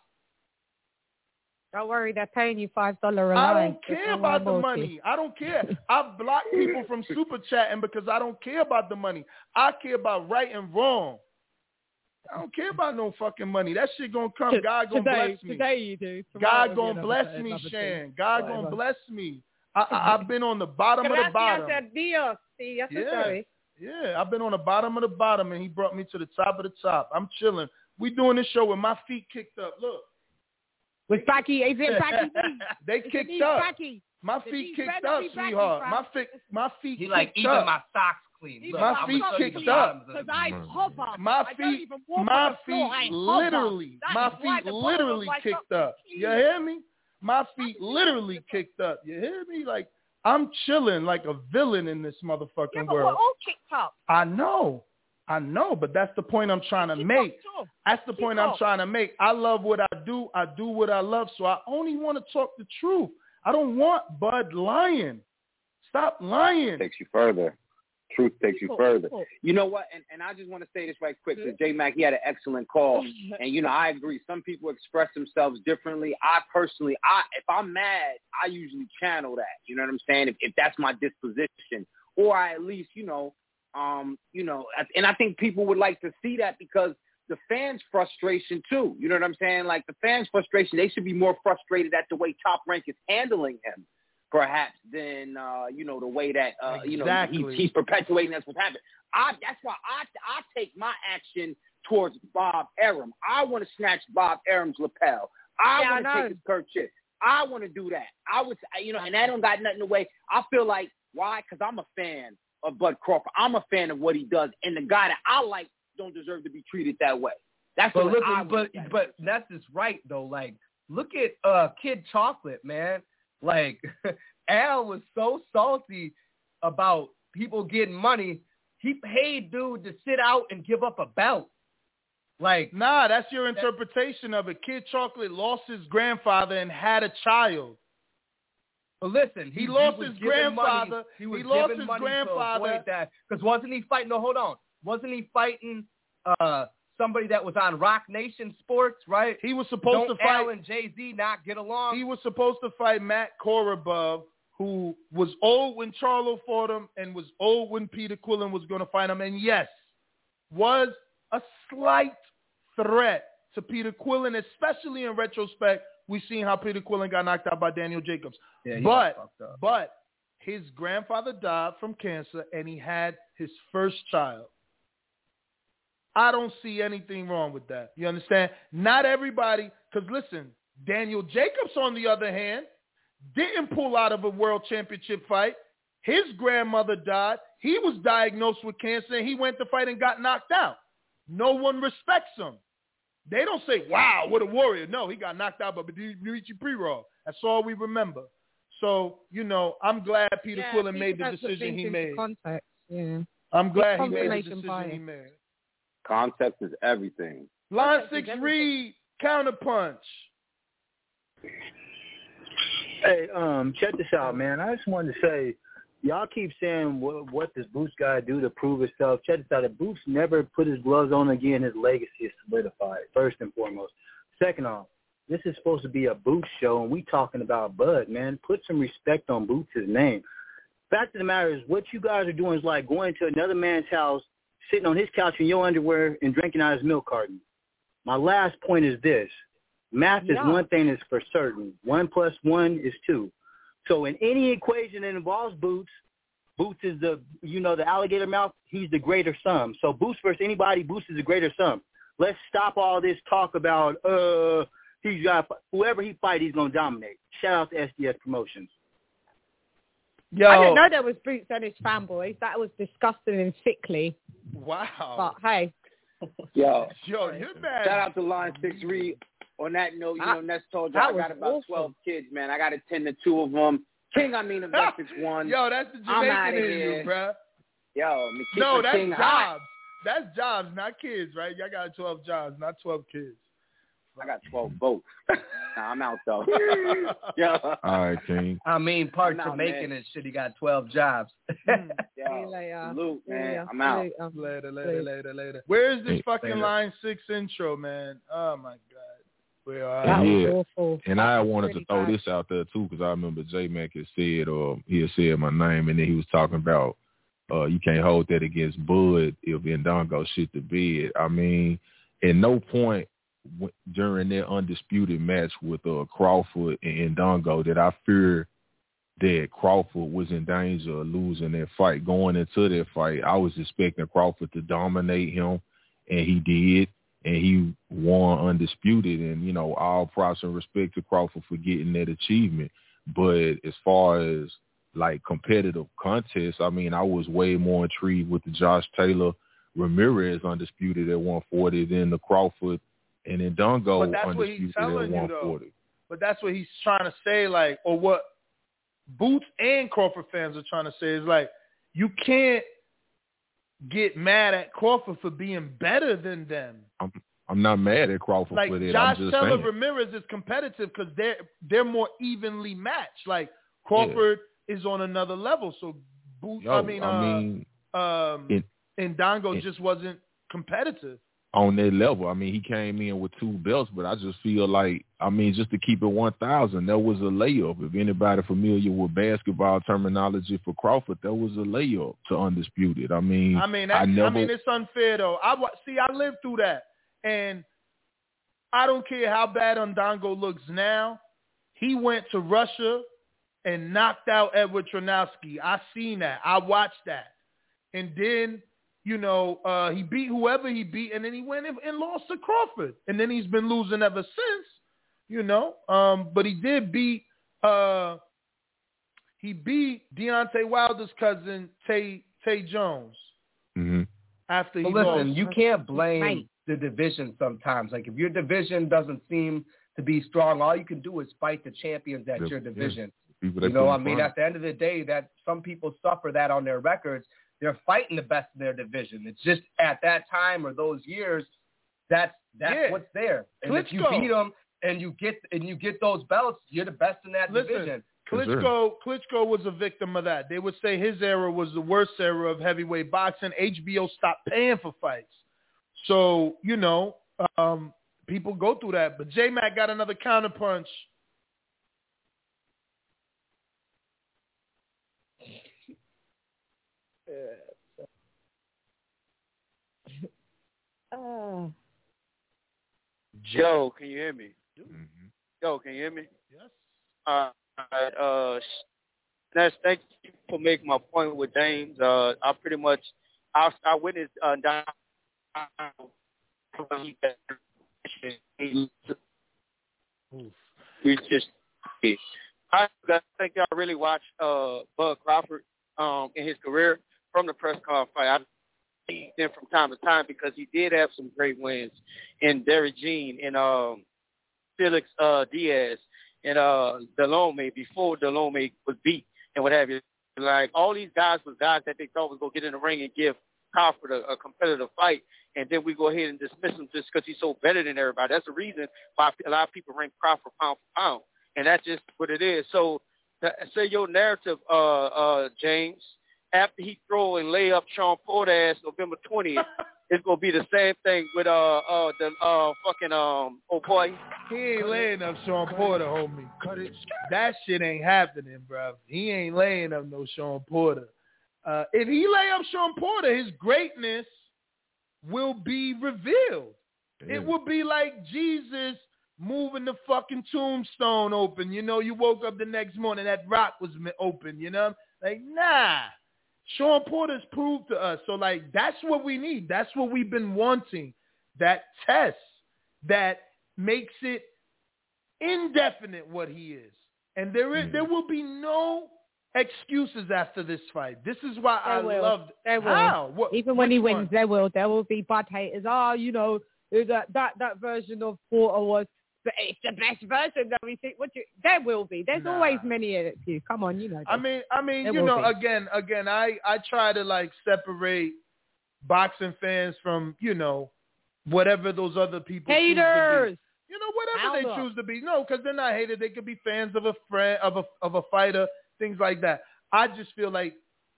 Don't worry, they're paying you five dollars a I line. don't care about the money. I don't care. I've blocked people from super chatting because I don't care about the money. I care about right and wrong. I don't care about no fucking money. That shit gonna come. God gonna today, bless me. Today you do. God Tomorrow gonna you bless another- me, another Shan. thing. God Whatever. gonna bless me. I, I, I've been on the bottom of the bottom. Gracias a Dios. Sí, ya se Yeah. sabe. Yeah, I've been on the bottom of the bottom, and he brought me to the top of the top. I'm chilling. We doing this show with my feet kicked up. Look. With Becky, is it Becky? They Is it kicked me, up. Becky? My The feet knees kicked better up, be Becky, sweetheart. fam. My feet, my feet He kicked like even up. my socks clean. Look, My I'm feet gonna show you kicked the up. bottoms of Because the I feet. hover. My I don't feet, even walk my on the floor. I feet hover. literally, That my is why feet the bottom literally of my kicked socks up. You hear me? My feet literally kicked up. You hear me? Like, I'm chilling like a villain in this motherfucking Yeah, but world. we're all kicked up. I know. I know, but that's the point I'm trying to make. That's the point I'm trying to make. I love what I do. I do what I love, so I only want to talk the truth. I don't want Bud lying. Stop lying. Takes you further. Truth takes you Equal, further. equal. You know what? And, and I just want to say this right quick. Because J Mac, he had an excellent call, and you know I agree. Some people express themselves differently. I personally, I if I'm mad, I usually channel that. You know what I'm saying? If, if that's my disposition, or I at least, you know, um, you know, and I think people would like to see that because the fans' frustration too. You know what I'm saying? Like the fans' frustration, they should be more frustrated at the way Top Rank is handling him, perhaps, than uh, you know the way that uh, you know Exactly. he's, he's perpetuating that's what's happening. I that's why I I take my action towards Bob Arum. I want to snatch Bob Arum's lapel. I Yeah, want to I know. take his kerchief. I want to do that. I was, you know, and that don't got nothing to weigh. I feel like, why? Because I'm a fan of Bud Crawford. I'm a fan of what he does, and the guy that I like don't deserve to be treated that way. That's but what look, I but want. but that's just right though. Like, look at uh Kid Chocolate, man. Like, Al was so salty about people getting money. He paid dude to sit out and give up a belt. Like, nah, that's your interpretation of it. Kid Chocolate lost his grandfather and had a child. But listen, he, he lost he was his giving grandfather. Money, he was he lost giving his money grandfather. to avoid that. Because wasn't he fighting? No, hold on. Wasn't he fighting uh, somebody that was on Rock Nation Sports? Right. He was supposed Don't to fight. Al and Jay-Z not get along. He was supposed to fight Matt Korobov, who was old when Charlo fought him and was old when Peter Quillen was going to fight him. And yes, was a slight threat to Peter Quillen, especially in retrospect. We've seen how Peter Quillen got knocked out by Daniel Jacobs. Yeah, he but, got fucked up. but his grandfather died from cancer, and he had his first child. I don't see anything wrong with that. You understand? Not everybody, because listen, Daniel Jacobs, on the other hand, didn't pull out of a world championship fight. His grandmother died. He was diagnosed with cancer, and he went to fight and got knocked out. No one respects him. They don't say, wow, what a warrior. No, he got knocked out by Dmitry Prerov. That's all we remember. So, you know, I'm glad Peter yeah, Quillen made the decision he made. Context. Yeah. I'm glad he made the Confirmation decision bias. he made. Context is everything. Line six, Reed, counterpunch. Hey, um, check this out, man. I just wanted to say, y'all keep saying what, what does Boots got to do to prove himself. Check this out. If Boots never put his gloves on again, his legacy is solidified, first and foremost. Second off, this is supposed to be a Boots show, and we talking about Bud, man. Put some respect on Boots' name. Fact of the matter is, what you guys are doing is like going to another man's house, sitting on his couch in your underwear, and drinking out his milk carton. My last point is this. Math Yeah. is one thing that's for certain. One plus one is two. So in any equation that involves Boots, Boots is the, you know, the alligator mouth, he's the greater sum. So Boots versus anybody, Boots is the greater sum. Let's stop all this talk about, uh, he's got, whoever he fight, he's going to dominate. Shout out to S D S Promotions. Yo. I didn't know there was Boots and his fanboys. That was disgusting and sickly. Wow. But hey. Yo, Yo, you're bad. Shout out to Line Six Reed. On that note, you That- know, Ness told you I that got was about awful. twelve kids, man. I got to tend to two of them. King, I mean, Investix one. Yo, that's the I'm Jamaican outta in here. you, bruh. Yo, me keep No, my that's King jobs. hot. That's jobs, not kids, right? Y'all got twelve jobs, not twelve kids. I got twelve both. Nah, I'm out though. Yo. All right, King. I mean, part I'm out, Jamaican man. and shit. He got twelve jobs. Yo, See you later. salute, man. See ya. I'm out. See ya. Later, later, Later. later, later. Where is this Hey, fucking later. line six intro, man? Oh my god. Where are That Yeah. was awful. And That I was wanted really to throw bad. this out there too, because I remember J Mac had said, or he had said my name, and then he was talking about uh, you can't hold that against Bud if Ndongo shit the bed. I mean, at no point w- during their undisputed match with uh, Crawford and Ndongo did I fear that Crawford was in danger of losing that fight. Going into that fight, I was expecting Crawford to dominate him, and he did. And he won undisputed, and, you know, all props and respect to Crawford for getting that achievement. But as far as, like, competitive contests, I mean, I was way more intrigued with the Josh Taylor Ramirez undisputed at one forty than the Crawford and then Ndongo But that's what he's undisputed telling at you, though. one forty. But that's what he's trying to say, like, or what Boots and Crawford fans are trying to say is like, you can't get mad at Crawford for being better than them. I'm I'm not mad at Crawford Like for that. Josh I'm just Taylor saying. Ramirez is competitive because they're they're more evenly matched. Like Crawford is on another level. So Boots, Yo, I mean, I uh, mean, um, it- and Ndongo it- just wasn't competitive. on that level. I mean, he came in with two belts, but I just feel like, I mean, just to keep it one thousand, that was a layup. If anybody familiar with basketball terminology for Crawford, that was a layup to undisputed. I mean, I mean, that, I I, never. mean, it's unfair though. I wa- see, I lived through that, and I don't care how bad Ndongo looks now. He went to Russia and knocked out Edward Tronowski. I seen that. I watched that, and then you know uh, he beat whoever he beat, and then he went and, and lost to Crawford, and then he's been losing ever since. you know. Um, but he did beat uh, he beat Deontay Wilder's cousin Tay Tay Jones. Mm-hmm. After he but listen, lost. you can't blame the division sometimes. Like if your division doesn't seem to be strong, all you can do is fight the champions at The- your division. yeah. People You they know, put I in mean, front. at the end of the day, that some people suffer that on their records. They're fighting the best in their division. It's just at that time or those years, that's that's Yeah. what's there. And if you Klitschko. beat them and you get and you get those belts, you're the best in that Listen, division. Klitschko, Klitschko was a victim of that. They would say his era was the worst era of heavyweight boxing. H B O stopped paying for fights. So, you know, um, people go through that. But J-Mac got another counterpunch. Uh, Joe, can you hear me? Mm-hmm. Joe, can you hear me? Yes. Uh, uh, Ness, thank you for making my point with James. Uh, I pretty much, I, I witnessed uh, down. We just, I think y'all really watched uh, Bud Crawford um, in his career from the press conference fight. I see him from time to time because he did have some great wins in Derek Jean and um, Felix uh, Diaz and uh, Delome before Delome was beat and what have you. Like all these guys was guys that they thought was going to get in the ring and give Crawford a, a competitive fight, and then we go ahead and dismiss him just because he's so better than everybody. That's the reason why a lot of people rank Crawford pound for pound, and that's just what it is. So, uh, say your narrative, uh, uh, James, after he throw and lay up Sean Porter ass November twentieth, it's gonna be the same thing with uh uh the uh fucking um oh boy. He ain't laying up Sean Porter, homie. That shit ain't happening, bro. He ain't laying up no Sean Porter. Uh, if he lay up Sean Porter, his greatness will be revealed. Yeah. It will be like Jesus moving the fucking tombstone open. You know, you woke up the next morning, that rock was open, you know? Like, nah. Sean Porter's proved to us. So, like, that's what we need. That's what we've been wanting. That test that makes it indefinite what he is. And there is, there will be no excuses after this fight. This is why I will. loved There will. how. What, Even when which he wins, one? there will. There will be bad haters. Oh, you know, that that, that version of Porter was, but it's the best version that we think. What you, there will be. There's Nah. always many in it for you. Come on, you know. I mean, I mean, There you will know, be. again, again, I, I try to like separate boxing fans from, you know, whatever those other people choose to Haters. be. You know, whatever they Hound up. choose to be. No, because they're not haters. They could be fans of a friend, of a of a fighter, things like that. I just feel like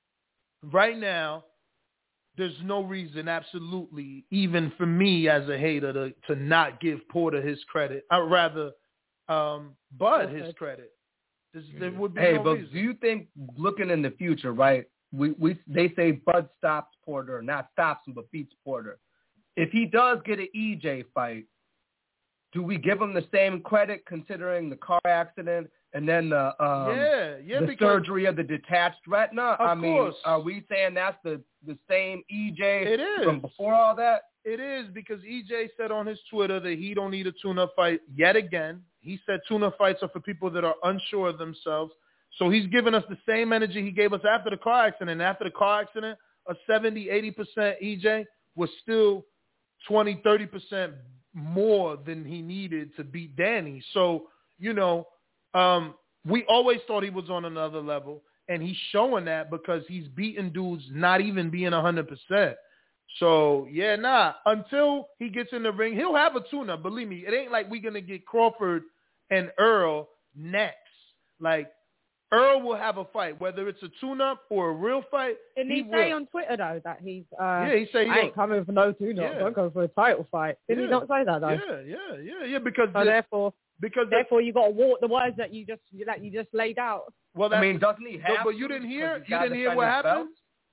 right now there's no reason, absolutely, even for me as a hater, to, to not give Porter his credit. I'd rather um, Bud his credit. There's, there would be Hey, no but reason. do you think looking in the future, right? We we they say Bud stops Porter, not stops him, but beats Porter. If he does get an E J fight, do we give him the same credit considering the car accident and then the um, yeah, yeah, the because surgery of the detached retina? Of I mean, course. are we saying that's the, the same E J It is. from before all that? It is, because E J said on his Twitter that he don't need a tune-up fight yet again. He said tune-up fights are for people that are unsure of themselves. So he's giving us the same energy he gave us after the car accident. After the car accident, a seventy, eighty percent E J was still twenty, thirty percent more than he needed to beat Danny. So, you know, um, we always thought he was on another level, and he's showing that because he's beating dudes not even being one hundred percent. So, yeah, nah, until he gets in the ring, he'll have a tune-up. Believe me, it ain't like we're going to get Crawford and Earl next. Like, Earl will have a fight, whether it's a tune-up or a real fight. Didn't he, he say will. on Twitter, though, that he's, uh, Yeah, he say he I don't- ain't coming for no tune-up. Yeah. I'm going for a title fight. Didn't Yeah. he not say that, though? Yeah, yeah, yeah, yeah, because So the- therefore, because the- therefore you got to walk the words that you just that you just laid out. Well, I that's, mean, doesn't he no, have but you to didn't because hear. he's You gotta didn't hear defend what his happened. belt?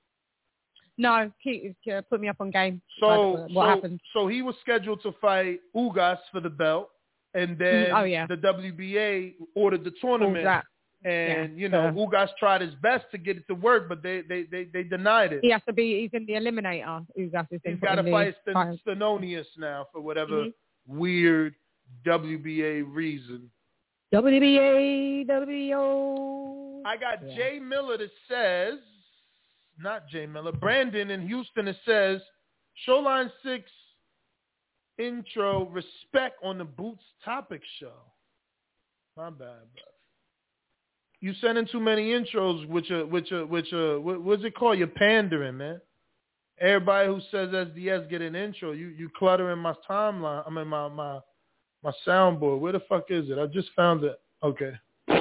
No, keep, uh, put me up on game. So, Like, what so, happened? so he was scheduled to fight Ugas for the belt, and then Mm, oh, yeah. the W B A ordered the tournament. that. And Yeah, you know, so- Ugas tried his best to get it to work, but they they they, they denied it. He has to be. He's in the eliminator. Ugas is He's got to in fight the Sten- Stenonius now for whatever Mhm. weird W B A reason. W B A, W B O. I got yeah. Jay Miller that says, not Jay Miller, Brandon in Houston that says, Showline six intro, respect on the Boots Topic show. My bad, bro. You sending too many intros, which are, which are, which are, what, what's it called? You're pandering, man. Everybody who says S D S get an intro. You you cluttering my timeline. I mean my my my soundboard. Where the fuck is it? I just found it. Okay.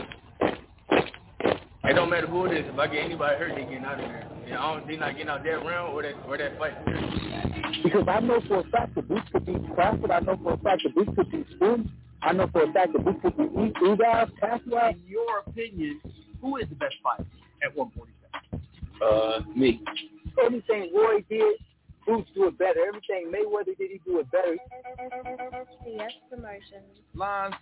It don't matter who it is. If I get anybody hurt, they getting out of there. You know, I don't, they not getting out that round or that or that fight. Because I know for a fact the Boots could be Crawford. I know for a fact the Boots could be Spoon. I know for a fact the Boots could be Ugas, Pacquiao. In your opinion, who is the best fighter at one forty-seven? Uh, me. Everything Roy did, Boots do it better. Everything Mayweather did, he do it better. Yes, promotion. Lines.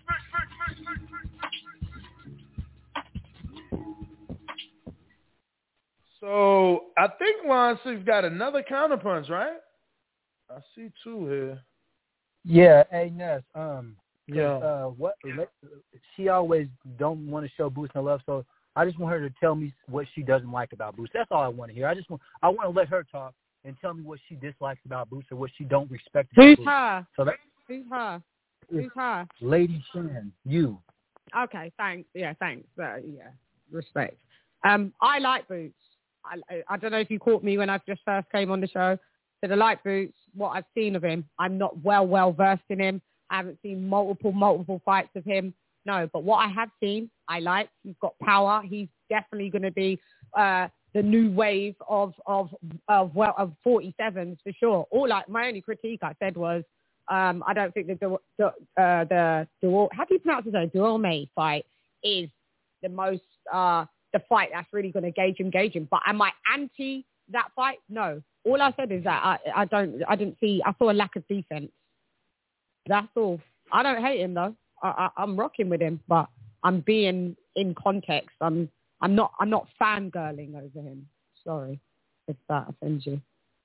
So I think Lon Six got another counterpunch, right? I see two here. Yeah, hey Ness, um, yeah, uh, what she always don't want to show Boots no love, so I just want her to tell me what she doesn't like about Boots. That's all I want to hear. I just want I want to let her talk and tell me what she dislikes about Boots or what she don't respect about Who's Boots. her? So that, Who's her? Who's her? Lady Shan, you. Okay, thanks. Yeah, thanks. Uh, yeah, respect. Um, I like Boots. I, I don't know if you caught me when I just first came on the show. Said I like Boots. What I've seen of him, I'm not well, well versed in him. I haven't seen multiple, multiple fights of him. No, but what I have seen, I like. He's got power. He's definitely going to be uh, the new wave of of of well of forty-sevens for sure. All like my only critique I said was, um, I don't think the the uh, the the how do you pronounce it? The Duorme fight is the most. Uh, the fight that's really going to gauge him, gauge him. But am I anti that fight? No. All I said is that I, I don't, I didn't see, I saw a lack of defense. That's all. I don't hate him though. I, I, I'm rocking with him, but I'm being in context. I'm, I'm not, I'm not fangirling over him. Sorry if that offends you.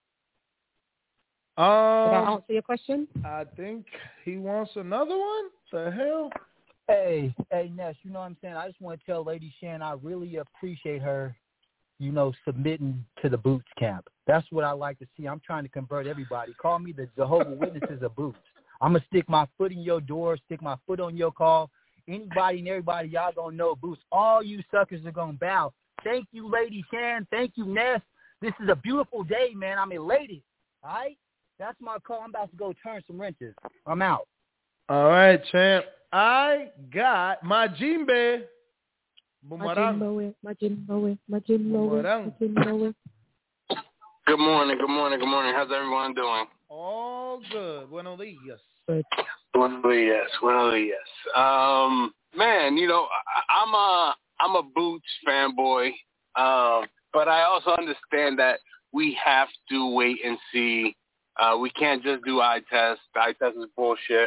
Um, Did I answer your question? I think he wants another one. The hell? Hey, hey, Ness, you know what I'm saying? I just want to tell Lady Shan I really appreciate her, you know, submitting to the Boots camp. That's what I like to see. I'm trying to convert everybody. Call me the Jehovah's Witnesses of Boots. I'm going to stick my foot in your door, stick my foot on your call. Anybody and everybody, y'all going to know Boots. All you suckers are going to bow. Thank you, Lady Shan. Thank you, Ness. This is a beautiful day, man. I'm elated. All right? That's my call. I'm about to go turn some wrenches. I'm out. All right, champ. I got my Jimbe. Bumarang. My Jimbo, my Jimbo, my Jimbo. Good morning, good morning, good morning. How's everyone doing? All good. Buenos dias. Buenos dias, buenos dias. Um, man, you know, I, I'm a I'm a Boots fanboy, um, but I also understand that we have to wait and see. Uh, we can't just do eye test. Eye test is bullshit.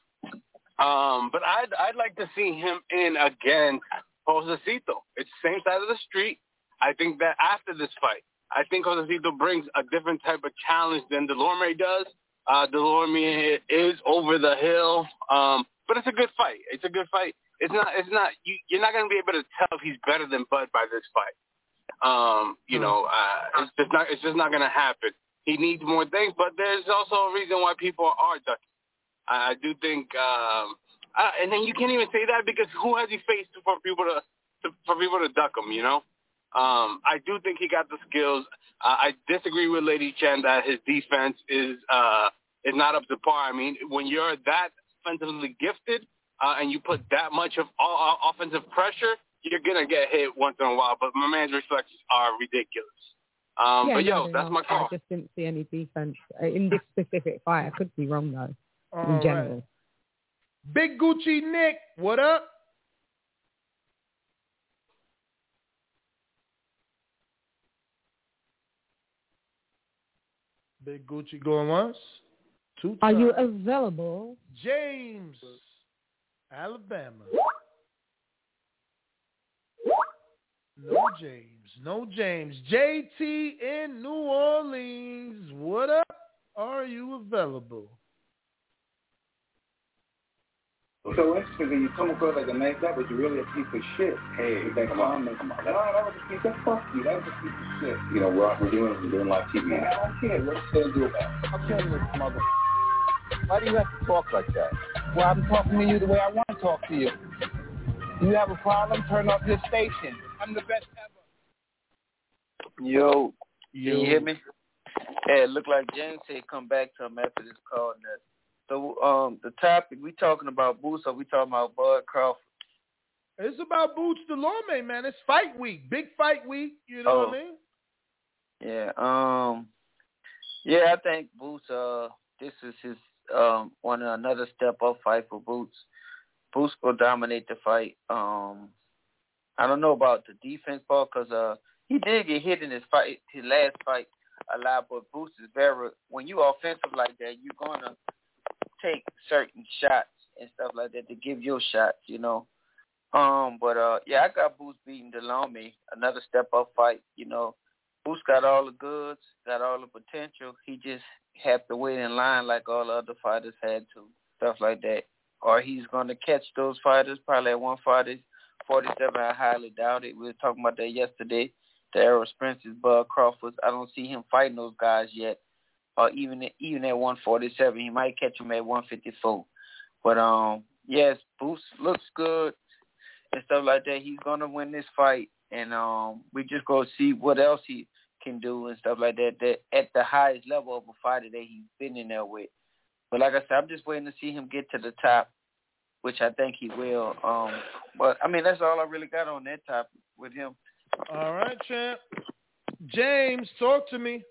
Um, but I'd I'd like to see him in against Josecito. It's the same side of the street. I think that after this fight, I think Josecito brings a different type of challenge than Delorme does. Uh, Delorme is over the hill, um, but it's a good fight. It's a good fight. It's not. It's not. You, you're not going to be able to tell if he's better than Bud by this fight. Um, you know, uh, it's just not. It's just not going to happen. He needs more things, but there's also a reason why people are ducking. I do think, um, uh, and then you can't even say that because who has he faced for people to, to for people to duck him? You know, um, I do think he got the skills. Uh, I disagree with Lady Chen that his defense is uh, is not up to par. I mean, when you're that offensively gifted uh, and you put that much of all, uh, offensive pressure, you're gonna get hit once in a while. But my man's reflexes are ridiculous. Um, yeah, but yo, no, that's no, my call. I just didn't see any defense in this specific fight. I could be wrong though. All in general. Right. Big Gucci Nick, what up? Big Gucci going once. Two Are times. you available? James, Alabama. No James. No James. J T in New Orleans. What up? Are you available? What's so interesting is you come across like a nice guy, but you're really a piece of shit. Hey, you think, come on, come on. No, that was a piece of fuck you. That was a piece of shit. You know, we're, we're doing we're doing live T V. Man, I don't care. What are you going to do about it? I'm telling you, mother. Why do you have to talk like that? Well, I'm talking to you the way I want to talk to you. You have a problem? Turn off your station. I'm the best ever. Yo, can you hear me? Yeah, it looked like James said come back to him after this call. Net. So um, the topic, we talking about Boots or we talking about Bud Crawford? It's about Boots Delorme, man. It's fight week. Big fight week. You know oh. what I mean? Yeah. Um. Yeah, I think Boots, uh, this is his um one another step up fight for Boots. Boots will dominate the fight. Um, I don't know about the defense part because uh, he did get hit in his fight, his last fight a lot, but Boots is very, when you offensive like that, you're going to take certain shots and stuff like that to give your shots, you know. Um, but, uh, yeah, I got Boots beating Delorme, another step-up fight, you know. Boots got all the goods, got all the potential. He just had to wait in line like all the other fighters had to, stuff like that. Or he's going to catch those fighters, probably at one forty-seven, I highly doubt it. We were talking about that yesterday. The Errol Spence's, Bud Crawford. I don't see him fighting those guys yet. Or even even at one forty-seven, he might catch him at one fifty-four. But um, yes, Boots looks good and stuff like that. He's gonna win this fight, and um, we just go see what else he can do and stuff like that. That at the highest level of a fighter that he's been in there with. But like I said, I'm just waiting to see him get to the top, which I think he will. Um, but I mean, that's all I really got on that topic with him. All right, champ. James, talk to me.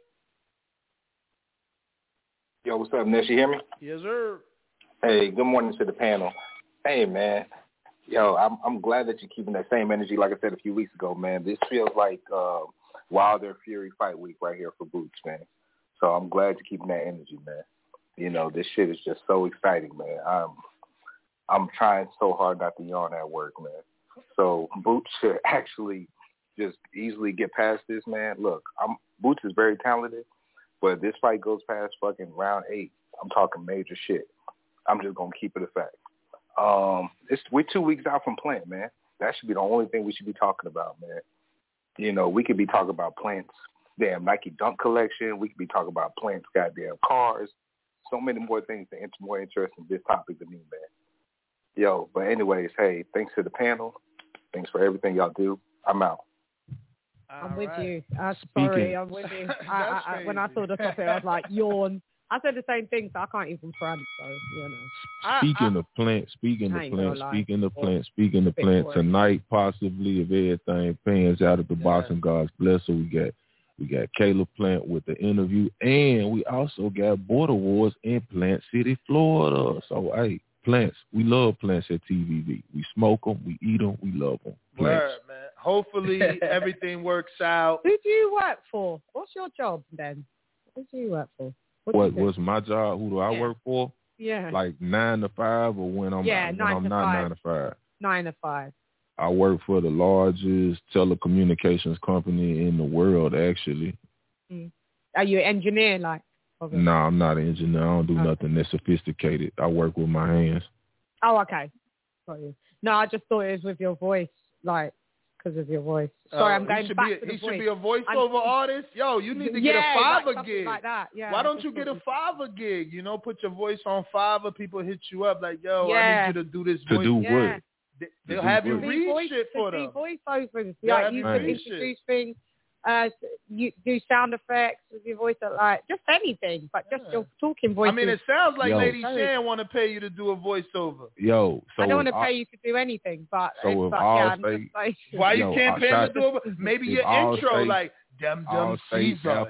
Yo, what's up, Ness? You hear me? Yes, sir. Hey, good morning to the panel. Hey, man. Yo, I'm I'm glad that you're keeping that same energy like I said a few weeks ago, man. This feels like uh, Wilder Fury fight week right here for Boots, man. So I'm glad you're keeping that energy, man. You know, this shit is just so exciting, man. I'm I'm trying so hard not to yawn at work, man. So Boots should actually just easily get past this, man. Look, I'm Boots is very talented, but this fight goes past fucking round eight. I'm talking major shit. I'm just gonna keep it a fact. Um, it's we're two weeks out from Plant, man. That should be the only thing we should be talking about, man. You know, we could be talking about Plant's damn Nike Dunk collection. We could be talking about Plant's goddamn cars. So many more things that are more interesting in this topic than me, man. Yo, but anyways, hey, thanks to the panel. Thanks for everything y'all do. I'm out. I'm with right. you. Uh, sorry, I'm with you. I, I, I, when I saw the topic, I was like, yawn. I said the same thing, so I can't even front. So you know. Speaking I, of Plant, speaking I of Plant, no speaking of Plant, speaking of Plant, tonight possibly if everything pans out at the yeah. Boxing Gods bless her, we got we got Caleb Plant with the interview, and we also got Border Wars in Plant City, Florida. So hey, Plants, we love Plants at T V V. We smoke them, we eat them, we love them. Plants. Word, man. Hopefully everything works out. Who do you work for? What's your job, Ben? Who do you work for? What, what what's my job? Who do I yeah. work for? Yeah. Like nine to five, or when I'm yeah, when nine I'm to not five. nine to five. Nine to five. I work for the largest telecommunications company in the world, actually. Mm. Are you an engineer, like? No, nah, I'm not an engineer. I don't do okay. nothing that sophisticated. I work with my hands. Oh, okay. Got you. No, I just thought it was with your voice, like. Because of your voice. Sorry, uh, I'm going back be, to the He voice. should be a voiceover I'm, artist. Yo, you need to yeah, get a Fiverr like gig. Like that. Yeah, Why don't you get a Fiverr gig? You know, put your voice on Fiverr. People hit you up like, yo, yeah. I need you to do this to voice. do yeah. what? They, they'll have you be read voice, shit for them. Voiceovers. Yeah, like you could introduce shit. things. Uh, you do sound effects with your voice, like just anything, but just yeah. your talking voice. I mean, it sounds like yo. Lady Shan want to pay you to do a voiceover. Yo, so I don't want to I, pay you to do anything, but so but, all yeah, say, like, why yo, you can't pay shot, to do it? Maybe your intro, say, like Dem Dem Caesar.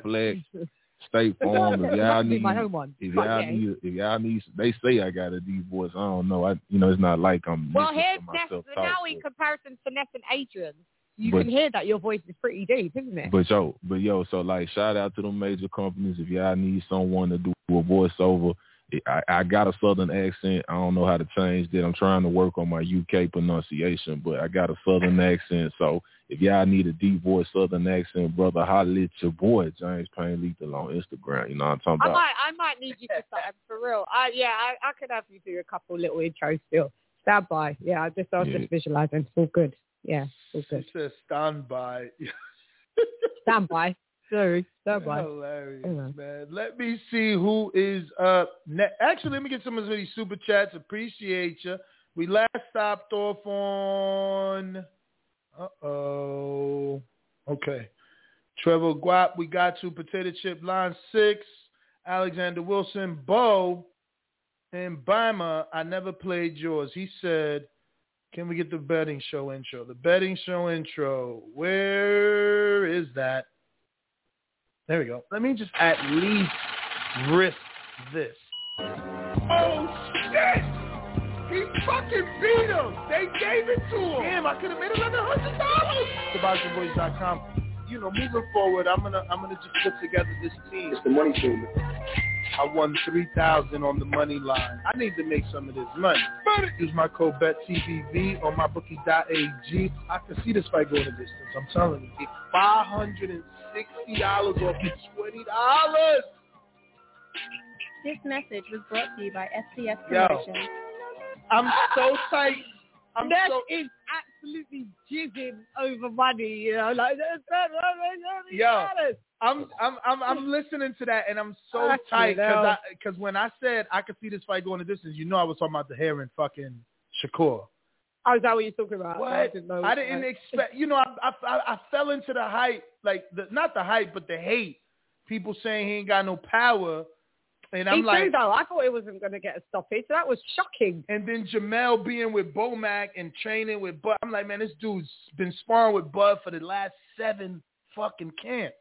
State Farm. If y'all need, my home one. if y'all need, if y'all need, they say I got a deep voice. I don't know. I, you know, it's not like I'm. Well, here's Ness, now in comparison to Ness and Adrian. You but, can hear that your voice is pretty deep, isn't it? But yo, but yo, so like, shout out to them major companies. If y'all need someone to do a voiceover, I, I got a Southern accent. I don't know how to change that. I'm trying to work on my U K pronunciation, but I got a Southern accent. So if y'all need a deep voice Southern accent, brother, holla at your boy, James Payne Lethal on Instagram. You know what I'm talking I about? might, I might need you to start for real. I, yeah, I, I could have you do a couple little intros still. Stand by. Yeah, I just I was Yeah. just visualizing. It's all good. Yeah, it's all She good. says stand by. Stand by. Sorry, stand by. Hilarious, Anyway. man. Let me see who is up next. Actually, let me get some of these super chats. Appreciate you. We last stopped off on. Uh-oh. Okay. Trevor Guap, we got you. Potato Chip, line six. Alexander Wilson, Bo, and Bima, I never played yours. He said, can we get the betting show intro? The betting show intro. Where is that? There we go. Let me just at least risk this. Oh, shit! He fucking beat him. They gave it to him. Damn, I could have made eleven hundred dollars. the boxing voice dot com. You know, moving forward, I'm gonna I'm gonna just put together this team. It's the money team. I won three thousand on the money line. I need to make some of this money. Use my code B E T T B V on my bookie dot A G. I can see this fight going a distance. I'm telling you, get five hundred and sixty dollars off your twenty dollars. This message was brought to you by S C S Yo. Promotions. I'm so tight. I'm that so is absolutely jizzing over money, you know, like Yo, I'm I'm I'm I'm listening to that and I'm so Fuck tight you know. because because when I said I could see this fight going a distance, you know I was talking about the hair and fucking Shakur. Oh, is that what you're talking about? What? I didn't know. I didn't expect. You know, I, I I I fell into the hype, like the not the hype, but the hate. People saying he ain't got no power, and I'm Me like, too, though. I thought it wasn't going to get a stoppage. That was shocking. and then Jamel being with Bomac and training with Bud. I'm like, man, this dude's been sparring with Bud for the last seven fucking camps.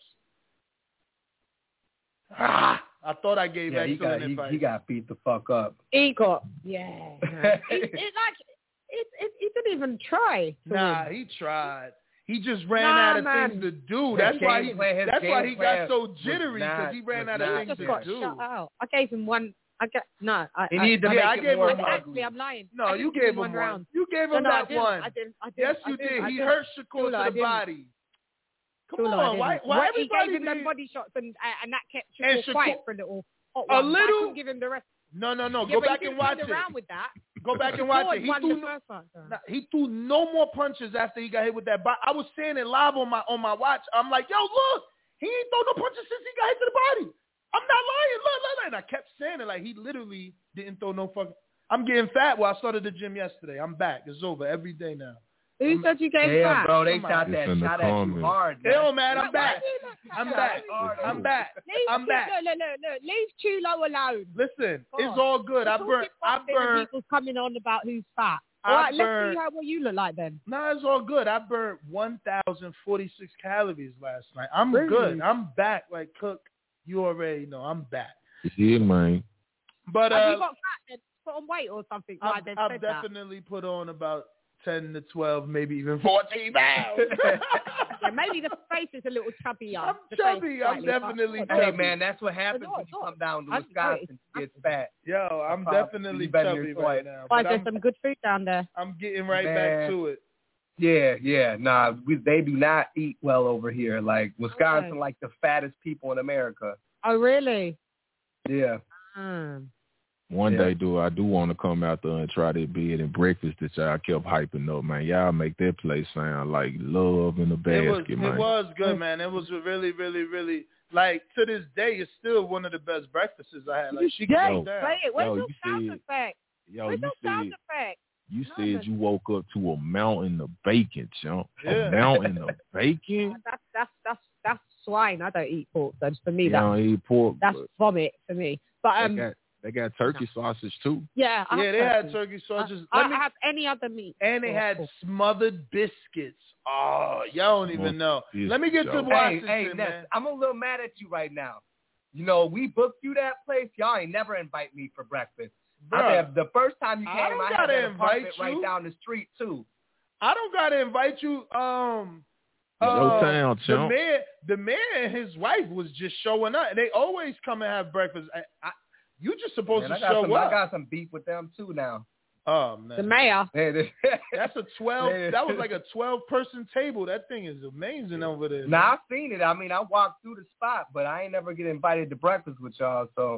Ah, I thought I gave Yeah, he excellent got he, advice. he got beat the fuck up. He got yeah. No. it, it like it, it, he didn't even try. to Nah, win. he tried. He just ran Nah, out of man. things to do. His That's why he. game plan- his That's why game he plan got so was jittery because not- he ran was out not of He things just to got do. shut out. I gave him one. I get no. I, He I, needed to Yeah, make I it gave more him one. Actually, I'm lying. No, I you didn't give gave him one one. round. You gave No, him no, I that didn't. one. I didn't. I didn't. Yes, I you didn't. did. I He didn't. hurt Shakur Tula, I to the didn't. body. Come Tula, I on, why? didn't. Why What, he everybody gave him them did- body shots and and that kept And Shakur Shakur- quiet for a little hot A one. but I little- couldn't give him the rest. No, no, no. Yeah, Go but back he and didn't watch turn it. around with that. Go back and watch it. He won threw the no, first one. nah, he threw no more punches after he got hit with that. Bo- I was saying it live on my on my watch. I'm like, yo, look, he ain't throw no punches since he got hit to the body. I'm not lying. Look, look, look. And I kept saying it like he literally didn't throw no fucking. I'm getting fat. Well, I started the gym yesterday. I'm back. It's over every day now. Who said you gave Yeah, fat? bro, they Come shot on. that It's in the shot at you comments. hard. man. Hell, man, I'm Why- back. why do you like that? I'm back. I'm back. Leave I'm Chu- back. Look, look, look, look. Leave Chulo alone. Listen, Come it's on. all good. I We're burnt. talking I boxing and burnt. People coming on about who's fat. I All right, let's burnt- see how what you look like then. Nah, it's all good. I burnt one thousand forty-six calories last night. I'm Really? good. I'm back. Like Cook, you already know. I'm back. Yeah, man. But Have uh, you got fat then? Put on weight or something? Why I've, they've I've said that? definitely put on about ten to twelve, maybe even fourteen pounds. Yeah, maybe the face is a little chubby. I'm chubby. I'm definitely Hey, chubby. man, that's what happens No, when you no. come down to I'm Wisconsin. You get fat. Yo, I'm Probably definitely better chubby your right choice. now. Why But there's I'm, some good food down there? I'm getting right Man. back to it. Yeah, yeah. Nah, we, they do not eat well over here. Like, Wisconsin, Okay. like the fattest people in America. Oh, really? Yeah. Mm. One Yeah. day, do I do want to come out there and try that bed and breakfast that y'all kept hyping up, man. Y'all make that place sound like love in a It was, basket, man. it was good, man. It was really, really, really, like, to this day, it's still one of the best breakfasts I had. Like, she Yeah, goes down. play it. Where's Yo, your you sound said- effect? Yo, Where's you your sound said effect? you No, said but- you woke up to a mountain of bacon, chump. Yeah. A mountain of bacon. That's that's that's that's swine. I don't eat pork. So for me, You that's don't eat pork. that's but vomit for me. But they um, got they got turkey sausage too. yeah, I Yeah, have they had turkey. turkey sausages. I, Let I me, have any other meat. and they had smothered biscuits. Oh, y'all don't even know. Yes, Let me get to Joe. Washington, Hey, hey, Ness, man. I'm a little mad at you right now. You know, we booked you that place. Y'all ain't never invite me for breakfast. I Bruh, have, the first time you I came, don't I, had gotta that invite apartment you. right down the street too. I don't gotta invite you. Um, It's uh, your town, the chump. man, the man and his wife was just showing up. They always come and have breakfast. I, I, you just supposed Man, I to got show some, up. I got some beef with them too now. Oh man, The mayor. that's a twelve. Man. That was like a twelve person table. That thing is amazing over there. Now I've seen it. I mean, I walked through the spot, but I ain't never get invited to breakfast with y'all. So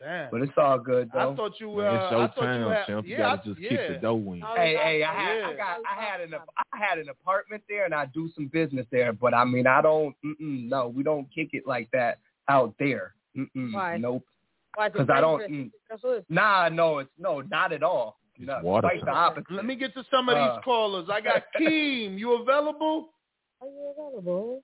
Damn. But it's all good though. I thought you. Uh, Man, it's your I thought time, you had. champ. You Yeah, gotta I, just yeah. kick the dough in. Hey, hey, I had, Yeah. I got, I had an, I had an apartment there, and I do some business there. But I mean, I don't. Mm-mm, no, we don't kick it like that out there. Mm-mm, Why? Nope. Why is it Because I don't. dangerous? Mm, nah, no, it's no, not at all. No, water quite the opposite. Let me get to some of Uh, these callers. I got Keem. You available? Are you available?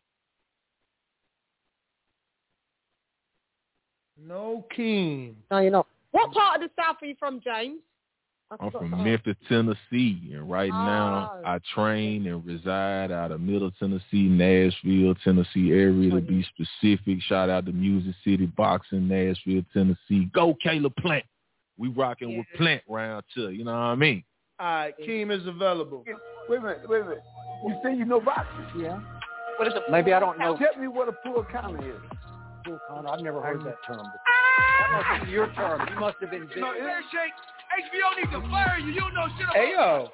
No, Keem. No, you're not. What part of the South are you from, James? I I'm forgot from to ask. Memphis, Tennessee, and right now Oh. I train and reside out of Middle Tennessee, Nashville, Tennessee area to be specific. Shout out to Music City Boxing, Nashville, Tennessee. Go Caleb Plant. We rocking Yeah. with Plant round here. You know what I mean? All right, Keem is available. Wait a minute, wait a minute. You say you know boxing? Yeah. What is a Maybe I don't know. Tell me what a full counter is. Full counter. I've never heard that term before. That must be your term. You must have been busy. No, it- Fair shake. H B O needs to fire you. You don't know shit about Hey yo,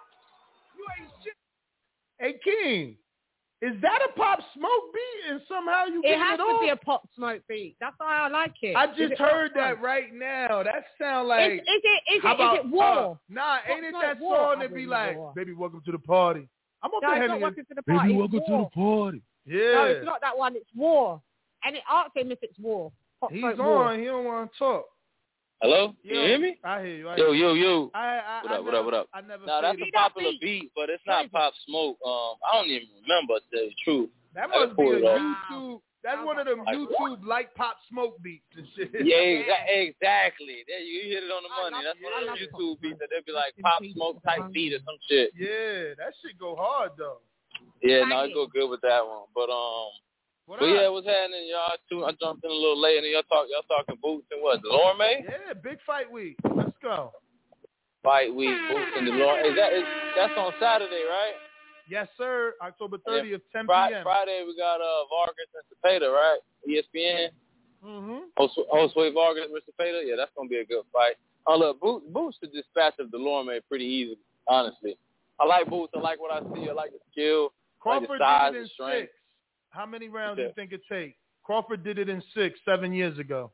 You ain't shit. hey Keem, is that a Pop Smoke beat? And somehow you It getting has it to off? be a Pop Smoke beat. That's why I like it. I Is just it Pop heard that Smoke? right now. That sound like. Is, is it is how it about, is it War? Uh, nah, Pop ain't it Smoke that War? song I that be really like, War. "Baby, welcome to the party." I'm up No, there it's not hitting Welcome it. to the Party. Baby, it's welcome War. to the party. Yeah, No, it's not that one. It's War. And it asks him if it's War. Pop he's Smoke on. War. He don't want to talk. Hello? Yo, you hear me? I hear you. I Yo, hear you. yo, yo. I, I, What I up, what never, up, what up? I never. Nah, that's faded. a popular beat, but it's not Pop Smoke. Um, I don't even remember, to tell you the truth. That I must can be pull a it up. YouTube. That's one of them Like, YouTube like Pop Smoke beats and shit. Yeah, exa- exactly. There, you hit it on the money. That's one of them YouTube beats that they'll be like Pop Smoke type beat or some shit. Yeah, that shit go hard though. Yeah, no, it go good with that one. But um, What but up? yeah, what's happening, y'all? Too, I jumped in a little late, and y'all talk, y'all talking Boots and what? Delorme? Yeah, big fight week. Let's go. Fight week, Boots and Delorme. Is that is that's on Saturday, right? Yes, sir. October thirtieth, ten Fri- p.m. Friday we got uh Vargas and Cepeda, right? E S P N. Mm-hmm. Josue Vargas versus Cepeda. Yeah, that's gonna be a good fight. Oh look, Boots, Boots the dispatch of Delorme pretty easy, honestly. I like Boots. I like what I see. I like the skill. I like Crawford the size, did it in the strength. six. How many rounds Yeah. do you think it take? Crawford did it in six, seven years ago.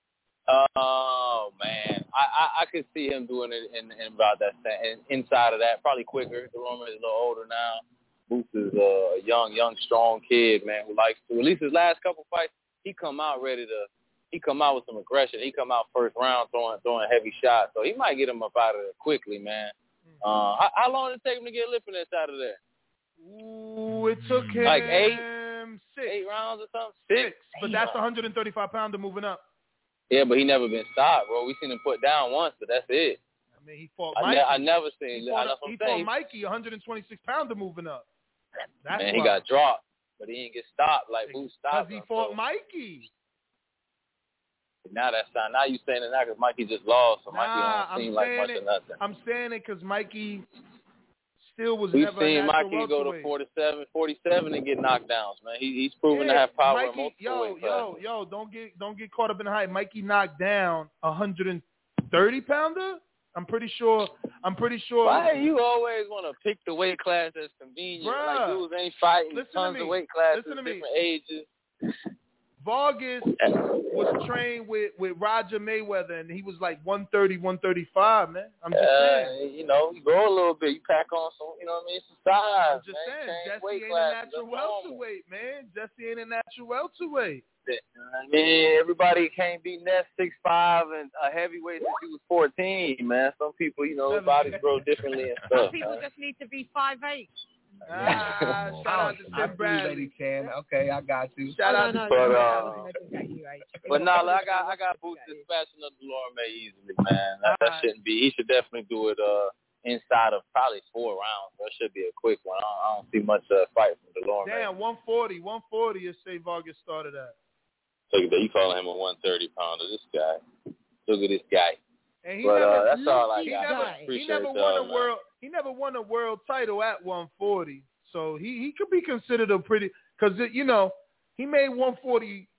Oh man, I, I I could see him doing it in, in about that in, inside of that, probably quicker. Delorme is a little older now. Boots is a young, young, strong kid, man, who likes to. At least his last couple fights, he come out ready to. He come out with some aggression. He come out first round throwing throwing heavy shots, so he might get him up out of there quickly, man. Uh, how, how long did it take him to get Lipinets out of there? Ooh, it took him Like eight, six, eight rounds or something. Six, but that's a one hundred thirty-five pounder moving up. Yeah, but he never been stopped, bro. We seen him put down once, but that's it. I mean, he fought I, Mikey. ne- I never seen. He I fought, that's what he I'm fought saying. Mikey, one hundred twenty-six pounder moving up. That's Man, he why. got dropped, but he didn't get stopped. Like who Because stopped he him? fought So, Mikey. now that's not. Now you saying it now because Mikey just lost, so Mikey Nah, don't seem I'm like saying much it. of nothing. I'm saying it because Mikey still was We've never seen a natural Mikey go to welterweight. forty-seven, forty-seven and get knockdowns, man. He, he's proven Yeah, to have power Mikey, in multiple yo, weight yo, classes. yo, don't get don't get caught up in the hype. Mikey knocked down a hundred thirty pounder. I'm pretty sure. I'm pretty sure. Why you always want to pick the weight class that's convenient? Bruh, like dudes ain't fighting listen to tons me. of weight classes, Listen to me. different ages. Vargas was trained with, with Roger Mayweather, and he was like one thirty, one thirty-five, man. I'm just Uh, saying. you know, you grow a little bit, you pack on some, you know what I mean, some size. I'm just man. saying, Change Jesse weight ain't a classes, natural that's normal. welterweight, man. Jesse ain't a natural welterweight. I mean, everybody can't be net six five and a heavyweight since he was fourteen, man. Some people, you know, their bodies grow differently and Some stuff. people man. just need to be five eight. Ah, shout out to I Tim see Bradley. Lady Ken. Okay, I got you. Shout out no, to no, But, no, uh, no, no, no, you, H. But no, nah, I got I got Boots dispatching of Delorme easily, man. That, that shouldn't be. He should definitely do it uh inside of probably four rounds. That should be a quick one. I don't, I don't see much uh, fight from Delorme. Damn, one forty, one forty is say Vargas started at. Look at that. You calling him a one thirty pounder? This guy. Look at this guy. And he but never, uh, that's all I he got. never, man. he Appreciate never y'all, won a man. world. He never won a world title at one forty. So he, he could be considered a pretty because you know he made one forty.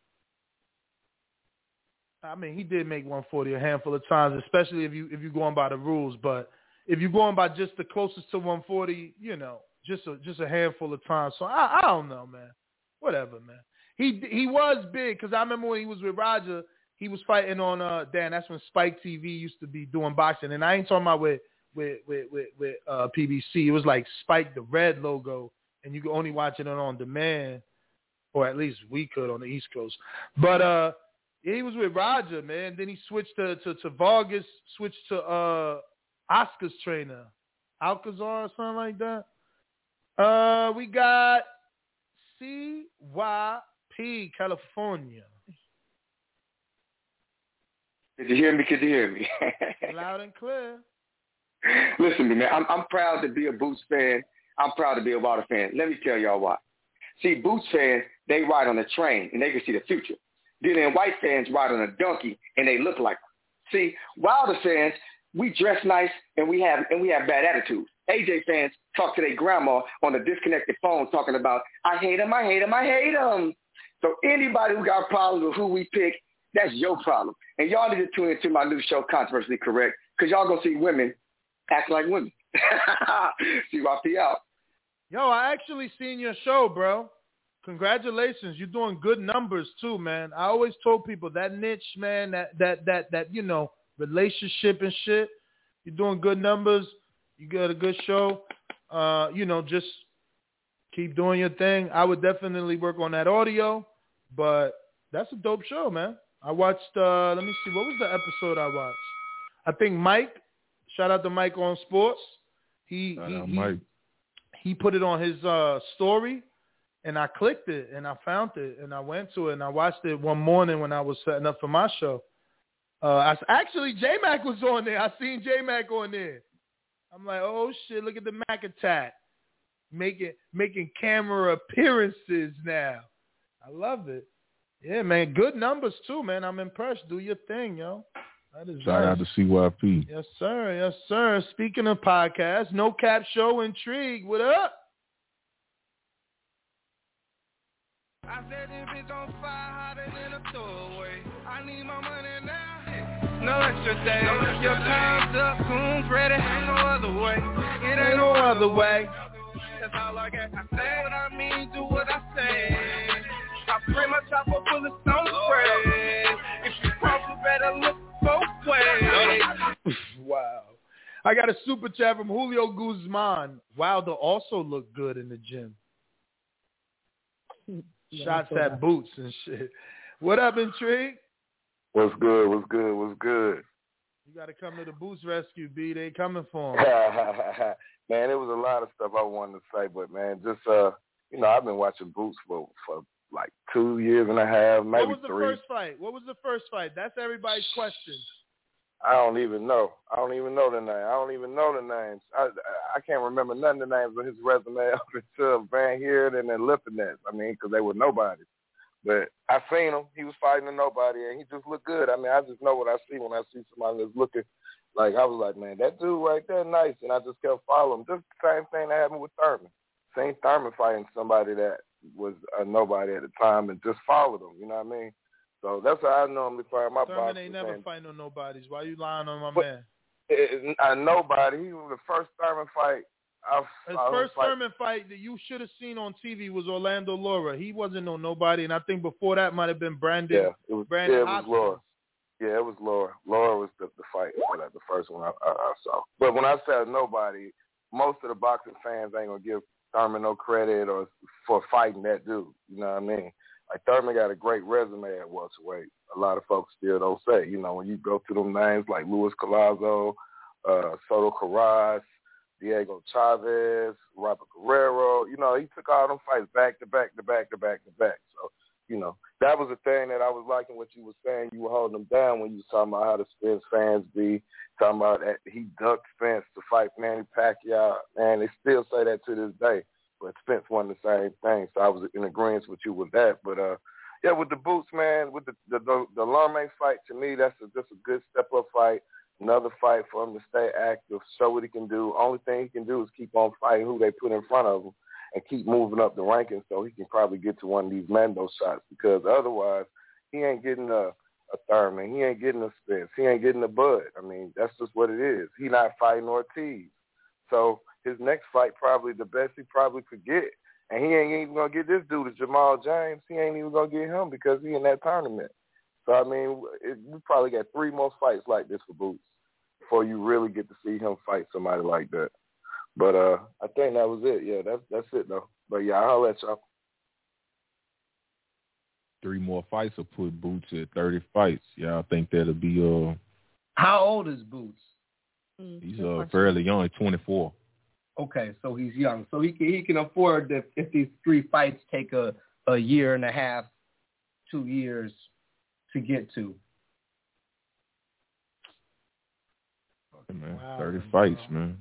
I mean, he did make one forty a handful of times, especially if you if you're going by the rules. But if you're going by just the closest to one forty, you know, just a just a handful of times. So I, I don't know, man. Whatever, man. He he was big because I remember when he was with Roger, he was fighting on uh Dan. That's when Spike T V used to be doing boxing, and I ain't talking about with with with with, with uh, P B C. It was like Spike the Red logo, and you could only watch it on demand, or at least we could on the East Coast. But uh, he was with Roger, man. Then he switched to to, to Vargas, switched to uh Oscar's trainer, Alcazar or something like that. Uh, we got C Y P, California. Did you hear me? Could you hear me? Loud and clear. Listen to me, man. I'm, I'm proud to be a Boots fan. I'm proud to be a Wilder fan. Let me tell y'all why. See, Boots fans, they ride on a train, and they can see the future. Then white fans ride on a donkey, and they look like them. See, Wilder fans, we dress nice, and we have and we have bad attitudes. A J fans talk to their grandma on a disconnected phone talking about, I hate him, I hate him, I hate him. So anybody who got problems with who we pick, that's your problem. And y'all need to tune into my new show, Controversially Correct, because y'all going to see women act like women. C Y P out. Yo, I actually seen your show, bro. Congratulations. You're doing good numbers, too, man. I always told people that niche, man, that, that, that, that you know, relationship and shit, you're doing good numbers. You got a good show. Uh, you know, just keep doing your thing. I would definitely work on that audio, but that's a dope show, man. I watched, uh, let me see, what was the episode I watched? I think Mike, shout out to Mike on Sports. He he, he, he put it on his uh, story, and I clicked it, and I found it, and I went to it, and I watched it one morning when I was setting up for my show. Uh, I, actually, J-Mac was on there. I seen J-Mac on there. I'm like, oh, shit, look at the Mac attack. Making, making camera appearances now. I love it. Yeah, man, good numbers, too, man. I'm impressed. Do your thing, yo. That is Shout nice. out to C Y P. Yes, sir. Yes, sir. Speaking of podcasts, No Cap Show Intrigue. What up? I said this bitch on fire hotter than a throwaway. I need my money now. No extra day. No extra Your time's up, coons ready. Ain't no other way. It ain't no other way. That's all I got. I say what I mean, do what I say. I spray my chopper full of stone spray. If you cross, you better look both ways. Wow. I got a super chat from Julio Guzman. Wilder also looked good in the gym. Shots at Boots and shit. What up, Intrigue? What's good? What's good? What's good? You got to come to the Boots rescue, B. They coming for him. Man, it was a lot of stuff I wanted to say, but, man, just, uh, you know, I've been watching Boots for, for like two years and a half, maybe three. What was the three. first fight? What was the first fight? That's everybody's question. I don't even know. I don't even know the name. I don't even know the names. I I can't remember none of the names of his resume up until Van Heerd and then Lipinets. I mean, because they were nobody. But I seen him. He was fighting a nobody, and he just looked good. I mean, I just know what I see when I see somebody that's looking like, I was like, man, that dude right there, nice. And I just kept following him. Just the same thing that happened with Thurman. Same Thurman fighting somebody that was a nobody at the time and just followed him. You know what I mean? So that's how I normally find my boxers. Thurman ain't never fight no nobodies. Why you lying on my but man? It, a nobody. He was the first Thurman fight. I, His I first fight. Thurman fight that you should have seen on T V was Orlando Lara. He wasn't no nobody, and I think before that might have been Brandon. Yeah, it was, Brandon yeah, it was Hopkins. Lara. Yeah, it was Lara. Lara was the, the fight for that, the first one I, I, I saw. But when I said nobody, most of the boxing fans ain't gonna give Thurman no credit or for fighting that dude. You know what I mean? Like, Thurman got a great resume at welterweight. A lot of folks still don't say. You know, when you go through them names like Luis Collazo, uh, Soto Carras, Diego Chavez, Robert Guerrero, you know, he took all them fights back to back to back to back to back. So, you know, that was the thing that I was liking what you were saying. You were holding them down when you were talking about how the Spence fans be, talking about that he ducked Spence to fight Manny Pacquiao. Man, they still say that to this day. But Spence won the same thing, so I was in agreement with you with that. But, uh, yeah, with the Boots, man, with the the, the, the Lerme fight, to me, that's a, just a good step-up fight. Another fight for him to stay active, show what he can do. Only thing he can do is keep on fighting who they put in front of him and keep moving up the rankings so he can probably get to one of these Mando shots, because otherwise he ain't getting a, a Thurman. He ain't getting a Spence. He ain't getting a Bud. I mean, that's just what it is. He not fighting Ortiz. So his next fight probably the best he probably could get. And he ain't even going to get this dude, Jamal James. He ain't even going to get him because he in that tournament. So, I mean, it, we probably got three more fights like this for Boots before you really get to see him fight somebody like that. But uh, I think that was it. Yeah, that's that's it, though. But, yeah, I'll let y'all. Three more fights will put Boots at thirty fights. Yeah, I think that'll be... uh. How old is Boots? He's uh, fairly young, he's twenty-four. Okay, so he's young. So he can, he can afford if, if these three fights take a, a year and a half, two years to get to. Man, wow. thirty fights, man.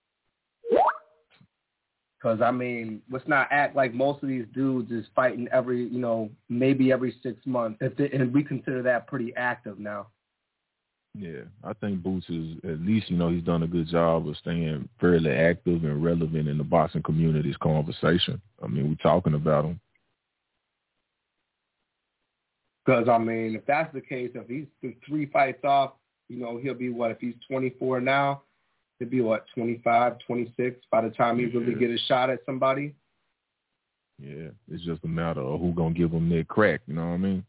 Because, I mean, let's not act like most of these dudes is fighting every, you know, maybe every six months. If they, and we consider that pretty active now. Yeah, I think Boots is, at least, you know, he's done a good job of staying fairly active and relevant in the boxing community's conversation. I mean, we're talking about him. Because, I mean, if that's the case, if he's three fights off, you know, he'll be, what, if he's twenty-four now, he'll be, what, twenty-five, twenty-six by the time he yeah. really get a shot at somebody? Yeah, it's just a matter of who going to give him that crack, you know what I mean?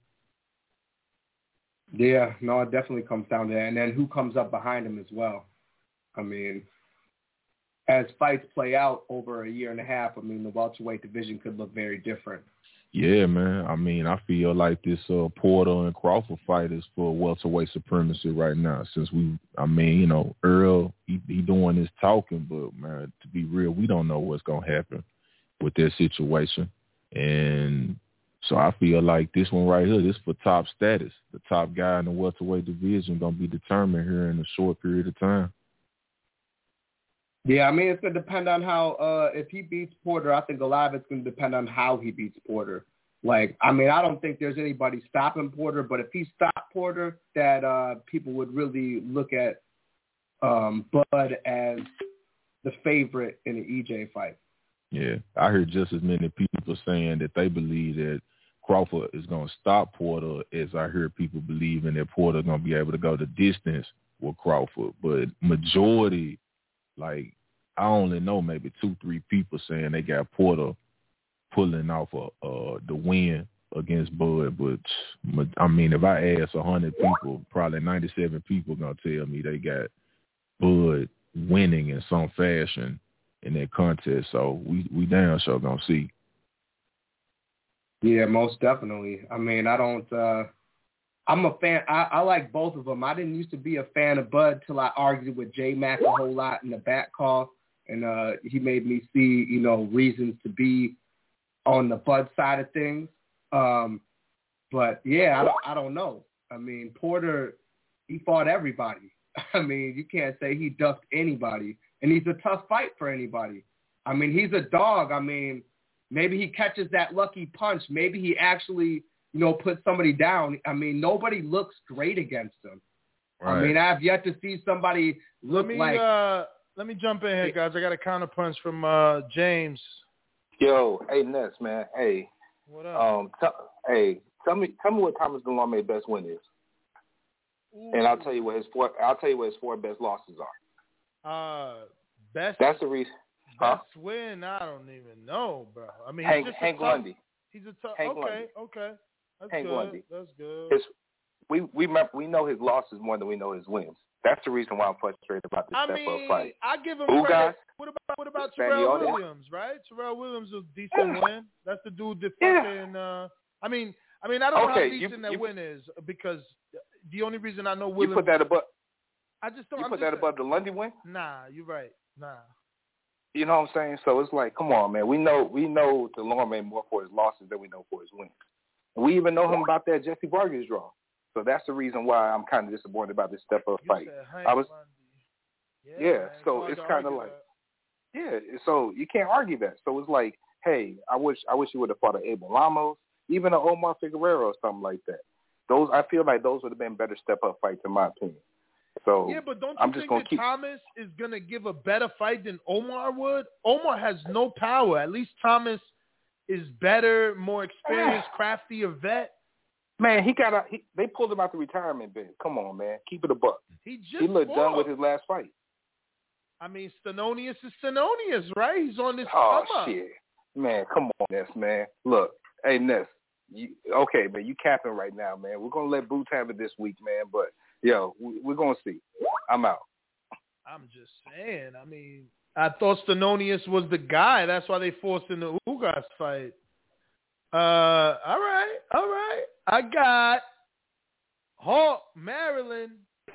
Yeah, no, it definitely comes down to that. And then who comes up behind him as well. I mean, as fights play out over a year and a half, I mean, the welterweight division could look very different. Yeah, man. I mean, I feel like this uh, Porter and Crawford fight is for welterweight supremacy right now. Since we, I mean, you know, Earl, he, he doing his talking, but, man, to be real, we don't know what's going to happen with their situation. And so I feel like this one right here, this for top status. The top guy in the welterweight division going to be determined here in a short period of time. Yeah, I mean, it's going to depend on how, uh, if he beats Porter, I think a lot of it's going to depend on how he beats Porter. Like, I mean, I don't think there's anybody stopping Porter, but if he stopped Porter, that uh, people would really look at um, Bud as the favorite in the E J fight. Yeah, I heard just as many people saying that they believe that Crawford is going to stop Porter as I heard people believing that Porter is going to be able to go the distance with Crawford. But majority, like, I only know maybe two, three people saying they got Porter pulling off a, uh, the win against Bud. But, I mean, if I ask one hundred people, probably ninety-seven people going to tell me they got Bud winning in some fashion in that contest. So we, we damn sure going to see. Yeah, most definitely. I mean, I don't uh, – I'm a fan. I, I like both of them. I didn't used to be a fan of Bud till I argued with J-Mac a whole lot in the back call, and uh, he made me see, you know, reasons to be on the Bud side of things. Um, but, yeah, I don't, I don't know. I mean, Porter, he fought everybody. I mean, you can't say he ducked anybody, and he's a tough fight for anybody. I mean, he's a dog. I mean, maybe he catches that lucky punch. Maybe he actually – you know, put somebody down. I mean, nobody looks great against him. Right. I mean, I've yet to see somebody look let me, like. Uh, let me jump in here, guys. I got a counterpunch from uh, James. Yo, hey Ness, man. Hey. What up? Um, t- hey, tell me, tell me what Thomas Delorme's best win is, Ooh. and I'll tell you what his four. I'll tell you what his four best losses are. Uh, best. That's the reason. Best huh? win? I don't even know, bro. I mean, Hank, he's just Hank a tough, Lundy. He's a tough. Hank okay, Lundy. okay. That's Hank good. Lundy. That's good. His, we we remember, we know his losses more than we know his wins. That's the reason why I'm frustrated about this I step mean, up fight. I give him Ooh, credit. guys, what about what about Terrell Spaniotis? Williams, right? Terrell Williams was a decent Yeah. win. That's the dude that Yeah. fucking. Uh, I mean, I mean, I don't know Okay, how you- decent that you- win is because the only reason I know Williams. You put that above. I just don't. You I'm put just that above the Lundy win. Nah, you're right. Nah. You know what I'm saying? So it's like, come on, man. We know we know Delorme more for his losses than we know for his wins. We even know him about that Jesse Vargas draw. So that's the reason why I'm kind of disappointed about this step up You fight. said Hank I was, yeah, yeah. man, So hard it's to kind of argue like, that. yeah. So you can't argue that. So it's like, hey, I wish I wish you would have fought an Abel Ramos, even an Omar Figueroa or something like that. Those I feel like those would have been better step up fights in my opinion. So Yeah, but don't you I'm just think gonna that keep. Thomas is going to give a better fight than Omar would? Omar has no power. At least Thomas is better, more experienced, crafty, a vet. Man, he got a, he, they pulled him out the retirement bed. Come on, man. Keep it a buck. He just He looked fought. done with his last fight. I mean, Stenonius is Stenonius, right? He's on this Oh, come up. shit. Man, come on, Ness, man. Look, hey, Ness, You, okay, man, you capping right now, man. We're gonna let Boots have it this week, man. But yo, we, we're gonna see. I'm out. I'm just saying. I mean, I thought Stenonius was the guy. That's why they forced in the Ugas fight. Uh, all right, all right. I got Hawk, Maryland.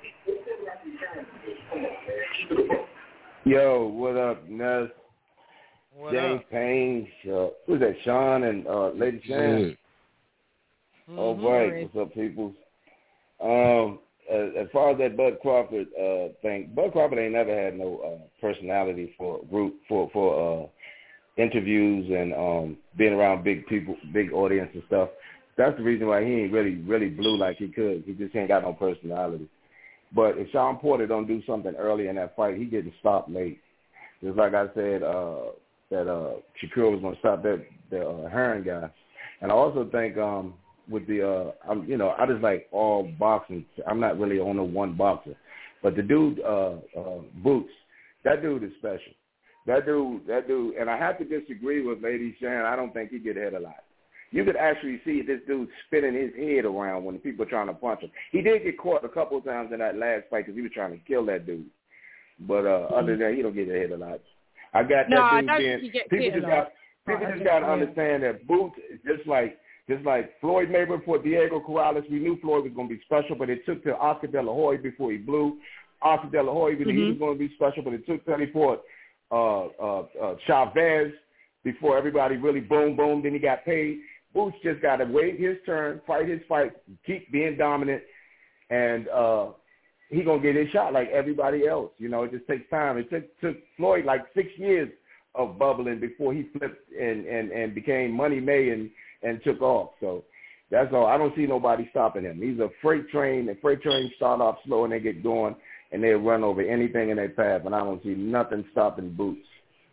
Yo, what up, Ness? What James up? Payne, uh, who's that? Sean and uh, Lady Shan. Mm-hmm. All right, what's up, people? Um, as, as far as that Bud Crawford uh, thing, Bud Crawford ain't never had no uh, personality for group for for uh, interviews and um, being around big people, big audience and stuff. That's the reason why he ain't really really blew like he could. He just ain't got no personality. But if Sean Porter don't do something early in that fight, he getting stopped late. Just like I said, uh, that uh, Shakur was going to stop that the uh, Hearn guy. And I also think um, with the, uh, I'm, you know, I just like all boxing. I'm not really on a one boxer. But the dude, uh, uh, Boots, that dude is special. That dude, that dude, and I have to disagree with Lady Shan. I don't think he get hit a lot. You could actually see this dude spinning his head around when the people are trying to punch him. He did get caught a couple of times in that last fight because he was trying to kill that dude. But uh, mm-hmm. other than that, he don't get hit a lot. I got no, that dude I don't being. think he gets People hit just a got. lot. People Oh, just got to understand that Boots, just like just like Floyd Mayweather for Diego Corrales, we knew Floyd was going to be special, but it took to Oscar De La Hoya before he blew. Oscar De La Hoya, mm-hmm. he was going to be special, but it took till he fought uh, uh, uh, Chavez before everybody really boom boom. Then he got paid. Boots just got to wait his turn, fight his fight, keep being dominant, and uh, he going to get his shot like everybody else. You know, it just takes time. It took, took Floyd like six years of bubbling before he flipped and, and, and became Money May and, and took off. So that's all. I don't see nobody stopping him. He's a freight train. The freight trains start off slow and they get going, and they run over anything in their path, and I don't see nothing stopping Boots.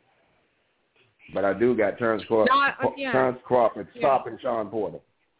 But I do got Terrence Crawford, no, uh, yeah. Terrence Crawford yeah. stopping Sean Porter.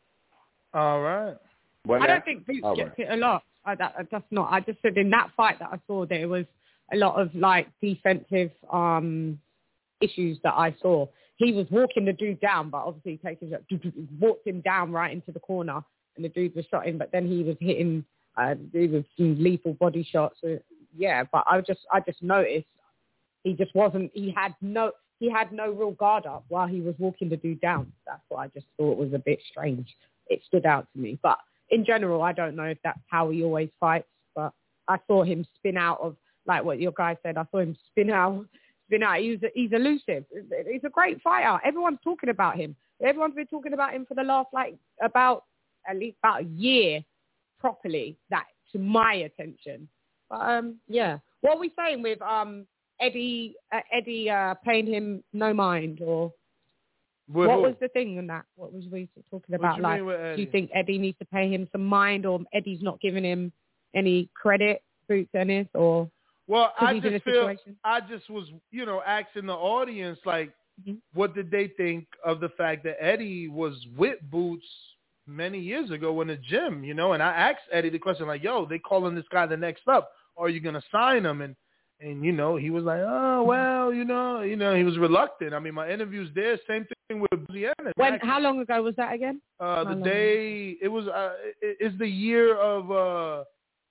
All right. Well, I don't think Boots gets right. hit a lot. I, that, that's not. I just said in that fight that I saw there was a lot of like defensive um, issues that I saw. He was walking the dude down, but obviously taking walked him down right into the corner, and the dude was shot him. But then he was hitting uh, dude with some lethal body shots. So, yeah, but I just I just noticed he just wasn't. He had no. He had no real guard up while he was walking the dude down. That's what I just thought was a bit strange. It stood out to me. But in general, I don't know if that's how he always fights. But I saw him spin out of, like what your guy said, I saw him spin out. Spin out. He's, he's elusive. He's a great fighter. Everyone's talking about him. Everyone's been talking about him for the last, like, about at least about a year properly, that to my attention. But, um, yeah. What are we saying with... um? Eddie, uh, Eddie uh, paying him no mind, or with what who? was the thing in that? What was we talking about? You like, do you think Eddie needs to pay him some mind, or Eddie's not giving him any credit, Boots Ennis, or well, I he's just in a feel situation? I just was, you know, asking the audience like, mm-hmm. what did they think of the fact that Eddie was with Boots many years ago in the gym, you know? And I asked Eddie the question like, "Yo, they calling this guy the next up? Are you gonna sign him?" And And, you know, he was like, oh, well, you know, you know, he was reluctant. I mean, my interview's there. Same thing with Brianna. When, how long ago was that again? Uh, the day, it was, uh, it, it's the year of uh,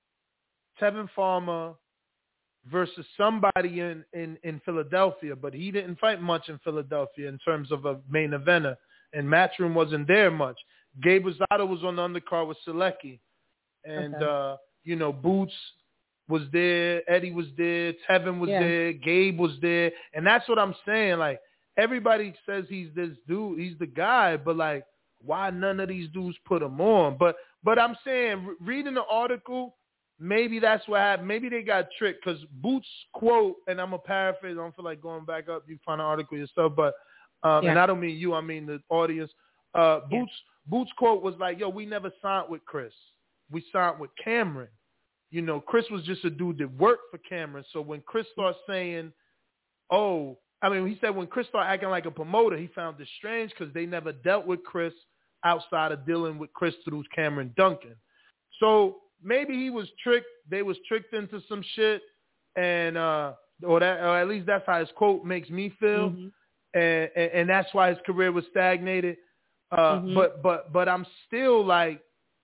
Tevin Farmer versus somebody in, in, in Philadelphia. But he didn't fight much in Philadelphia in terms of a main eventer. And Matchroom wasn't there much. Gabe Rosado was on the undercard with Selecki. And, okay. uh, you know, Boots was there, Eddie was there, Tevin was yeah. there, Gabe was there, and that's what I'm saying. Like, everybody says he's this dude, he's the guy, but like, why none of these dudes put him on? But but I'm saying, re- reading the article, maybe that's what happened. Maybe they got tricked because Boots' quote, and I'm gonna paraphrase. I don't feel like going back up. You find the article yourself, but um, yeah. and I don't mean you, I mean the audience. Uh, Boots yeah. Boots' quote was like, "Yo, we never signed with Chris. We signed with Cameron." You know, Chris was just a dude that worked for Cameron. So when Chris starts saying, oh, I mean, he said when Chris started acting like a promoter, he found it strange because they never dealt with Chris outside of dealing with Chris through Cameron Duncan. So maybe he was tricked. They was tricked into some shit, and uh, or that, or at least that's how his quote makes me feel, mm-hmm. and, and and that's why his career was stagnated. Uh, Mm-hmm. But but but I'm still like,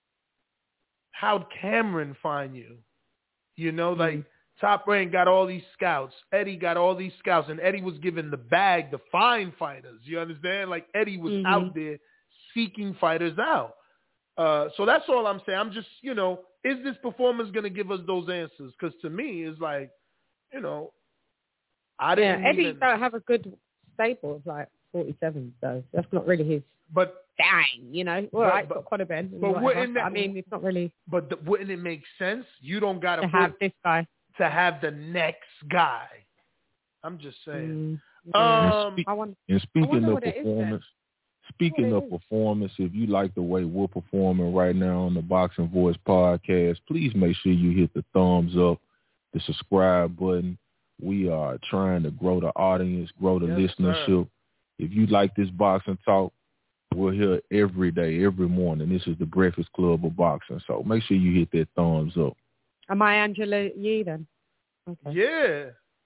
how'd Cameron find you? You know, like Mm-hmm. Top Rank got all these scouts. Eddie got all these scouts, and Eddie was given the bag to find fighters. You understand? Like Eddie was Mm-hmm. out there seeking fighters out. Uh, so that's all I'm saying. I'm just, you know, is this performance going to give us those answers? Because to me, it's like, you know, I didn't Yeah, Eddie even... don't have a good stable of like forty-seven, so that's not really his. But dang, you know, all but, right, but, got Conor Ben. and but whatever, wouldn't but that, I mean, it's not really. But the, wouldn't it make sense? You don't got to have this guy to have the next guy. I'm just saying. Mm, um, and, spe- I want, and speaking I of what it is performance, then. speaking What of it is. performance, if you like the way we're performing right now on the Boxing Voice podcast, please make sure you hit the thumbs up, the subscribe button. We are trying to grow the audience, grow the Yes, listenership. sir. If you like this boxing talk, we're here every day, every morning. This is the Breakfast Club of Boxing. So make sure you hit that thumbs up. Am I Angela Yee then? Okay. Yeah.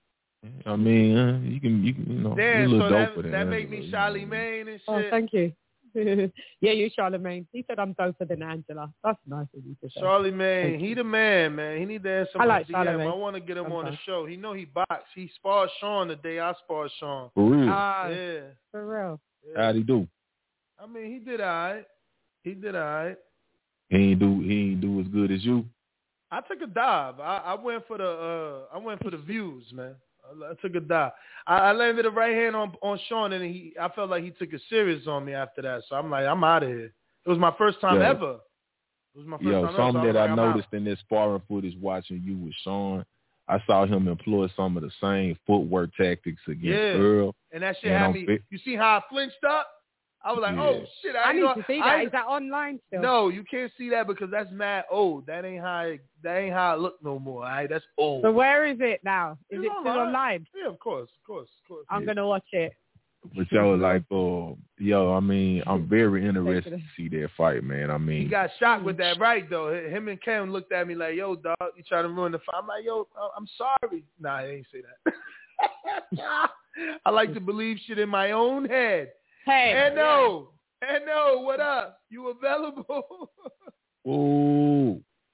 I mean, uh, you can, you can, you know, you're a Damn, little so dope that, for that. that make Angela, me you know. Charlemagne and shit. Oh, thank you. Yeah, you Charlemagne. He said I'm doper than Angela. That's nice of you to say. Charlemagne, Thank he you. the man, man. He need to answer I my like D M. Charlemagne. I want to get him on the Sometimes. show. He know he box. He sparred Sean the day I sparred Sean. For real. Ah, Yeah. for real. yeah. How'd he do? I mean, he did all right. He did all right. He ain't do, he ain't do as good as you. I took a dive. I, I went for the uh, I went for the views, man. I, I took a dive. I, I landed a right hand on on Sean, and he I felt like he took it serious on me after that. So I'm like, I'm out of here. It was my first time Yeah. ever. It was my first Yo, time something ever. So that I, I was like, I'm noticed in this sparring footage watching you with Sean, I saw him employ some of the same footwork tactics against Yeah. Earl. And that shit And had I'm me. fit- You see how I flinched up? I was like, Yeah. oh shit! I, I ain't need know, to see I, that. Is that online still? No, you can't see that because that's mad old. That ain't how it, that ain't how I look no more. All right, that's old. So where is it now? Is It's it still online. online? Yeah, of course, of course, of course. I'm Yeah. gonna watch it. But yo, like, uh, yo, I mean, I'm very interested to see that fight, man. I He mean, got shot with that right though. Him and Cam looked at me like, "Yo, dog, you trying to ruin the fight?" I'm like, "Yo, I'm sorry." Nah, I ain't say that. I like to believe shit in my own head. Hey, And no, and no, what up? You available? ooh,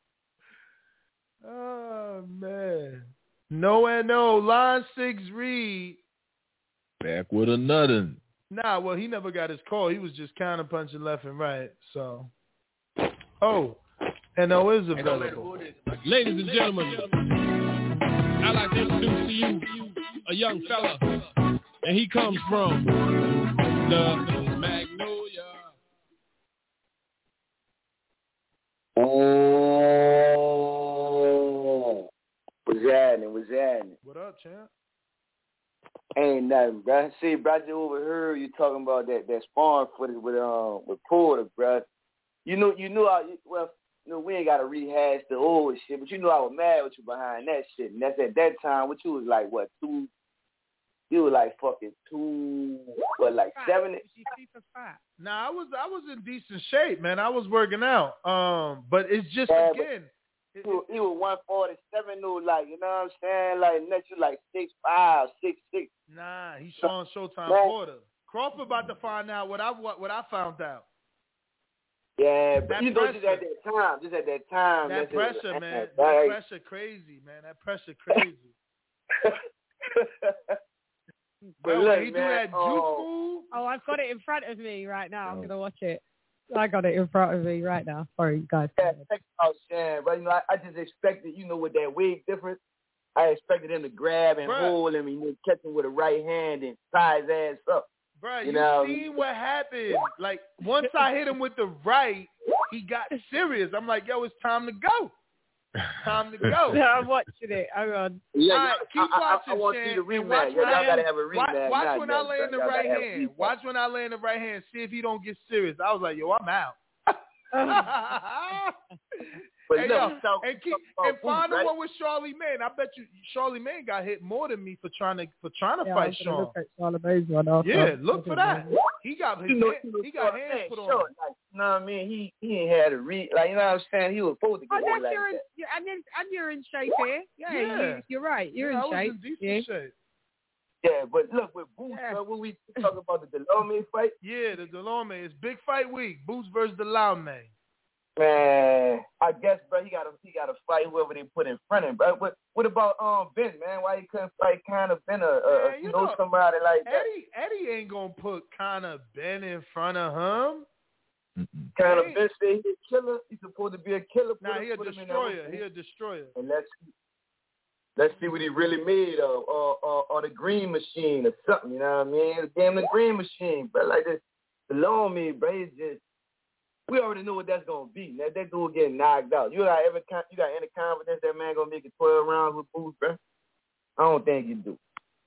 Oh man, no and no. Line six, Reed. back with another. Nah, well, he never got his call. He was just counter punching left and right. So, oh, and no is available. Ladies and gentlemen, I'd like to introduce to you a young fella, and he comes from the Magnolia. Oh, what's happening? What's happening? What up, champ? Ain't nothing, bruh. See, bro, I just overheard you talking about that that sparring footage with um with Porter, bruh. You know, you knew I well, you know, we ain't gotta rehash the old shit, but you know I was mad with you behind that shit, and that's at that time. What you was like, what two? You were like fucking two, what, like seven? Nah, I was I was in decent shape, man. I was working out. Um, but it's just Yeah, again. He was, he was one forty-seven, though, like, you know what I'm saying? Like, next you like six five, six six. Nah, he's Sean Showtime Man. Porter. Crawford about to find out what I what, what I found out. Yeah, but That you know, pressure. just at that time, just at that time. That that's it. pressure, man. Right. That pressure crazy, man. That pressure crazy. But Bro, look, when he do man, that juke um, move. Oh, I've got it in front of me right now. I'm gonna watch it. I got it in front of me right now. Sorry, guys. Yeah, check it out, Shan. But, you know, I, I just expected, you know, with that wig difference, I expected him to grab and Bruh. hold him and you know, catch him with a right hand and tie his ass up. Bro, You you, know? seen what happened. Like, once I hit him with the right, he got serious. I'm like, yo, it's time to go. Time to go. Yeah, I'm watching it. Hang on. Yeah, All right, keep I, I, watching, I want Shan, you to and watch rematch. when Y'all I- got to have a Watch, rematch. watch Not when yet, I lay in the y'all right gotta have a hand. rematch. Watch when I lay in the right hand. See if he don't get serious. I was like, yo, I'm out. But Hey, look, yo, we talk- and keep, talk about and find food, the right? one with Charlie Mann. I bet you Charlie Mann got hit more than me for trying to for trying to Yeah, fight I'm gonna Sean. look at Charlemagne's one after. Yeah, look for that. He got his You know, hand, he was he got short, hands man, put on. short, him. like, you know what I mean? He he ain't had a read, like, you know what I'm saying? He was supposed to Oh, get that's hit like you're in, that. you're, and, you're, and you're in shape here. Yeah, Yeah. You, you're right. You're Yeah, I in was shape. in decent yeah. shape. Yeah, but look, with Boots, yeah. uh, when we talking about the Delorme fight. Yeah, the Delorme. It's big fight week. Boots versus Delorme. Man, I guess, bro, he got to he got to fight whoever they put in front of him. But what, what about um Ben, man? Why he couldn't fight Conor Ben or, uh, man, you, you know, know somebody like that? Eddie Eddie ain't gonna put Conor Ben in front of him. Conor Ben say he's a killer. He's supposed to be a killer. Nah, he a destroyer. He a destroyer. And let's let's see what he really made of, or, or, or the Green Machine or something. You know what I mean? The damn the Green Machine, but like this, Delorme, bro, it's just. We already know what that's gonna be. That that dude getting knocked out. You got ever you got any confidence that man gonna make it twelve rounds with Boots, bro? I don't think you do.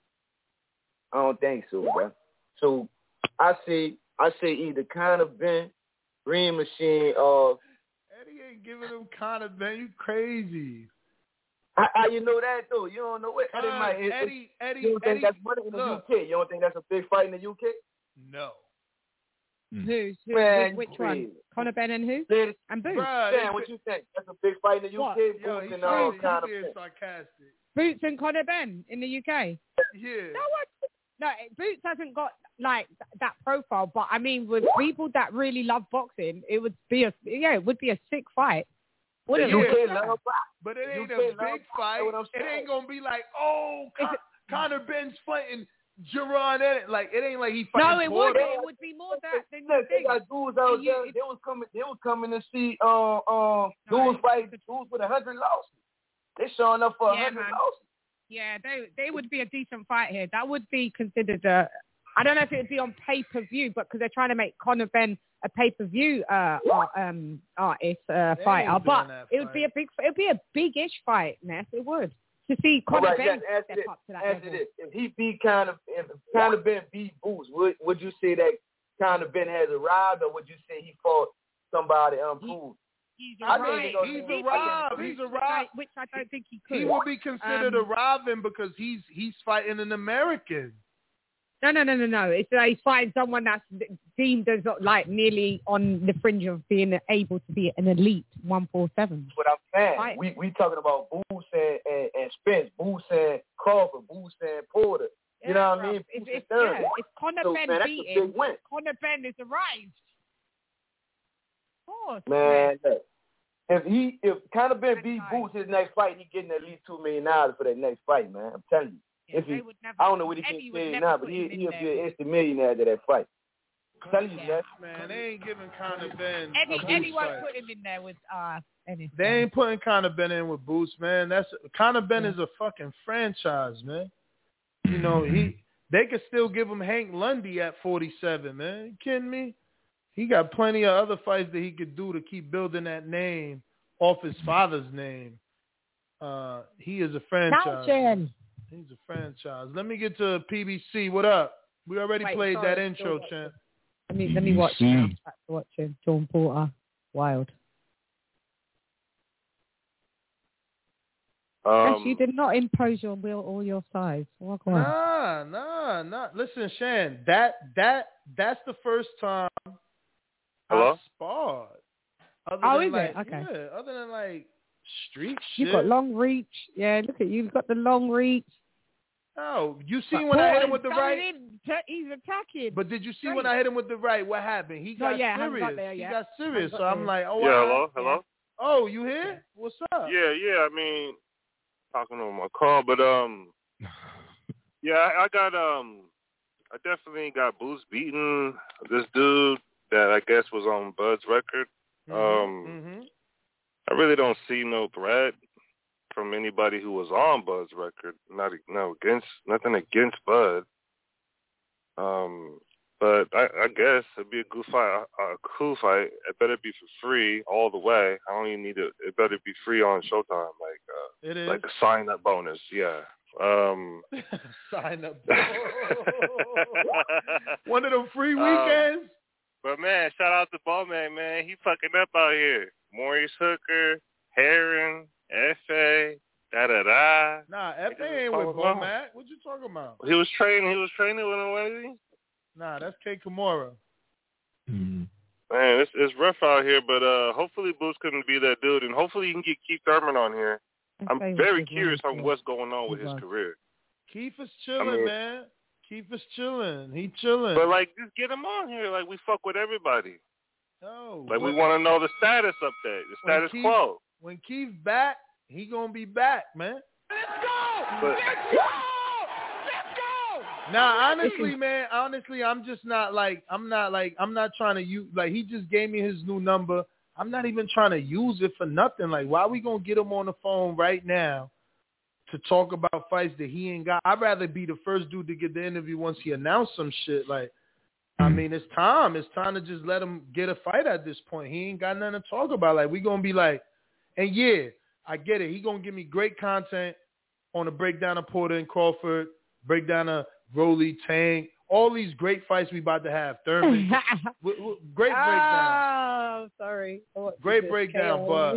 I don't think so, bro. So I say I say either Conor Ben, Green Machine, or Eddie ain't giving him Conor Ben. You crazy? How, how you know that though? You don't know what Eddie uh, might. Eddie, Eddie, you don't think Eddie, that's money in the look. U K? You don't think that's a big fight in the U K? No. Mm. Who? who Man, which one? Conor Ben and who? Ladies, and Boots. Bruh, Dan, what you think? That's a big fight in the U K. What? Yo, Boots he's and uh, Conor being Ben. sarcastic. Boots and Conor Ben in the U K. Yeah. No one. No, Boots hasn't got like that profile, but I mean, with people that really love boxing, it would be a yeah, it would be a sick fight. What U K yeah. love But it ain't U a K big fight. It ain't gonna be like, oh, Con- it, Conor Ben's fighting Jerron Ennis. Like it ain't like he fighting. No, it Porter. would be. It would be more that than you They think. got dudes out you, there. it, They was coming. They was coming to see uh uh dudes fight dudes with a hundred losses. They showing up for a yeah, hundred man. losses. Yeah, they they would be a decent fight here. That would be considered a. I don't know if it would be on pay per view, but because they're trying to make Conor Ben a pay per view uh art, um artist uh fighter, but it would be a big it would be a big-ish fight, Ness. It would to see Conor right, Ben yes, step this, up to that answer level. This. If he beat Conor, if Conor Ben beat Boots, would would you say that Conor Ben has arrived, or would you say he fought somebody unproved? He's arrived. He's arrived. He's arrived. Which I don't think he could. He will be considered um, arriving because he's he's fighting an American. No, no, no, no, no. It's uh, he's fighting someone that's deemed as like nearly on the fringe of being able to be an elite one forty-seven. That's what I'm saying. Fight. We we talking about Boots and, and, and Spence, Boots and Crawford, Boots and Porter. You yeah, know what bro. I mean? If, if, yeah, if Conor so, Ben man, beat that's a him, big win. Conor Ben is arrived. Of course. Man, look, if he if Conor Ben beat Boots his next fight, he getting at least two million dollars for that next fight, man. I'm telling you. Yeah, if he, never, I don't know what he Eddie can say never now, put but he, him in he'll there. be an instant millionaire to that fight. I'm telling you, Yeah. man. Man, they ain't giving Conor Ben. Eddie, a Eddie won't fight. put him in there with uh anything. They ain't putting Conor Ben in with Boots, man. That's Conor Ben Yeah. is a fucking franchise, man. You know he. They could still give him Hank Lundy at forty-seven, man. You kidding me? He got plenty of other fights that he could do to keep building that name off his father's name. Uh, he is a franchise. Mountain. He's a franchise. Let me get to P B C. What up? We already Wait, played sorry, that still intro, watching. champ. Let me let me watch. I'm watching John Porter. Wild. Um, Yes, you did not impose your will or your size. Walk on. Nah, nah, nah. Listen, Shan, that that that's the first time Hello? I sparred. Other Oh, than is like, it? Okay. Yeah, other than like street shit. You've got long reach. Yeah, look at you. You've got the long reach. Oh, you seen when I hit him with the Porter's right? going in. T- He's attacking. But did you see Straight. when I hit him with the right? What happened? He No, got yeah, haven't serious. got there he yet. got serious. Haven't So got I'm there. like, oh, yeah, wow. hello, hello. Oh, you here? What's up? Yeah, yeah. I mean, talking on my call, but um, yeah, I, I got um, I definitely got Boots beating this dude that I guess was on Bud's record. Mm-hmm. Um, mm-hmm. I really don't see no threat from anybody who was on Bud's record. Not no against nothing against Bud. Um, but I, I guess it'd be a good fight, a, a cool fight. It better be for free all the way. I don't even need it. It better be free on Showtime, like uh, It is. like a sign up bonus. Yeah. Um, Sign up. One of them free weekends. Um, but man, shout out to Bowman, man. He fucking up out here. Maurice Hooker, Heron, F A, da da da. Nah, F A ain't with Bomac. What you talking about? He was training. He was training with him, wasn't he? Nah, that's K Kimura. Mm-hmm. Man, it's it's rough out here, but uh, hopefully Boots couldn't be that dude, and hopefully he can get Keith Thurman on here. I'm very curious on what's going on with his career. Keith is chilling, I mean, man. Keith is chilling. He chilling. But like, just get him on here. Like, we fuck with everybody. No. Like, we want to know the status up there, the status Keith, quo. When Keith back, he gonna be back, man. Let's go! But, Let's go! Let's go! Nah, honestly, man, honestly, I'm just not like, I'm not like, I'm not trying to use, like, he just gave me his new number. I'm not even trying to use it for nothing. Like, why we gonna get him on the phone right now to talk about fights that he ain't got? I'd rather be the first dude to get the interview once he announced some shit. Like, I mean, it's time. It's time to just let him get a fight at this point. He ain't got nothing to talk about. Like, we gonna be like, and yeah, I get it. He gonna give me great content on the breakdown of Porter and Crawford, breakdown of Rolly, Tank, all these great fights we about to have. Thurman, w- w- great breakdown. Oh, sorry. Great breakdown, but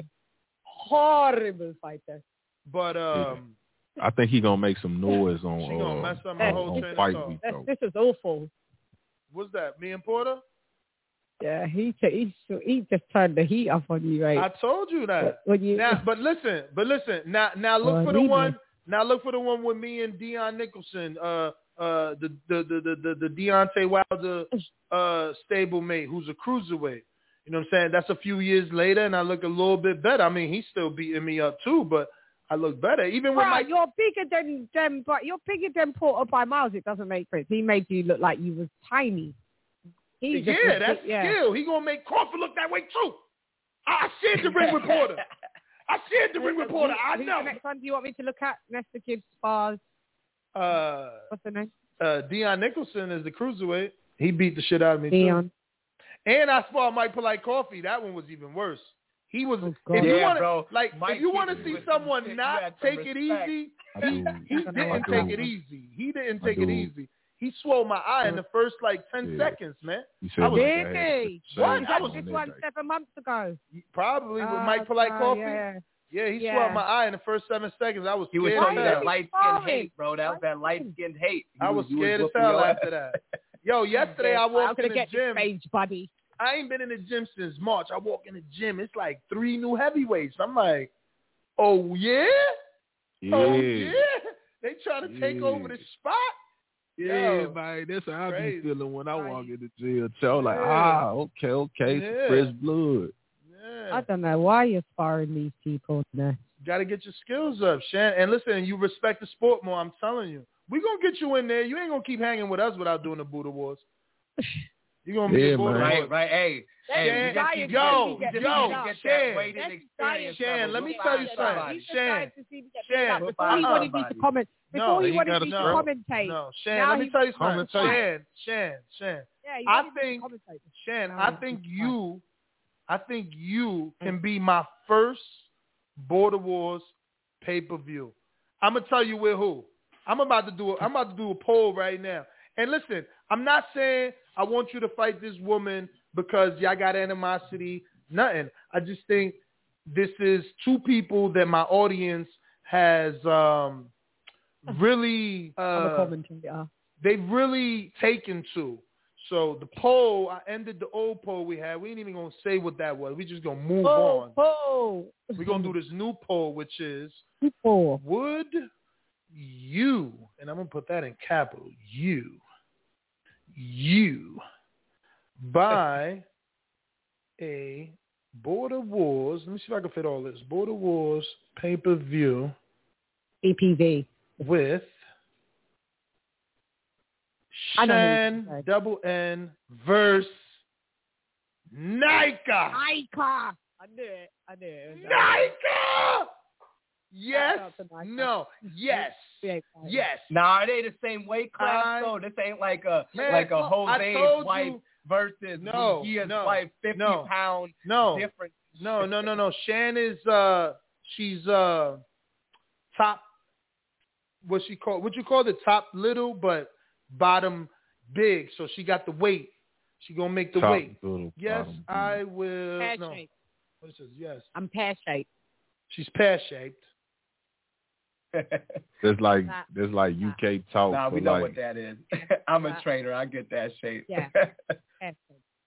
horrible fighter. But um, I think he gonna make some noise on she gonna uh, mess up my on, whole on train of fight thought. week. This, Though. this is awful. What's that? Me and Porter? Yeah, he he he just turned the heat up on you, right? I told you that. When you, now, but listen, but listen. Now, now look Uh, for the we one. know. Now look for the one with me and Deion Nicholson. Uh, uh, the the the the the, the Deontay Wilder uh stablemate, who's a cruiserweight. You know what I'm saying? That's a few years later, and I look a little bit better. I mean, he's still beating me up too, but I look better. Even with Bruh, my you're bigger than them, but you're bigger than Porter by miles. It doesn't make sense. He made you look like you was tiny. He just yeah, was- that's yeah. skill. He gonna make Crawford look that way too. I shared the ring with Porter. I shared the ring with Porter. I Who's know. the next one do you want me to look at? Nesta Gibbs Spars. Uh, What's the name? uh, Deion Nicholson is the cruiserweight. He beat the shit out of me Deion. too. And I sparred Mike Polite Coffee. That one was even worse. He was. God. if you Yeah, want bro. to, like, Mike if you want to hit see you with some someone shit, you not had some take it respect. easy, I he, do. he I didn't do. take it easy. He didn't I take it do. easy. He swole my eye in the first like ten Yeah. seconds, man. He I said was- that Really? had What? the I same was- on This that one day. seven months ago. Probably with Uh, Mike Polite uh, Coffee. Yeah. Yeah, he Yeah. swelled my eye in the first seven seconds. I was He was scared showing as you hell. that light skinned hate, bro. That was that light skinned hate. He I was he was scared as whooping hell your after ass. that. Yo, yesterday I I'm walked gonna in the get gym. this page, buddy. I ain't been in the gym since March. I walk in the gym. It's like three new heavyweights. I'm like, oh, yeah? Yeah. Oh, yeah? They trying to take Yeah. over the spot? Yeah, Yo, man, that's how I crazy. be feeling when I Right. walk in the gym. So I'm like, Yeah. ah, okay, okay, some Yeah. fresh blood. Yeah. I don't know why you're sparring these people. Now. Got to get your skills up, Shan. And listen, you respect the sport more, I'm telling you. we going to get you in there. You ain't going to keep hanging with us without doing the Buddha Wars. You're going to be Yeah, a Buddha man. Wars. Right, right. Hey, hey, Shan, you just, you yo, just, you just yo, need to get Shan, that weighted experience. Shan, level. let me You'll tell find you something. somebody. Shan, Shan, Shan, before he uh-uh. wanted me to comment, before No, he you wanted gotta me to know. commentate. No, Shan, Now let me he tell you wants something. to Shan, Shan, Shan. Yeah, he I wanted me to think, commentate. Shan, No, I no, think it's you, I think you can be my first Border Wars pay-per-view. I'm gonna tell you with who. I'm about to do. A, I'm about to do a poll right now. And listen, I'm not saying I want you to fight this woman because y'all got animosity. Nothing. I just think this is two people that my audience has um, really. I'm a Uh, commentator. they've really taken to. So the poll, I ended the old poll we had. We ain't even gonna say what that was. We just gonna move Oh, on. oh. We're gonna do this new poll, which is Oh. would you, and I'm gonna put that in capital, you, you buy a Border Wars, let me see if I can fit all this, Border Wars pay-per-view B P V with I know who Shan you said. Double N versus Nika. Nika. I knew it. I knew it. Nika! Yes. Shout out to Nika. No. Yes. Yes. Nah, it ain't the same weight class I- though. This ain't like a Man, like a I Jose's told wife you- versus No, Mugia's no, wife, fifty no, pound No. difference. No, no, no, no. Shan is uh she's uh top what she call what you call the top little but bottom big. So she got the weight. She gonna make the Top weight. little, Yes, bottom big. I will. Pear No. shaped. What it says? Yes. I'm pear shaped. She's pear shaped. There's like there's like U K talk Nah, for we know like what that is. I'm a Yeah. trainer. I get that shape. Yeah. Pear shaped.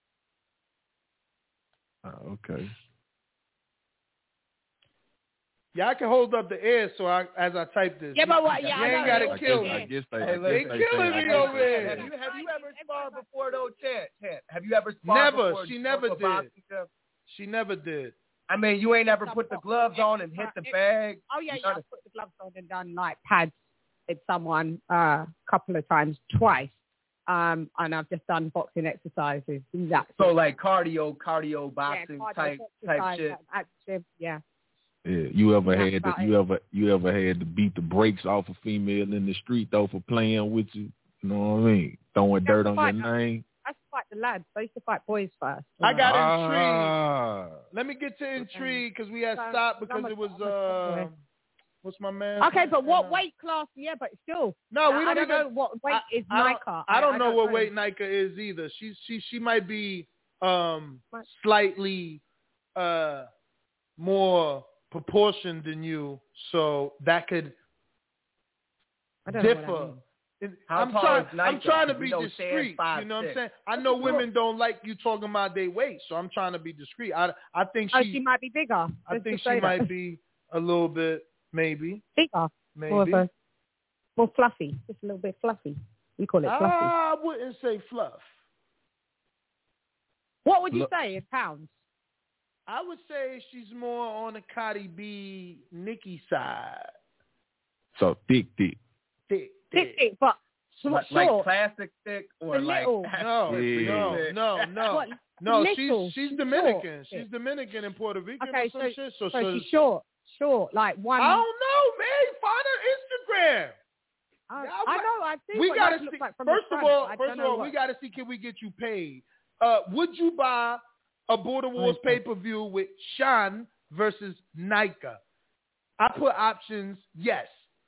oh, okay. Yeah, I can hold up the air so I, as I type this. Yeah, but what? Yeah, you I ain't know. gotta I kill guess, me. I guess they, Hey, I look, They guess they killing say- me over here. Have you have you ever sparred before though, Chad? Chad, have you ever sparred Never. before? She never for did. boxing, Jeff? She never did. I mean, you ain't ever put the gloves on and hit the bag. Oh yeah, You yeah. I gotta- put the gloves on and done like pads with someone a uh, couple of times, twice. Um, and I've just done boxing exercises. That's So it. like cardio, cardio boxing yeah, cardio, type exercise, type shit. Active, yeah. Yeah, you ever That's had to, about you ever you ever had to beat the brakes off a female in the street though for playing with you? You know what I mean? Throwing That's dirt on fight. your name. I used to fight the lads. I used to fight boys first. I got Ah. intrigued. Let me get to intrigue because we had So, stopped because I'm a- it was I'm a uh, tomboy. what's my man? Okay, but what weight class? Yeah, but still. No, we I, don't I don't even know what weight I, is I don't, Nika. I don't know what know. weight Nika is either. She she she might be um slightly uh more proportioned than you, so that could I don't know what that differ. means. And How I'm tall trying. is Nika? I'm trying to We be know Shan's discreet. five, You know what I'm six. saying? I know women don't like you talking about their weight, so I'm trying to be discreet. I I think Oh, she. she might be bigger. I Let's think just she say that. might be a little bit, maybe, bigger. maybe. More, of a, more fluffy. Just a little bit fluffy. We call it fluffy. I wouldn't say fluff. What would you Look- say in pounds? I would say she's more on the Cardi B, Nicki side. So thick, thick. Thick, Thick, thick, but short. Like, like plastic thick or The like little. No, Yeah. no, no, no. What? No, Little. she's she's She's Dominican. short. She's Dominican and Puerto Rican Okay, or some so, shit. So, so so she's short. Short, like one. I don't know, man. Find her Instagram. I, Yeah, I but know. I've seen We what gotta Nike looks see. like from First the of front, all, but I first don't of know all, what. we gotta see can we get you paid. Uh, would you buy a Border Wars Okay. pay per view with Sean versus Nika? I put options. Yes,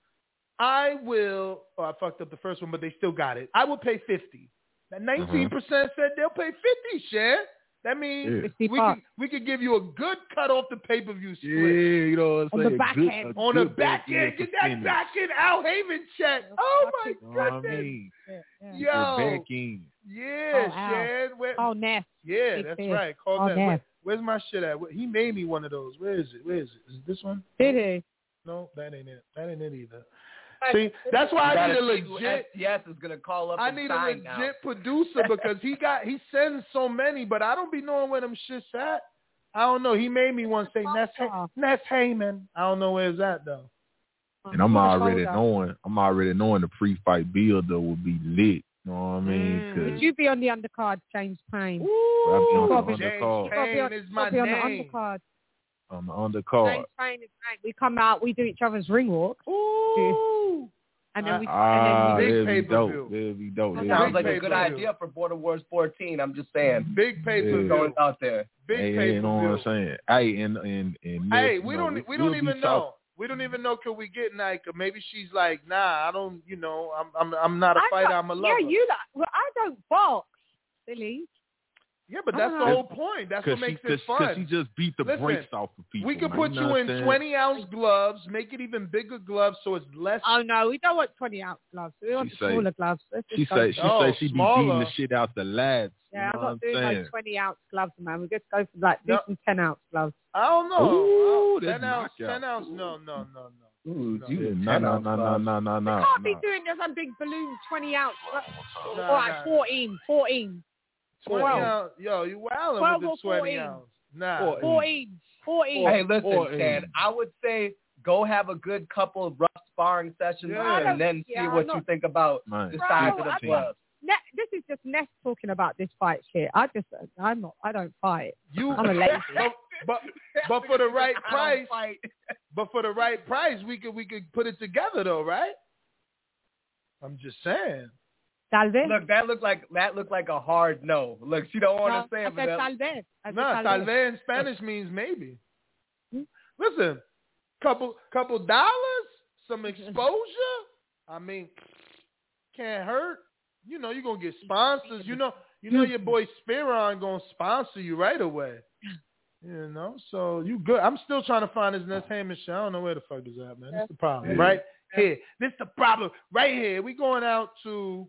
I will. Oh, I fucked up the first one, but they still got it. I will pay fifty. That nineteen percent said they'll pay fifty. Share. That means Yeah. we could we could give you a good cut off the pay per view split. Yeah, you know what I'm On saying? the back Good- end. a On the good back end, end get that percentage. back end Al Haven check. Oh my You know what I goodness. mean? Yeah, yeah. Your Yo. back end. Yeah, Oh, Al. Shan. Where, Oh, Neff. yeah, Big that's fish. right. Call Oh, that. Where, Neff. where's my shit at? Where- He made me one of those. Where is it? Where is it? Is it this one? Did he? No, that ain't it. That ain't it either. See, that's why I need a legit. Yes, is gonna call up. I and need a sign legit now. producer because he got he sends so many, but I don't be knowing where them shit's at. I don't know. He made me one say Ness Hay- Ness Heyman. I don't know where it's at though. And I'm already Hold up. knowing, I'm already knowing the pre-fight builder will be lit. You know what I mean? Mm. 'Cause Would you be on the undercard, James Payne? I'll be on the Probably. James undercard. You gotta be on, Payne is you my gotta be on the name. undercard. On the undercard. James Payne is great. We come out, we do each other's ring walk, Ooh. and then we Ah, and then we Big that'd be dope. pay-per-view. That'd be dope. That That'd sounds be like a dope. good pay-per-view. idea for Border Wars fourteen. I'm just saying. Big pay per Yeah. view. Going out there. Big Hey, pay you know what per I'm view. saying? Hey, and and and Hey, Nick, we you don't know, we we'll don't be even talk- know. We don't even know can we get Nika. Maybe she's like, nah, I don't. You know, I'm I'm I'm not a I fighter. don't- I'm a lover. Yeah, you like. Well, I don't box, silly. Yeah, but I that's don't the know. whole point. That's what Cause she, makes cause, it fun. cause she just beat the Listen, brakes off of people. we could man, put know you what in I'm saying? twenty ounce gloves, make it even bigger gloves, so it's less. Oh no, we don't want twenty ounce gloves. We want She the say- smaller gloves. Let's She just go say for she that. Oh, say she be smaller. beating the shit out the lads. Yeah, you I'm know not what I'm doing saying? those twenty ounce gloves, man. We just go for like do No. some ten ounce gloves. I don't know. Ooh, Uh, that's ten ounce, knockout. ten ounce. No, no, no, no. Ooh, No. you Yeah, ten no, no, ounce no, no, gloves. no, no, We no. can't be no. doing those big balloon twenty ounce. All Nah, right, nah. fourteen, fourteen. Twenty Twelve. ounce. Yo, you wildin' Twelve with or the twenty fourteen? ounce. Nah. Fourteen. fourteen. fourteen. Hey, listen, Or- Chad. I would say go have a good couple of rough sparring sessions Yeah. and then see Yeah, what I'm you not- think about Man, the Bro, size I of the don't- gloves. Ne- this is just Ness talking about this fight shit. I just, I'm not, I don't fight. You, I'm a lazy. but, but but for the right I don't price, fight. but for the right price, we could we could put it together though, right? I'm just saying. Tal vez. Look, that looked like that looked like a hard no. Look, she don't want No, to say I it, but said that- tal vez. I said No, tal tal vez. vez in Spanish means maybe. Hmm? Listen, couple couple dollars, some exposure. I mean, can't hurt. You know, you're gonna get sponsors. You know, you know your boy Spiron gonna sponsor you right away. You know, so you good. I'm still trying to find his Ness Heyman shit. I don't know where the fuck is that, man. That's the problem, Yeah. right here. This the problem right here. We going out to.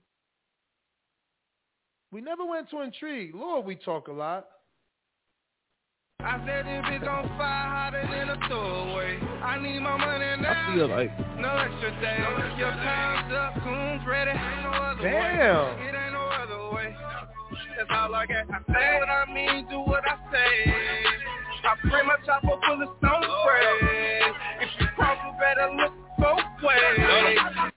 We never went to Intrigue. Lord, we talk a lot. I said this bitch on fire hotter than a throwaway. I I need my money now. I feel like no extra days. Your time's up, coons ready. Ain't no other Damn. way. It ain't no other way. That's all I got. I say what I mean, do what I say. I bring my chopper full of stone spray. If you cross, you better look both ways.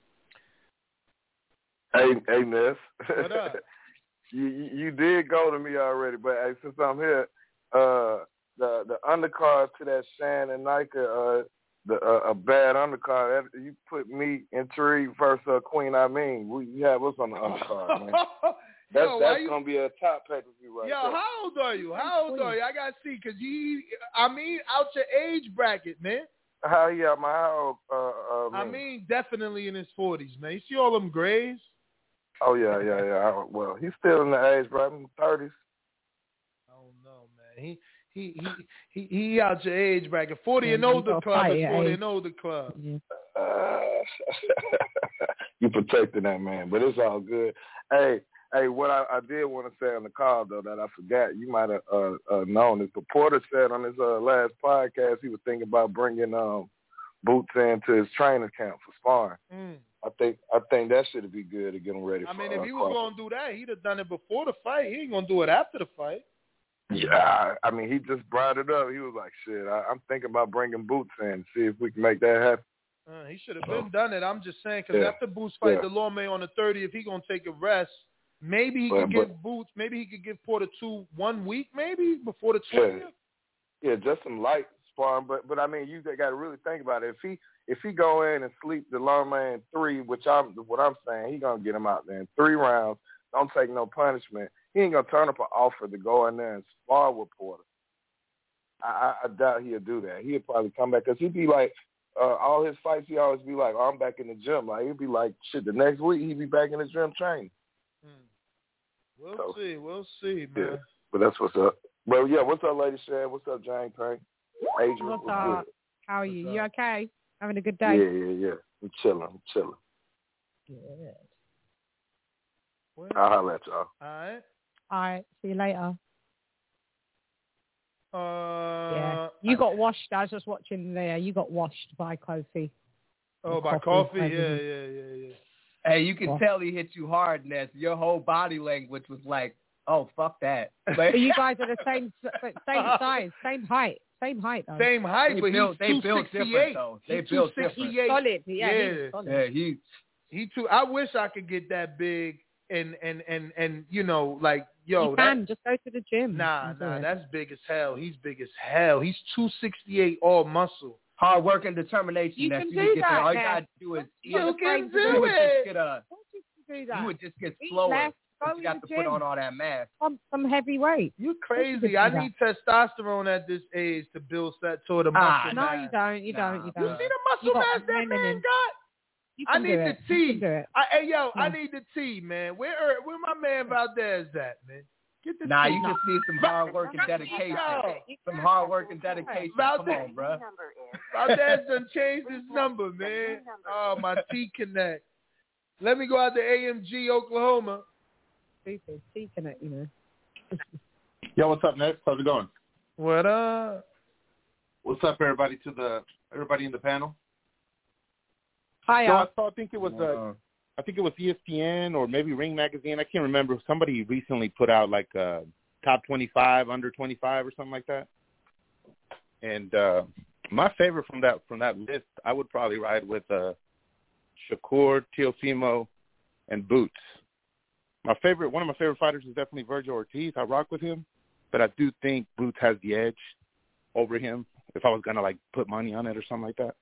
Hey, hey, Ness. What up? you, you you did go to me already, but hey, since I'm here, uh, the the undercard to that Shan and Nika, uh, the uh, a bad undercard. That, you put me intrigued versus uh, Queen. I mean, we you have us on the undercard, man. That's Yo, that's you... gonna be a top pay per view right Yo, there. how old are you? How old are you? I gotta see, cause you, I mean, out your age bracket, man. How he out my how old? Uh, uh, I mean, definitely in his forties, man. You see all them grays? Oh yeah, yeah, yeah. I, well, he's still in the age bracket, thirties. I don't know, man. He he he he, he out your age bracket, forty Yeah, and older club fight, is forty yeah. and older club. Uh, you protecting that man, but it's all good. Hey, hey, what I, I did want to say on the call though that I forgot, you might have uh, uh, known this. But Porter said on his uh, last podcast he was thinking about bringing um, Boots into his training camp for sparring. Mm. I think I think that should be good to get him ready. I for, mean, if uh, he was Crawford. gonna do that, he'd have done it before the fight. He ain't gonna do it after the fight. Yeah, I mean, he just brought it up. He was like, "Shit, I, I'm thinking about bringing Boots in, see if we can make that happen." Uh, he should have been done it. I'm just saying, because Yeah. after Boots fight Yeah. Delorme on the thirtieth, he gonna take a rest. Maybe he But- could but- give Boots. Maybe he could give Porter two one week, maybe before the Yeah, twentieth. yeah, just some light sparring. But but I mean, you got to really think about it. If he if he go in and sleep the long man three, which I'm what I'm saying, he gonna get him out there in three rounds. Don't take no punishment. He ain't gonna turn up an offer to go in there and spar with Porter. I, I, I doubt he'll do that. He'll probably come back because he'd be like, uh, all his fights, he always be like, oh, I'm back in the gym. Like he'd be like, shit. The next week he'd be back in the gym training. We'll So, see. We'll see, man. Yeah, but that's what's up. Well, yeah, what's up, Lady Shan? What's up, Jane Payne? Adrian, What's what's up? How are you? You okay? Having a good good? day? Yeah, yeah, yeah. I'm chilling. I'm chilling. Good. I'll holler at y'all. All right. All right. See you later. Uh, yeah. You got washed. I was just watching there. You got washed by Kofi. Oh, by coffee? Yeah, yeah, yeah, yeah. Hey, you can Well. tell he hit you hard, Ness. Your whole body language was like, "Oh, fuck that." But you guys are the same, same size, same height, same height though. Same height, They but built- he's they two built sixty-eight. different, though. They He's built two sixty-eight. different. Solid, yeah, yeah. he's solid. Yeah, he he too. I wish I could get that big and and and and you know, like yo, you that, can just go to the gym. nah, and do nah, it. that's big as hell. He's big as hell. He's two sixty-eight, all muscle. hard work and determination. You Ness. can you do would get that, there. All you Ness. gotta do is You you can do you would it. just get a, do that. you would just get Eat slower. less, but go you got in to the put gym. on all that mass. Some some heavy weight. You course you crazy. can I do need testosterone at this age to build that sort of Ah, muscle No, mass. you don't. You don't. You You don't. see the muscle You got mass that man melanin. got? You I can need do the it. You T. can do it. I, hey, yo, I Yeah. need the T, man. Where er, where my man Valdez at, man? Get the Nah, T. you just need some hard work and dedication. Yo, Some hard work and dedication. Come Valdez, on, bro. Valdez done changed his number, man. Oh, my T Connect. Let me go out to A M G, Oklahoma. Stupid. T connect, you know. Yo, what's up, Ness? How's it going? What up? What's up, everybody? To the everybody in the panel. Hi, So I saw. I think it was. Uh, I think it was E S P N or maybe Ring Magazine. I can't remember. Somebody recently put out like uh, top twenty-five, under twenty-five, or something like that. And uh, my favorite from that from that list, I would probably ride with uh, Shakur, Teofimo, and Boots. My favorite, one of my favorite fighters is definitely Virgil Ortiz. I rock with him, but I do think Boots has the edge over him. If I was gonna like put money on it or something like that.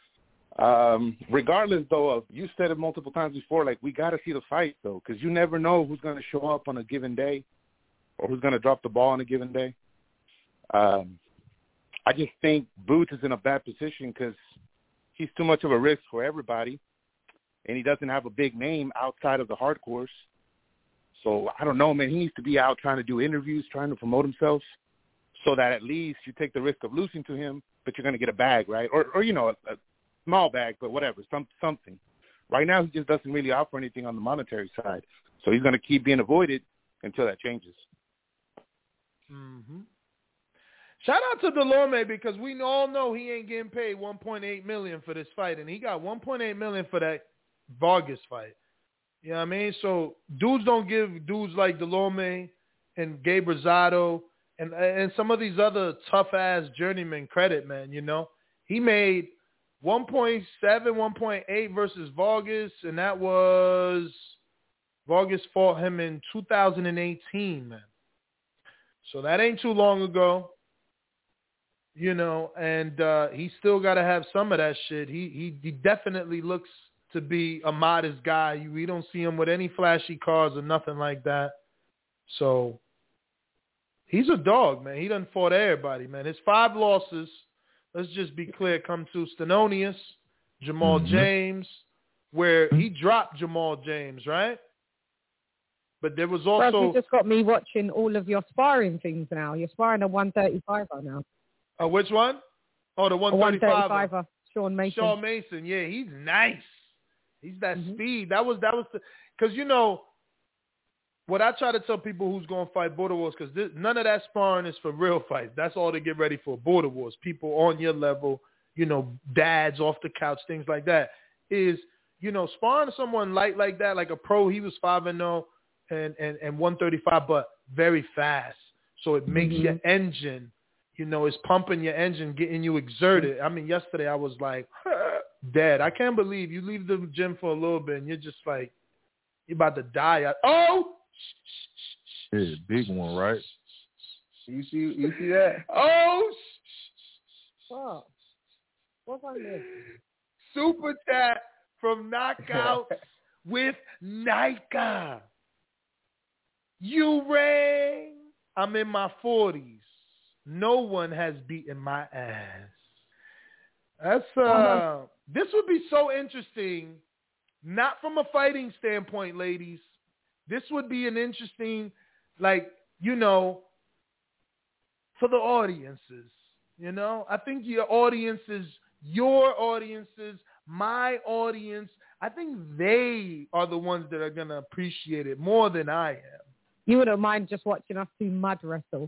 Um, regardless, though, of you said it multiple times before, like we got to see the fight, though, because you never know who's going to show up on a given day or who's going to drop the ball on a given day. Um, I just think Boots is in a bad position because he's too much of a risk for everybody, and he doesn't have a big name outside of the hardcores. So I don't know, man. He needs to be out trying to do interviews, trying to promote himself, so that at least you take the risk of losing to him, but you're going to get a bag, right? Or, or you know, a, a small bag, but whatever, some something. Right now, he just doesn't really offer anything on the monetary side. So he's going to keep being avoided until that changes. Mm-hmm. Shout out to Delorme because we all know he ain't getting paid one point eight million dollars for this fight, and he got one point eight million dollars for that Vargas fight. You know what I mean? So dudes don't give dudes like Delorme and Gabe Rosado and and some of these other tough-ass journeymen credit, man, you know? He made one point seven, one point eight versus Vargas, and that was Vargas fought him in two thousand eighteen, man. So that ain't too long ago. You know, and uh, he still got to have some of that shit. He, he he definitely looks to be a modest guy. We don't see him with any flashy cars or nothing like that. So he's a dog, man. He done fought everybody, man. His five losses, let's just be clear, come to Stenonius, Jamal mm-hmm. James, where he dropped Jamal James, right? But there was also... Well, you just got me watching all of your sparring things now. You're sparring a one thirty-fiver now. Uh, which one? Oh, the one thirty-fiver. Sean Mason. Sean Mason, yeah, he's nice. He's that mm-hmm. speed. That was that was because you know what I try to tell people who's going to fight border wars, because none of that sparring is for real fights. That's all to get ready for border wars. People on your level, you know, dads off the couch, things like that. Is you know sparring someone light like that, like a pro. He was five and zero and and and one thirty-five, but very fast. So it makes mm-hmm. your engine. You know, it's pumping your engine, getting you exerted. I mean, yesterday I was like, dead. I can't believe you leave the gym for a little bit and you're just like, you're about to die. Oh! Yeah, big one, right? You see you see that? Oh! What? What's on this? Super chat from Knockout with Nika. You rang. I'm in my forties. No one has beaten my ass. That's uh, uh-huh. This would be so interesting, not from a fighting standpoint, ladies. This would be an interesting, like, you know, for the audiences. You know, I think your audiences, your audiences, my audience, I think they are the ones that are gonna appreciate it more than I am. You wouldn't mind just watching us do mud wrestle.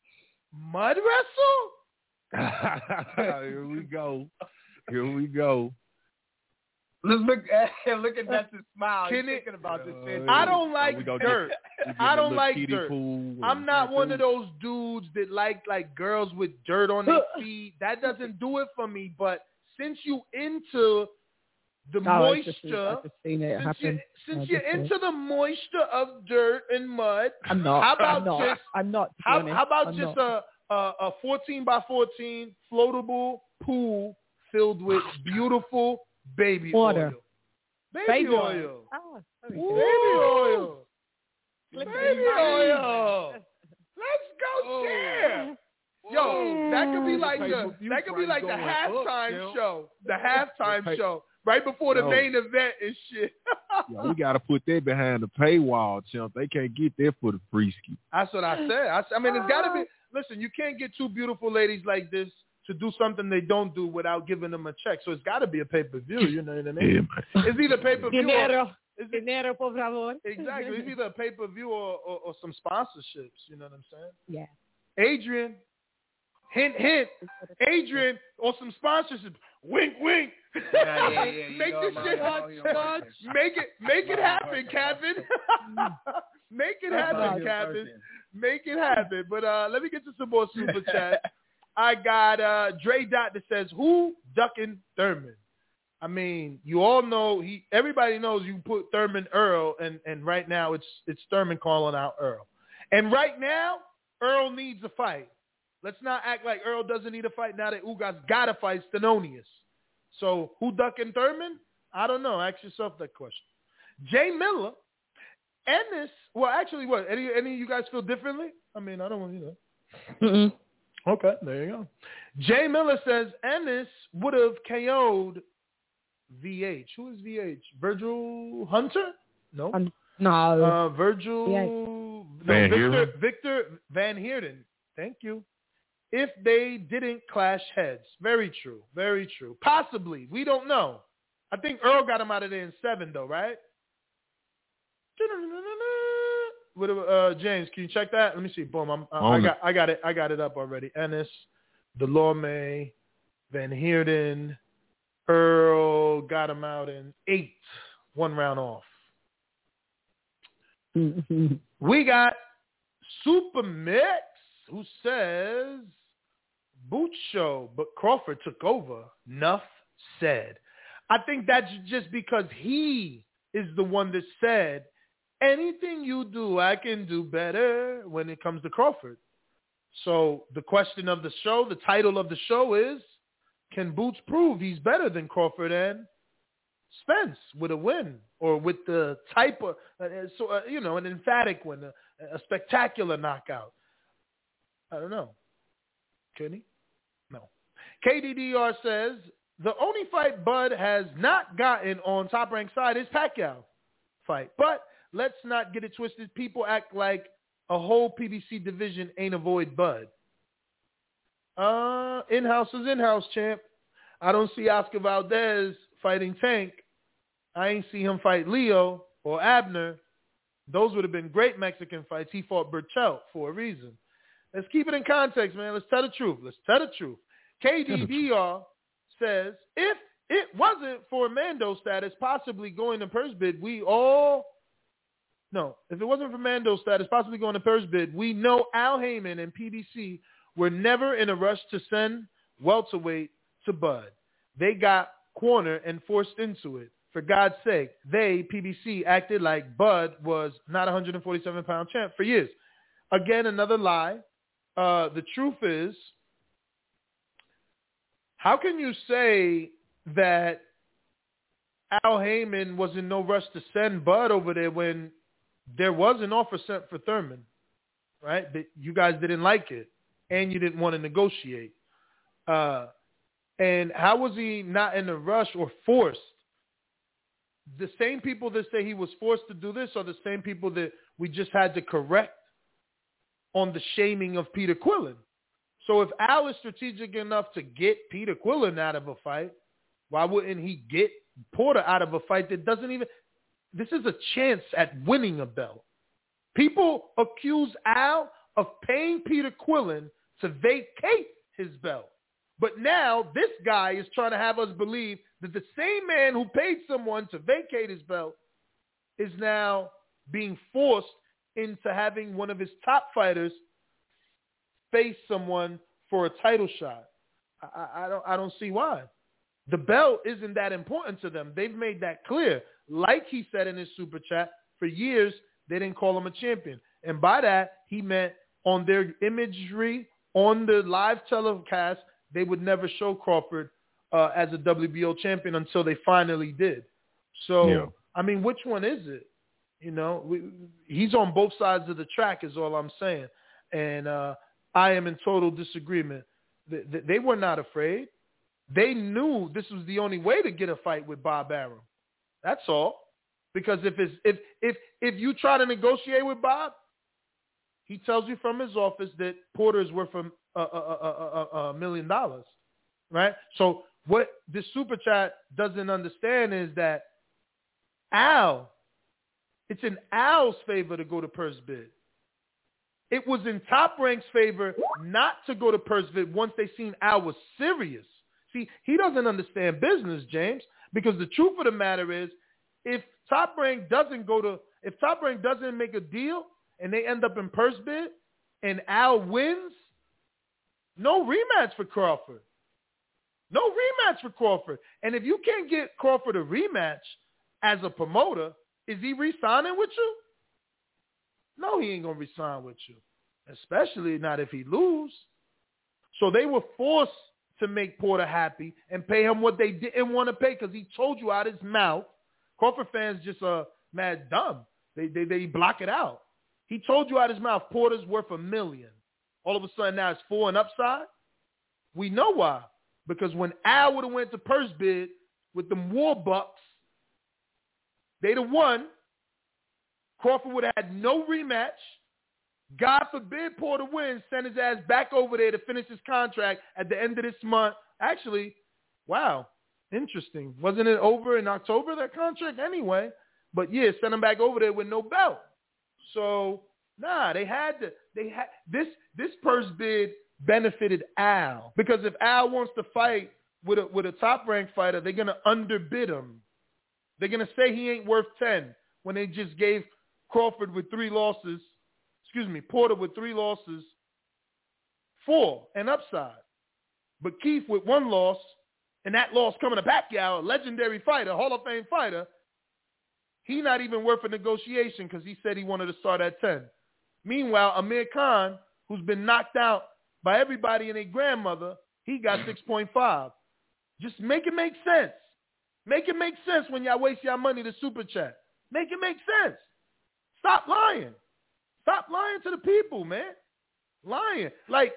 Mud wrestle? Here we go. Here we go. Let's look at look at Ness's smile. He's thinking about this shit. I don't like oh, dirt. Get, I don't like dirt. Pool I'm not one of those dudes that like like girls with dirt on their feet. That doesn't do it for me. But since you into the oh, moisture, just, I've just seen it since, happen. you, since I've you're into it. the moisture of dirt and mud, I'm not. How about I'm not. just? I'm not. How, how about I'm just not. a, a a fourteen by fourteen floatable pool filled with beautiful baby water, oil, baby, baby oil, oil. Oh, baby oil, baby oil. Let's go oh. share. Yo, that could be like the that could be like the halftime show, the halftime show. Right before the Yo. main event and shit. Yo, we got to put that behind the paywall, chump. They can't get there for the free ski. That's what I said. I, I mean, it's got to be. Listen, you can't get two beautiful ladies like this to do something they don't do without giving them a check. So it's got to be a pay-per-view. You know what I mean? Yeah, it's either pay-per-view Dinero. or... It's, Dinero, por favor. Exactly. It's either a pay-per-view or, or, or some sponsorships. You know what I'm saying? Yeah. Adrian. Hint, hint. Adrian or some sponsorships. Wink, wink. Yeah, yeah, yeah. Make this shit. Make it, make it happen, Kevin. Make it happen, Kevin. Make it happen. But uh, let me get to some more super chat. I got uh, Dre Dot that says, "Who ducking Thurman?" I mean, you all know he. Everybody knows you put Thurman Earl, and and right now it's it's Thurman calling out Earl. And right now, Earl needs a fight. Let's not act like Earl doesn't need a fight now that Ugas got to fight Stenonius. So who ducking Thurman? I don't know. Ask yourself that question. Jay Miller, Ennis. Well, actually, what? Any any of you guys feel differently? I mean, I don't want you know. Mm-mm. Okay, there you go. Jay Miller says Ennis would have K O'd V H. Who is V H? Virgil Hunter? No. Um, no. Uh, Virgil. No, Van Victor, Heerden? Victor Van Heerden. Thank you. If they didn't clash heads. Very true. Very true. Possibly. We don't know. I think Earl got him out of there in seven, though, right? what, uh, James, can you check that? Let me see. Boom. I'm, I, I got I got it. I got it up already. Ennis, Delorme, Van Heerden, Earl got him out in eight, one round off. We got Super Mix, who says, Boot show, but Crawford took over. Nuff said. I think that's just because he is the one that said, anything you do, I can do better when it comes to Crawford. So the question of the show, the title of the show is, can Boots prove he's better than Crawford and Spence with a win, or with the type of, uh, so uh, you know, an emphatic win, a, a spectacular knockout? I don't know. Can he? No. K D D R says, the only fight Bud has not gotten on Top Rank side is Pacquiao fight. But let's not get it twisted. People act like a whole P B C division ain't avoid Bud. Uh, in-house is in-house, champ. I don't see Oscar Valdez fighting Tank. I ain't see him fight Leo or Abner. Those would have been great Mexican fights. He fought Burchell for a reason. Let's keep it in context, man. Let's tell the truth. Let's tell the truth. K D D R says, if it wasn't for Mando status possibly going to purse bid, we all, no, if it wasn't for Mando status possibly going to purse bid, we know Al Heyman and P B C were never in a rush to send welterweight to Bud. They got cornered and forced into it. For God's sake, they, P B C, acted like Bud was not a one forty-seven pound champ for years. Again, another lie. Uh, the truth is, how can you say that Al Heyman was in no rush to send Bud over there when there was an offer sent for Thurman, right? That you guys didn't like it, and you didn't want to negotiate. Uh, and how was he not in a rush or forced? The same people that say he was forced to do this are the same people that we just had to correct on the shaming of Peter Quillen. So if Al is strategic enough to get Peter Quillen out of a fight, why wouldn't he get Porter out of a fight that doesn't even – this is a chance at winning a belt. People accuse Al of paying Peter Quillen to vacate his belt. But now this guy is trying to have us believe that the same man who paid someone to vacate his belt is now being forced into having one of his top fighters face someone for a title shot. I, I don't I don't see why. The belt isn't that important to them. They've made that clear. Like he said in his super chat, for years they didn't call him a champion. And by that, he meant on their imagery, on the live telecast, they would never show Crawford uh, as a W B O champion until they finally did. So, yeah. I mean, which one is it? You know, we, he's on both sides of the track is all I'm saying. And uh, I am in total disagreement. They, they were not afraid. They knew this was the only way to get a fight with Bob Arum. That's all. Because if it's, if if if you try to negotiate with Bob, he tells you from his office that Porter is worth a, a, a, a, a million dollars, right? So what this super chat doesn't understand is that Al, it's in Al's favor to go to purse bid. It was in Top Rank's favor not to go to purse bid once they seen Al was serious. See, he doesn't understand business, James, because the truth of the matter is, if Top Rank doesn't go to, if Top Rank doesn't make a deal and they end up in purse bid and Al wins, no rematch for Crawford. No rematch for Crawford. And if you can't get Crawford a rematch as a promoter, is he re-signing with you? No, he ain't going to re-sign with you, especially not if he lose. So they were forced to make Porter happy and pay him what they didn't want to pay because he told you out his mouth. Crawford fans just uh, mad dumb. They, they, they block it out. He told you out his mouth Porter's worth a million. All of a sudden now it's four and upside. We know why. Because when Al would have went to purse bid with them War Bucks, they'd have won. Crawford would have had no rematch. God forbid Porter wins, send his ass back over there to finish his contract at the end of this month. Actually, wow, interesting. Wasn't it over in October, that contract anyway? But yeah, send him back over there with no belt. So Nah, they had to. They had this. This purse bid benefited Al because if Al wants to fight with a with a top ranked fighter, they're gonna underbid him. They're gonna say he ain't worth ten when they just gave Crawford with three losses. Excuse me, Porter with three losses, four and upside. But Keith with one loss, and that loss coming to Pacquiao, a legendary fighter, Hall of Fame fighter, he not even worth a negotiation because he said he wanted to start at ten. Meanwhile, Amir Khan, who's been knocked out by everybody and their grandmother, he got six point five. Just make it make sense. Make it make sense when y'all waste y'all money to super chat. Make it make sense. Stop lying. Stop lying to the people, man. Lying. Like,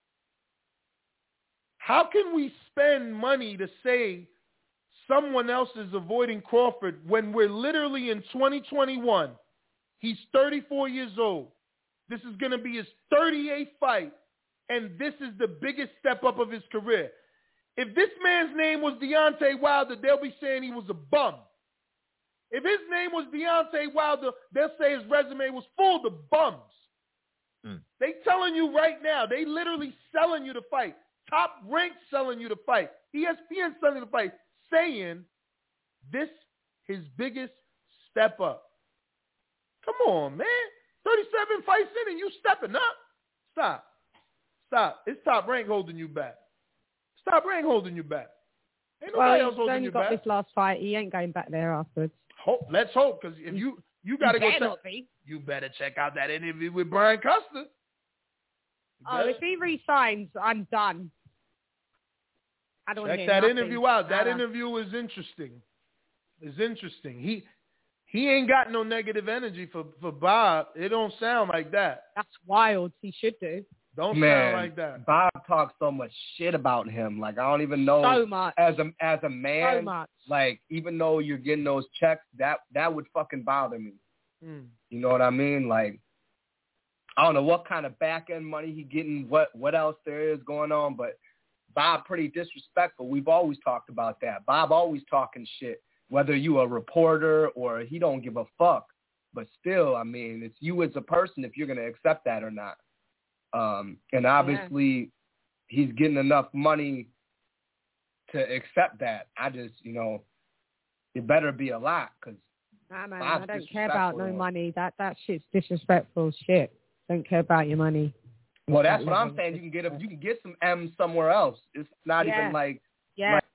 how can we spend money to say someone else is avoiding Crawford when we're literally in twenty twenty-one? He's thirty-four years old. This is going to be his thirty-eighth fight, and this is the biggest step up of his career. If this man's name was Deontay Wilder, they'll be saying he was a bum. If his name was Deontay Wilder, they'll say his resume was full of bums. Mm. They telling you right now, they literally selling you to fight. Top Rank selling you to fight. E S P N selling you to fight, saying this his biggest step up. Come on, man. thirty-seven fights in and you stepping up. Stop. Stop. It's Top Rank holding you back. Top Rank holding you back. Ain't nobody well, else holding only you got back. This last fight, he ain't going back there afterwards. Hope, let's hope, because if you you got to go check, be. you better check out that interview with Brian Custer. Oh, if he resigns, I'm done. I don't check hear that nothing. interview out. That Nada. interview is interesting. It's interesting. He he ain't got no negative energy for, for Bob. It don't sound like that. That's wild. He should do. Don't Man, sound like that. Bob talks so much shit about him. Like, I don't even know. So much. As a as a man, So much. like, even though you're getting those checks, that that would fucking bother me. Mm. You know what I mean? Like, I don't know what kind of back end money he getting, what what else there is going on, but Bob pretty disrespectful. We've always talked about that. Bob always talking shit, whether you a reporter or he don't give a fuck. But still, I mean, it's you as a person if you're gonna accept that or not. Um, and obviously, yeah. he's getting enough money to accept that. I just, you know, it better be a lot because nah, man, I don't care about no money. That that shit's disrespectful shit. Don't care about your money. Well, that's what I'm saying. You can get a, you can get some M somewhere else. It's not yeah. even like yeah. like